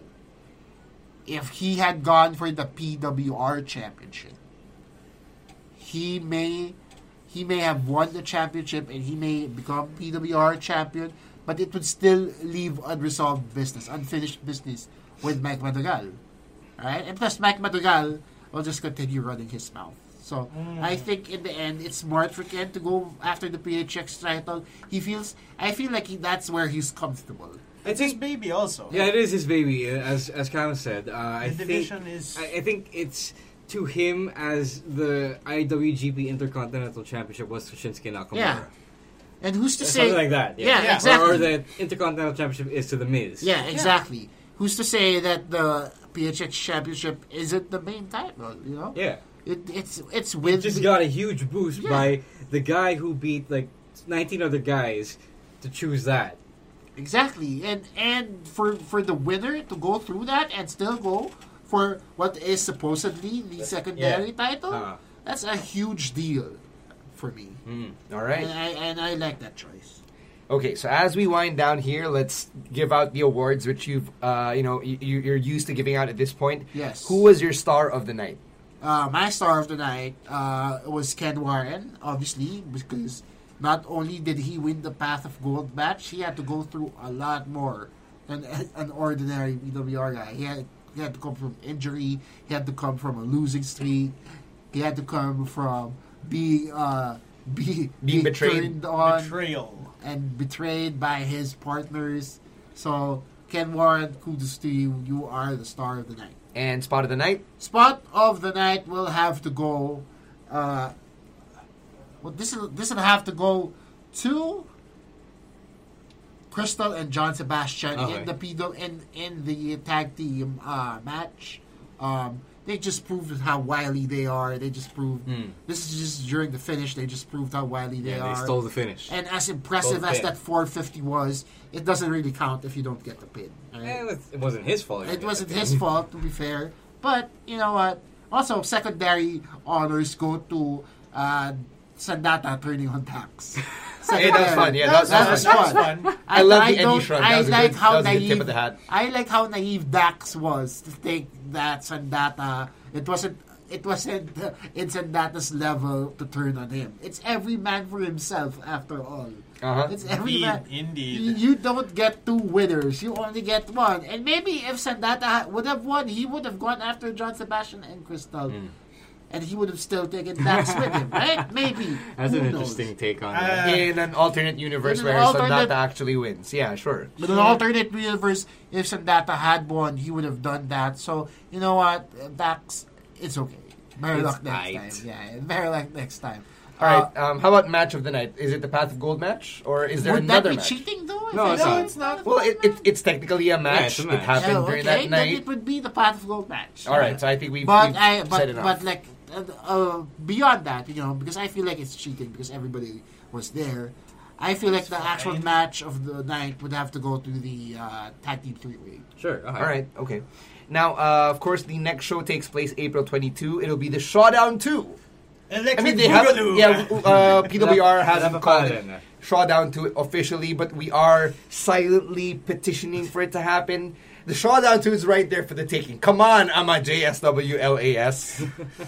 [SPEAKER 6] If he had gone for the P W R Championship, he may he may have won the championship and he may become P W R champion, but it would still leave unresolved business, unfinished business with Mike Madrigal. Right? And plus, Mike Madrigal will just continue running his mouth. So, I think in the end, it's smart for Ken to go after the P H X title. He feels, I feel like he, that's where he's comfortable.
[SPEAKER 4] It's his baby also.
[SPEAKER 7] Yeah, it is his baby, uh, as as Cam said. Uh, I
[SPEAKER 4] The
[SPEAKER 7] think
[SPEAKER 4] division is-
[SPEAKER 7] I, I think it's to him as the I W G P Intercontinental Championship was to Shinsuke Nakamura.
[SPEAKER 6] Yeah. And who's to say...
[SPEAKER 7] Something like that.
[SPEAKER 6] Yeah,
[SPEAKER 4] Yeah.
[SPEAKER 6] exactly.
[SPEAKER 7] Or, or the Intercontinental Championship is to the Miz.
[SPEAKER 6] Yeah, exactly. Who's to say that the P H X Championship isn't the main title, you know?
[SPEAKER 7] Yeah.
[SPEAKER 6] It, it's it's with...
[SPEAKER 7] Just got a huge boost
[SPEAKER 6] Yeah.
[SPEAKER 7] by the guy who beat like nineteen other guys to choose that.
[SPEAKER 6] Exactly. And and for for the winner to go through that and still go for what is supposedly the secondary
[SPEAKER 7] yeah.
[SPEAKER 6] title,
[SPEAKER 7] Uh-huh.
[SPEAKER 6] that's a huge deal for me.
[SPEAKER 3] All right.
[SPEAKER 6] And I and I like that choice.
[SPEAKER 3] Okay, so as we wind down here, let's give out the awards which you've, uh, you know, you, you're used to giving out at this point.
[SPEAKER 6] Yes.
[SPEAKER 3] Who was your star of the night?
[SPEAKER 6] Uh, my star of the night uh, was Ken Warren, obviously, because not only did he win the Path of Gold match, he had to go through a lot more than an ordinary P W R guy. He had, he had to come from injury, he had to come from a losing streak, he had to come from being, uh, be,
[SPEAKER 3] Being betrayed.
[SPEAKER 6] turned on.
[SPEAKER 4] Betrayal.
[SPEAKER 6] and betrayed by his partners. So, Ken Warren, kudos to you. You are the star of the night.
[SPEAKER 3] And spot of the night?
[SPEAKER 6] Spot of the night will have to go. Uh, well, this is this will have to go to Crystal and John Sebastian
[SPEAKER 7] Okay.
[SPEAKER 6] in the P W in in the tag team uh, match. Um, they just proved how wily they are. They just proved
[SPEAKER 7] Mm.
[SPEAKER 6] this is just during the finish. They just proved how wily they
[SPEAKER 7] Yeah,
[SPEAKER 6] are.
[SPEAKER 7] they stole the finish.
[SPEAKER 6] And as impressive
[SPEAKER 7] Stole the
[SPEAKER 6] as
[SPEAKER 7] pin.
[SPEAKER 6] that four fifty was, it doesn't really count if you don't get the pin. Right?
[SPEAKER 7] Eh, it was- it wasn't his fault.
[SPEAKER 6] It wasn't his fault, to be fair. But, you know what? Also, secondary honors go to uh, Sandata turning on Dax.
[SPEAKER 3] Hey, that was fun. Yeah, that was, that was
[SPEAKER 6] That
[SPEAKER 3] fun.
[SPEAKER 6] was
[SPEAKER 4] That's fun.
[SPEAKER 3] I love the
[SPEAKER 6] don't-
[SPEAKER 3] Eddie shrug.
[SPEAKER 6] I
[SPEAKER 3] That was a
[SPEAKER 6] like
[SPEAKER 3] good-
[SPEAKER 6] how
[SPEAKER 3] that was a good
[SPEAKER 6] naive.
[SPEAKER 3] tip of the hat.
[SPEAKER 6] I like how naive Dax was to think that Sandata. It wasn't. It wasn't uh, in Sandata's level to turn on him. It's every man for himself, after all.
[SPEAKER 3] Uh-huh.
[SPEAKER 6] It's every
[SPEAKER 4] Indeed,
[SPEAKER 6] man.
[SPEAKER 4] indeed.
[SPEAKER 6] You, you don't get two winners. You only get one. And maybe if Sandata ha- would have won, he would have gone after John Sebastian and Crystal.
[SPEAKER 3] Hmm.
[SPEAKER 6] And he would have still taken Dax with him, right? Maybe.
[SPEAKER 7] That's
[SPEAKER 6] Who
[SPEAKER 7] an
[SPEAKER 6] knows?
[SPEAKER 7] interesting take on
[SPEAKER 4] Uh,
[SPEAKER 7] that.
[SPEAKER 3] In an alternate universe
[SPEAKER 6] In an
[SPEAKER 3] where
[SPEAKER 6] alternate-
[SPEAKER 3] Sandata actually wins. Yeah, sure.
[SPEAKER 6] But in an alternate universe, if Sandata had won, he would have done that. So, you know what? Dax, it's okay. Better
[SPEAKER 7] It's
[SPEAKER 6] luck next
[SPEAKER 7] tight.
[SPEAKER 6] time. Yeah, better luck next time.
[SPEAKER 3] All right. Um, how about match of the night? Is it the Path of Gold match, or is there
[SPEAKER 6] Would
[SPEAKER 3] another
[SPEAKER 6] that be
[SPEAKER 3] match?
[SPEAKER 6] cheating, though? if
[SPEAKER 7] No,
[SPEAKER 6] I
[SPEAKER 7] it's
[SPEAKER 6] say
[SPEAKER 7] not.
[SPEAKER 6] it's not.
[SPEAKER 3] Well, it, it, it's technically a match.
[SPEAKER 7] it's a
[SPEAKER 3] It
[SPEAKER 7] match.
[SPEAKER 3] happened
[SPEAKER 6] Oh,
[SPEAKER 3] during
[SPEAKER 6] okay,
[SPEAKER 3] that
[SPEAKER 6] then
[SPEAKER 3] night.
[SPEAKER 6] it would be the Path of Gold match.
[SPEAKER 3] All right, so I think we've,
[SPEAKER 6] But
[SPEAKER 3] we've
[SPEAKER 6] I,
[SPEAKER 3] said
[SPEAKER 6] but
[SPEAKER 3] enough.
[SPEAKER 6] but like uh, uh, beyond that, you know, because I feel like it's cheating because everybody was there. I feel like the actual
[SPEAKER 4] fine.
[SPEAKER 6] match of the night would have to go to the uh, tag team three way.
[SPEAKER 7] Sure.
[SPEAKER 3] All right, okay. Now, uh, of course, the next show takes place April twenty-second. It'll be the Showdown two.
[SPEAKER 4] Electric
[SPEAKER 3] I mean, they haven't.
[SPEAKER 4] Boogaloo.
[SPEAKER 3] Yeah, uh, P W R hasn't
[SPEAKER 7] Wala pa
[SPEAKER 3] called
[SPEAKER 7] rin,
[SPEAKER 3] it
[SPEAKER 7] eh.
[SPEAKER 3] Showdown two officially, but we are silently petitioning for it to happen. The Showdown two is right there for the taking. Come on, Ama J S W L A S.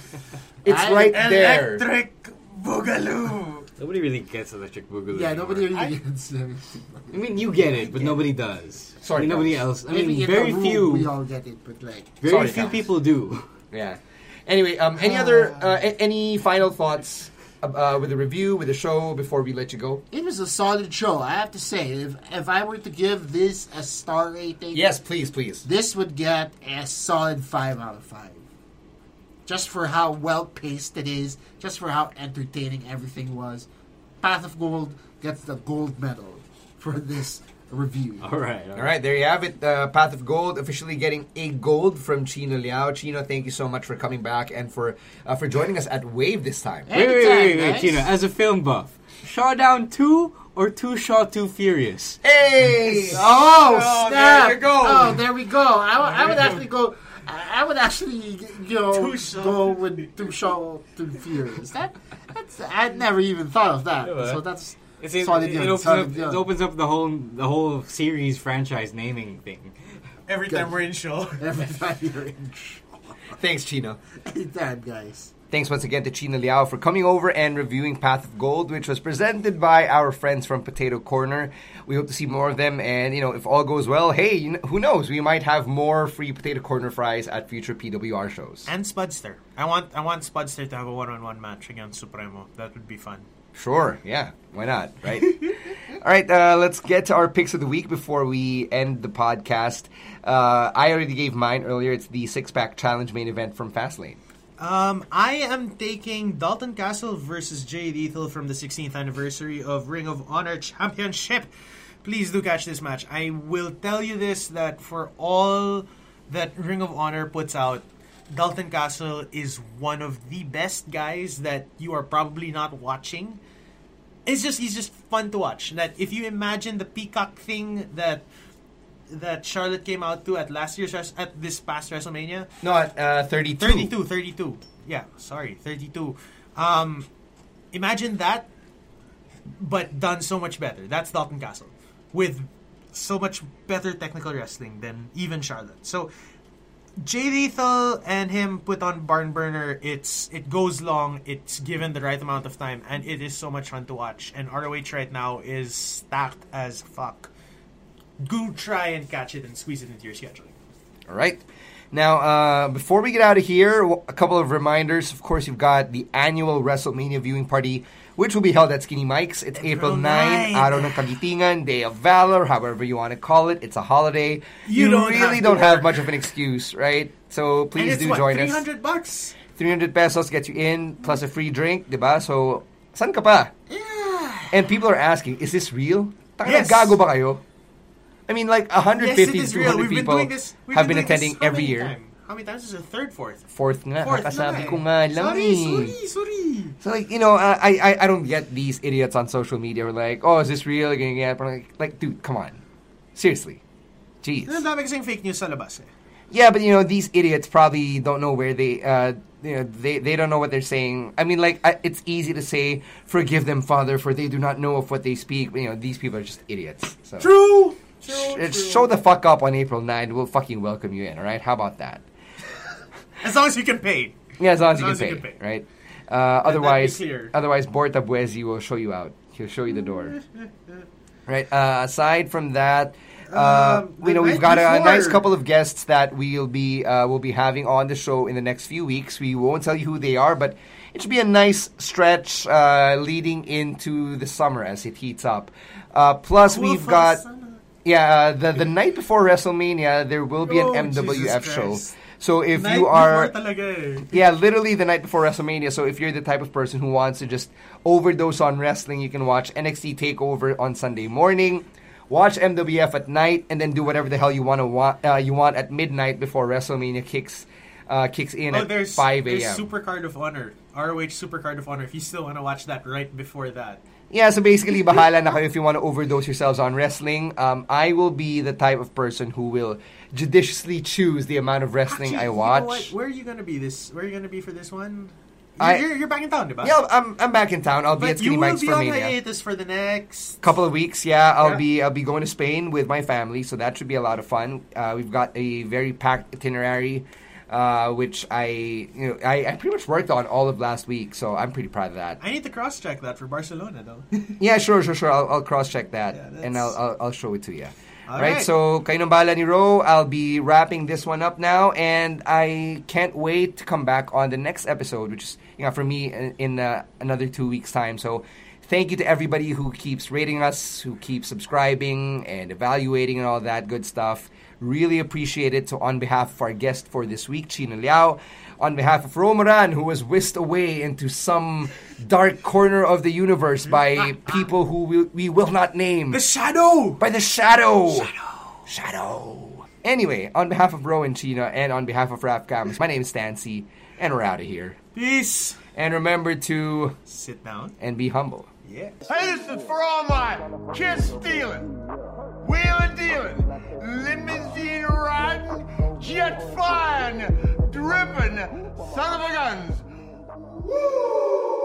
[SPEAKER 3] It's
[SPEAKER 6] I-
[SPEAKER 3] right there.
[SPEAKER 4] Electric Boogaloo.
[SPEAKER 7] Nobody really gets Electric Boogaloo.
[SPEAKER 6] Yeah,
[SPEAKER 7] anymore.
[SPEAKER 6] nobody really
[SPEAKER 4] I-
[SPEAKER 6] gets everything.
[SPEAKER 7] I mean, you get it, but nobody does.
[SPEAKER 3] Sorry,
[SPEAKER 7] I mean, nobody
[SPEAKER 3] guys.
[SPEAKER 7] else. I
[SPEAKER 6] Maybe
[SPEAKER 7] mean,
[SPEAKER 6] in
[SPEAKER 7] very
[SPEAKER 6] the room
[SPEAKER 7] few.
[SPEAKER 6] we all get it, but like
[SPEAKER 7] Very
[SPEAKER 3] Sorry,
[SPEAKER 7] few
[SPEAKER 3] guys.
[SPEAKER 7] people do.
[SPEAKER 3] Yeah. Anyway, um, any other uh, a- any final thoughts uh, with the review, with the show before we let you go?
[SPEAKER 6] it was a solid show. I have to say, if if I were to give this a star rating,
[SPEAKER 3] Yes, please, please.
[SPEAKER 6] this would get a solid five out of five. Just for how well paced it is, just for how entertaining everything was. Path of Gold gets the gold medal for this review.
[SPEAKER 7] All right.
[SPEAKER 3] All right, there you have it. Uh, Path of Gold officially getting a gold from Chino Liao. Chino, thank you so much for coming back and for uh, for joining us at Wave this time.
[SPEAKER 7] Wait, wait, wait, wait,
[SPEAKER 6] Anytime,
[SPEAKER 7] wait,
[SPEAKER 6] guys.
[SPEAKER 7] Chino. As a film buff, Showdown two or two Shaw two Furious?
[SPEAKER 3] Hey!
[SPEAKER 6] Oh,
[SPEAKER 3] Oh,
[SPEAKER 6] snap!
[SPEAKER 3] there you go.
[SPEAKER 6] Oh, there we go. I, w- I would actually go. I I would actually, you know,
[SPEAKER 4] Two Shaw,
[SPEAKER 6] go with two Shaw, two Furious. That, that's I'd never even thought of that.
[SPEAKER 7] Yeah,
[SPEAKER 6] So that's
[SPEAKER 7] It's, it,
[SPEAKER 6] solid.
[SPEAKER 7] it,
[SPEAKER 6] yun,
[SPEAKER 7] opens
[SPEAKER 6] solid
[SPEAKER 7] up,
[SPEAKER 6] yun.
[SPEAKER 7] it opens up the whole the whole series franchise naming thing.
[SPEAKER 4] Every time we're in show.
[SPEAKER 6] Every time you're in.
[SPEAKER 3] Thanks, Chino.
[SPEAKER 6] Anytime, guys.
[SPEAKER 3] Thanks once again to Chino Liao for coming over and reviewing Path of Gold, which was presented by our friends from Potato Corner. We hope to see more of them, and you know, if all goes well, hey, you know, who knows? We might have more free Potato Corner fries at future P W R shows.
[SPEAKER 4] And Spudster. I want I want Spudster to have a one-on-one match against Supremo. That would be fun.
[SPEAKER 3] Sure, yeah, why not, right? All right, uh, let's get to our picks of the week before we end the podcast. Uh, I already gave mine earlier. It's the six-pack challenge main event from Fastlane.
[SPEAKER 4] Um, I am taking Dalton Castle versus Jay Lethal from the sixteenth anniversary of Ring of Honor Championship. Please do catch this match. I will tell you this, that for all that Ring of Honor puts out, Dalton Castle is one of the best guys that you are probably not watching. It's just he's just fun to watch. That if you imagine the peacock thing that that Charlotte came out to at last year's res- at this past WrestleMania,
[SPEAKER 3] No, at uh, thirty-two.
[SPEAKER 4] thirty-two, thirty-two. Yeah, sorry, thirty-two. Um, imagine that, but done so much better. That's Dalton Castle, with so much better technical wrestling than even Charlotte. So, Jay Lethal and him put on Barn Burner. It's it goes long. It's given the right amount of time, and it is so much fun to watch. And R O H right now is stacked as fuck. Go try and catch it and squeeze it into your scheduling.
[SPEAKER 3] All right. Now, uh, before we get out of here, a couple of reminders. Of course, you've got the annual WrestleMania viewing party, which will be held at Skinny Mike's. It's April ninth, Araw ng Kagitingan, Day of Valor, however you want to call it. It's a holiday.
[SPEAKER 4] You,
[SPEAKER 3] you
[SPEAKER 4] don't
[SPEAKER 3] really
[SPEAKER 4] have
[SPEAKER 3] don't
[SPEAKER 4] work.
[SPEAKER 3] have much of an excuse, right? So please
[SPEAKER 4] and it's
[SPEAKER 3] do
[SPEAKER 4] what,
[SPEAKER 3] join
[SPEAKER 4] three
[SPEAKER 3] us.
[SPEAKER 4] three hundred bucks.
[SPEAKER 3] three hundred pesos gets you in, plus a free drink, diba? So, san ka pa?
[SPEAKER 4] Yeah.
[SPEAKER 3] And people are asking, is this real? Taka
[SPEAKER 4] Yes.
[SPEAKER 3] gago ba kayo? I mean, like one hundred fifty
[SPEAKER 4] yes,
[SPEAKER 3] to
[SPEAKER 4] it is real.
[SPEAKER 3] two hundred
[SPEAKER 4] We've
[SPEAKER 3] people
[SPEAKER 4] been doing this, we've
[SPEAKER 3] have
[SPEAKER 4] been
[SPEAKER 3] been
[SPEAKER 4] doing
[SPEAKER 3] attending
[SPEAKER 4] this how
[SPEAKER 3] every
[SPEAKER 4] many
[SPEAKER 3] year.
[SPEAKER 4] time? How many times is it? Third, fourth?
[SPEAKER 3] Fourth nga,
[SPEAKER 4] Fourth
[SPEAKER 3] kakasabi
[SPEAKER 4] na
[SPEAKER 3] ko
[SPEAKER 4] eh.
[SPEAKER 3] nga lang
[SPEAKER 4] Sorry,
[SPEAKER 3] eh.
[SPEAKER 4] sorry, sorry.
[SPEAKER 3] So, like, you know, uh, I, I I don't get these idiots on social media who are like, oh, is this real? Ganyan, ganyan. But like, like, dude, come on. Seriously. Jeez.
[SPEAKER 4] Ang dami kasing fake news sa labas eh.
[SPEAKER 3] Yeah, but, you know, these idiots probably don't know where they, uh, you know, they, they don't know what they're saying. I mean, like, I, it's easy to say, forgive them, Father, for they do not know of what they speak. But, you know, these people are just idiots. So.
[SPEAKER 4] True. True,
[SPEAKER 3] Sh-
[SPEAKER 4] true.
[SPEAKER 3] Show the fuck up on April ninth. We'll fucking welcome you in, all right? How about that?
[SPEAKER 4] As long as you can pay.
[SPEAKER 3] Yeah, as long as,
[SPEAKER 4] As long
[SPEAKER 3] you,
[SPEAKER 4] as
[SPEAKER 3] can
[SPEAKER 4] you
[SPEAKER 3] pay,
[SPEAKER 4] can pay.
[SPEAKER 3] right? Uh, otherwise,
[SPEAKER 4] clear.
[SPEAKER 3] otherwise, Borta Buezi will show you out. He'll show you the door. Right. Uh, aside from that, uh,
[SPEAKER 4] Um,
[SPEAKER 3] we know
[SPEAKER 4] the
[SPEAKER 3] we've
[SPEAKER 4] night
[SPEAKER 3] got a, a nice
[SPEAKER 4] before.
[SPEAKER 3] couple of guests that we'll be uh, will be having on the show in the next few weeks. We won't tell you who they are, but it should be a nice stretch uh, leading into the summer as it heats up. Uh, plus, we've got. Yeah, uh, the the night before WrestleMania, there will be
[SPEAKER 4] Oh,
[SPEAKER 3] an M W F
[SPEAKER 4] Jesus
[SPEAKER 3] show.
[SPEAKER 4] Christ.
[SPEAKER 3] So if
[SPEAKER 4] Night
[SPEAKER 3] you are,
[SPEAKER 4] before talaga eh.
[SPEAKER 3] yeah, literally the night before WrestleMania. So if you're the type of person who wants to just overdose on wrestling, you can watch N X T TakeOver on Sunday morning, watch M W F at night, and then do whatever the hell you want to want uh, you want at midnight before WrestleMania kicks uh, kicks in
[SPEAKER 4] Oh,
[SPEAKER 3] at
[SPEAKER 4] there's
[SPEAKER 3] five
[SPEAKER 4] there's
[SPEAKER 3] a.m.
[SPEAKER 4] Super Card of Honor, R O H Super Card of Honor. If you still want to watch that right before that,
[SPEAKER 3] Yeah, so basically, bahala na kayo if you want to overdose yourselves on wrestling. Um, I will be the type of person who will judiciously choose the amount of wrestling
[SPEAKER 4] Actually,
[SPEAKER 3] I
[SPEAKER 4] you know
[SPEAKER 3] watch.
[SPEAKER 4] what? Where are you gonna be this? Where are you gonna be for this one? You're,
[SPEAKER 3] I-
[SPEAKER 4] you're, you're back in town, diba?
[SPEAKER 3] Yeah, I'm I'm back in town. I'll be
[SPEAKER 4] But
[SPEAKER 3] at Skinny
[SPEAKER 4] you will
[SPEAKER 3] Mike's
[SPEAKER 4] be
[SPEAKER 3] for
[SPEAKER 4] on
[SPEAKER 3] Mania.
[SPEAKER 4] hiatus for the next.
[SPEAKER 3] Couple of weeks, yeah. I'll
[SPEAKER 4] Yeah.
[SPEAKER 3] be I'll be going to Spain with my family, so that should be a lot of fun. Uh, we've got a very packed itinerary, uh, which I you know I, I pretty much worked on all of last week, so I'm pretty proud of that.
[SPEAKER 4] I need to cross check that for Barcelona, though.
[SPEAKER 3] Yeah, sure, sure, sure. I'll, I'll cross check that
[SPEAKER 4] Yeah,
[SPEAKER 3] and
[SPEAKER 4] that's-
[SPEAKER 3] I'll, I'll I'll show it to you.
[SPEAKER 4] All
[SPEAKER 3] right,
[SPEAKER 4] right.
[SPEAKER 3] so kayo ng bahala ni Ro. I'll be wrapping this one up now, and I can't wait to come back on the next episode, which is you know for me in, in uh, another two weeks time. So thank you to everybody who keeps rating us, who keeps subscribing and evaluating and all that good stuff. Really appreciate it. So on behalf of our guest for this week, Chino Liao, on behalf of Romaran, who was whisked away into some dark corner of the universe by people who we, we will not name.
[SPEAKER 4] The Shadow!
[SPEAKER 3] By the Shadow! Shadow! Shadow! Anyway, on behalf of Ro and Chino and on behalf of Rap Camus, my name is Stancy, and we're out of here.
[SPEAKER 4] Peace!
[SPEAKER 3] And remember to
[SPEAKER 4] Sit down.
[SPEAKER 3] and be humble.
[SPEAKER 4] Yeah.
[SPEAKER 8] Hey, this is for all my kids stealing, wheeling dealing, limousine riding, jet flying, dripping son of a guns. Woo!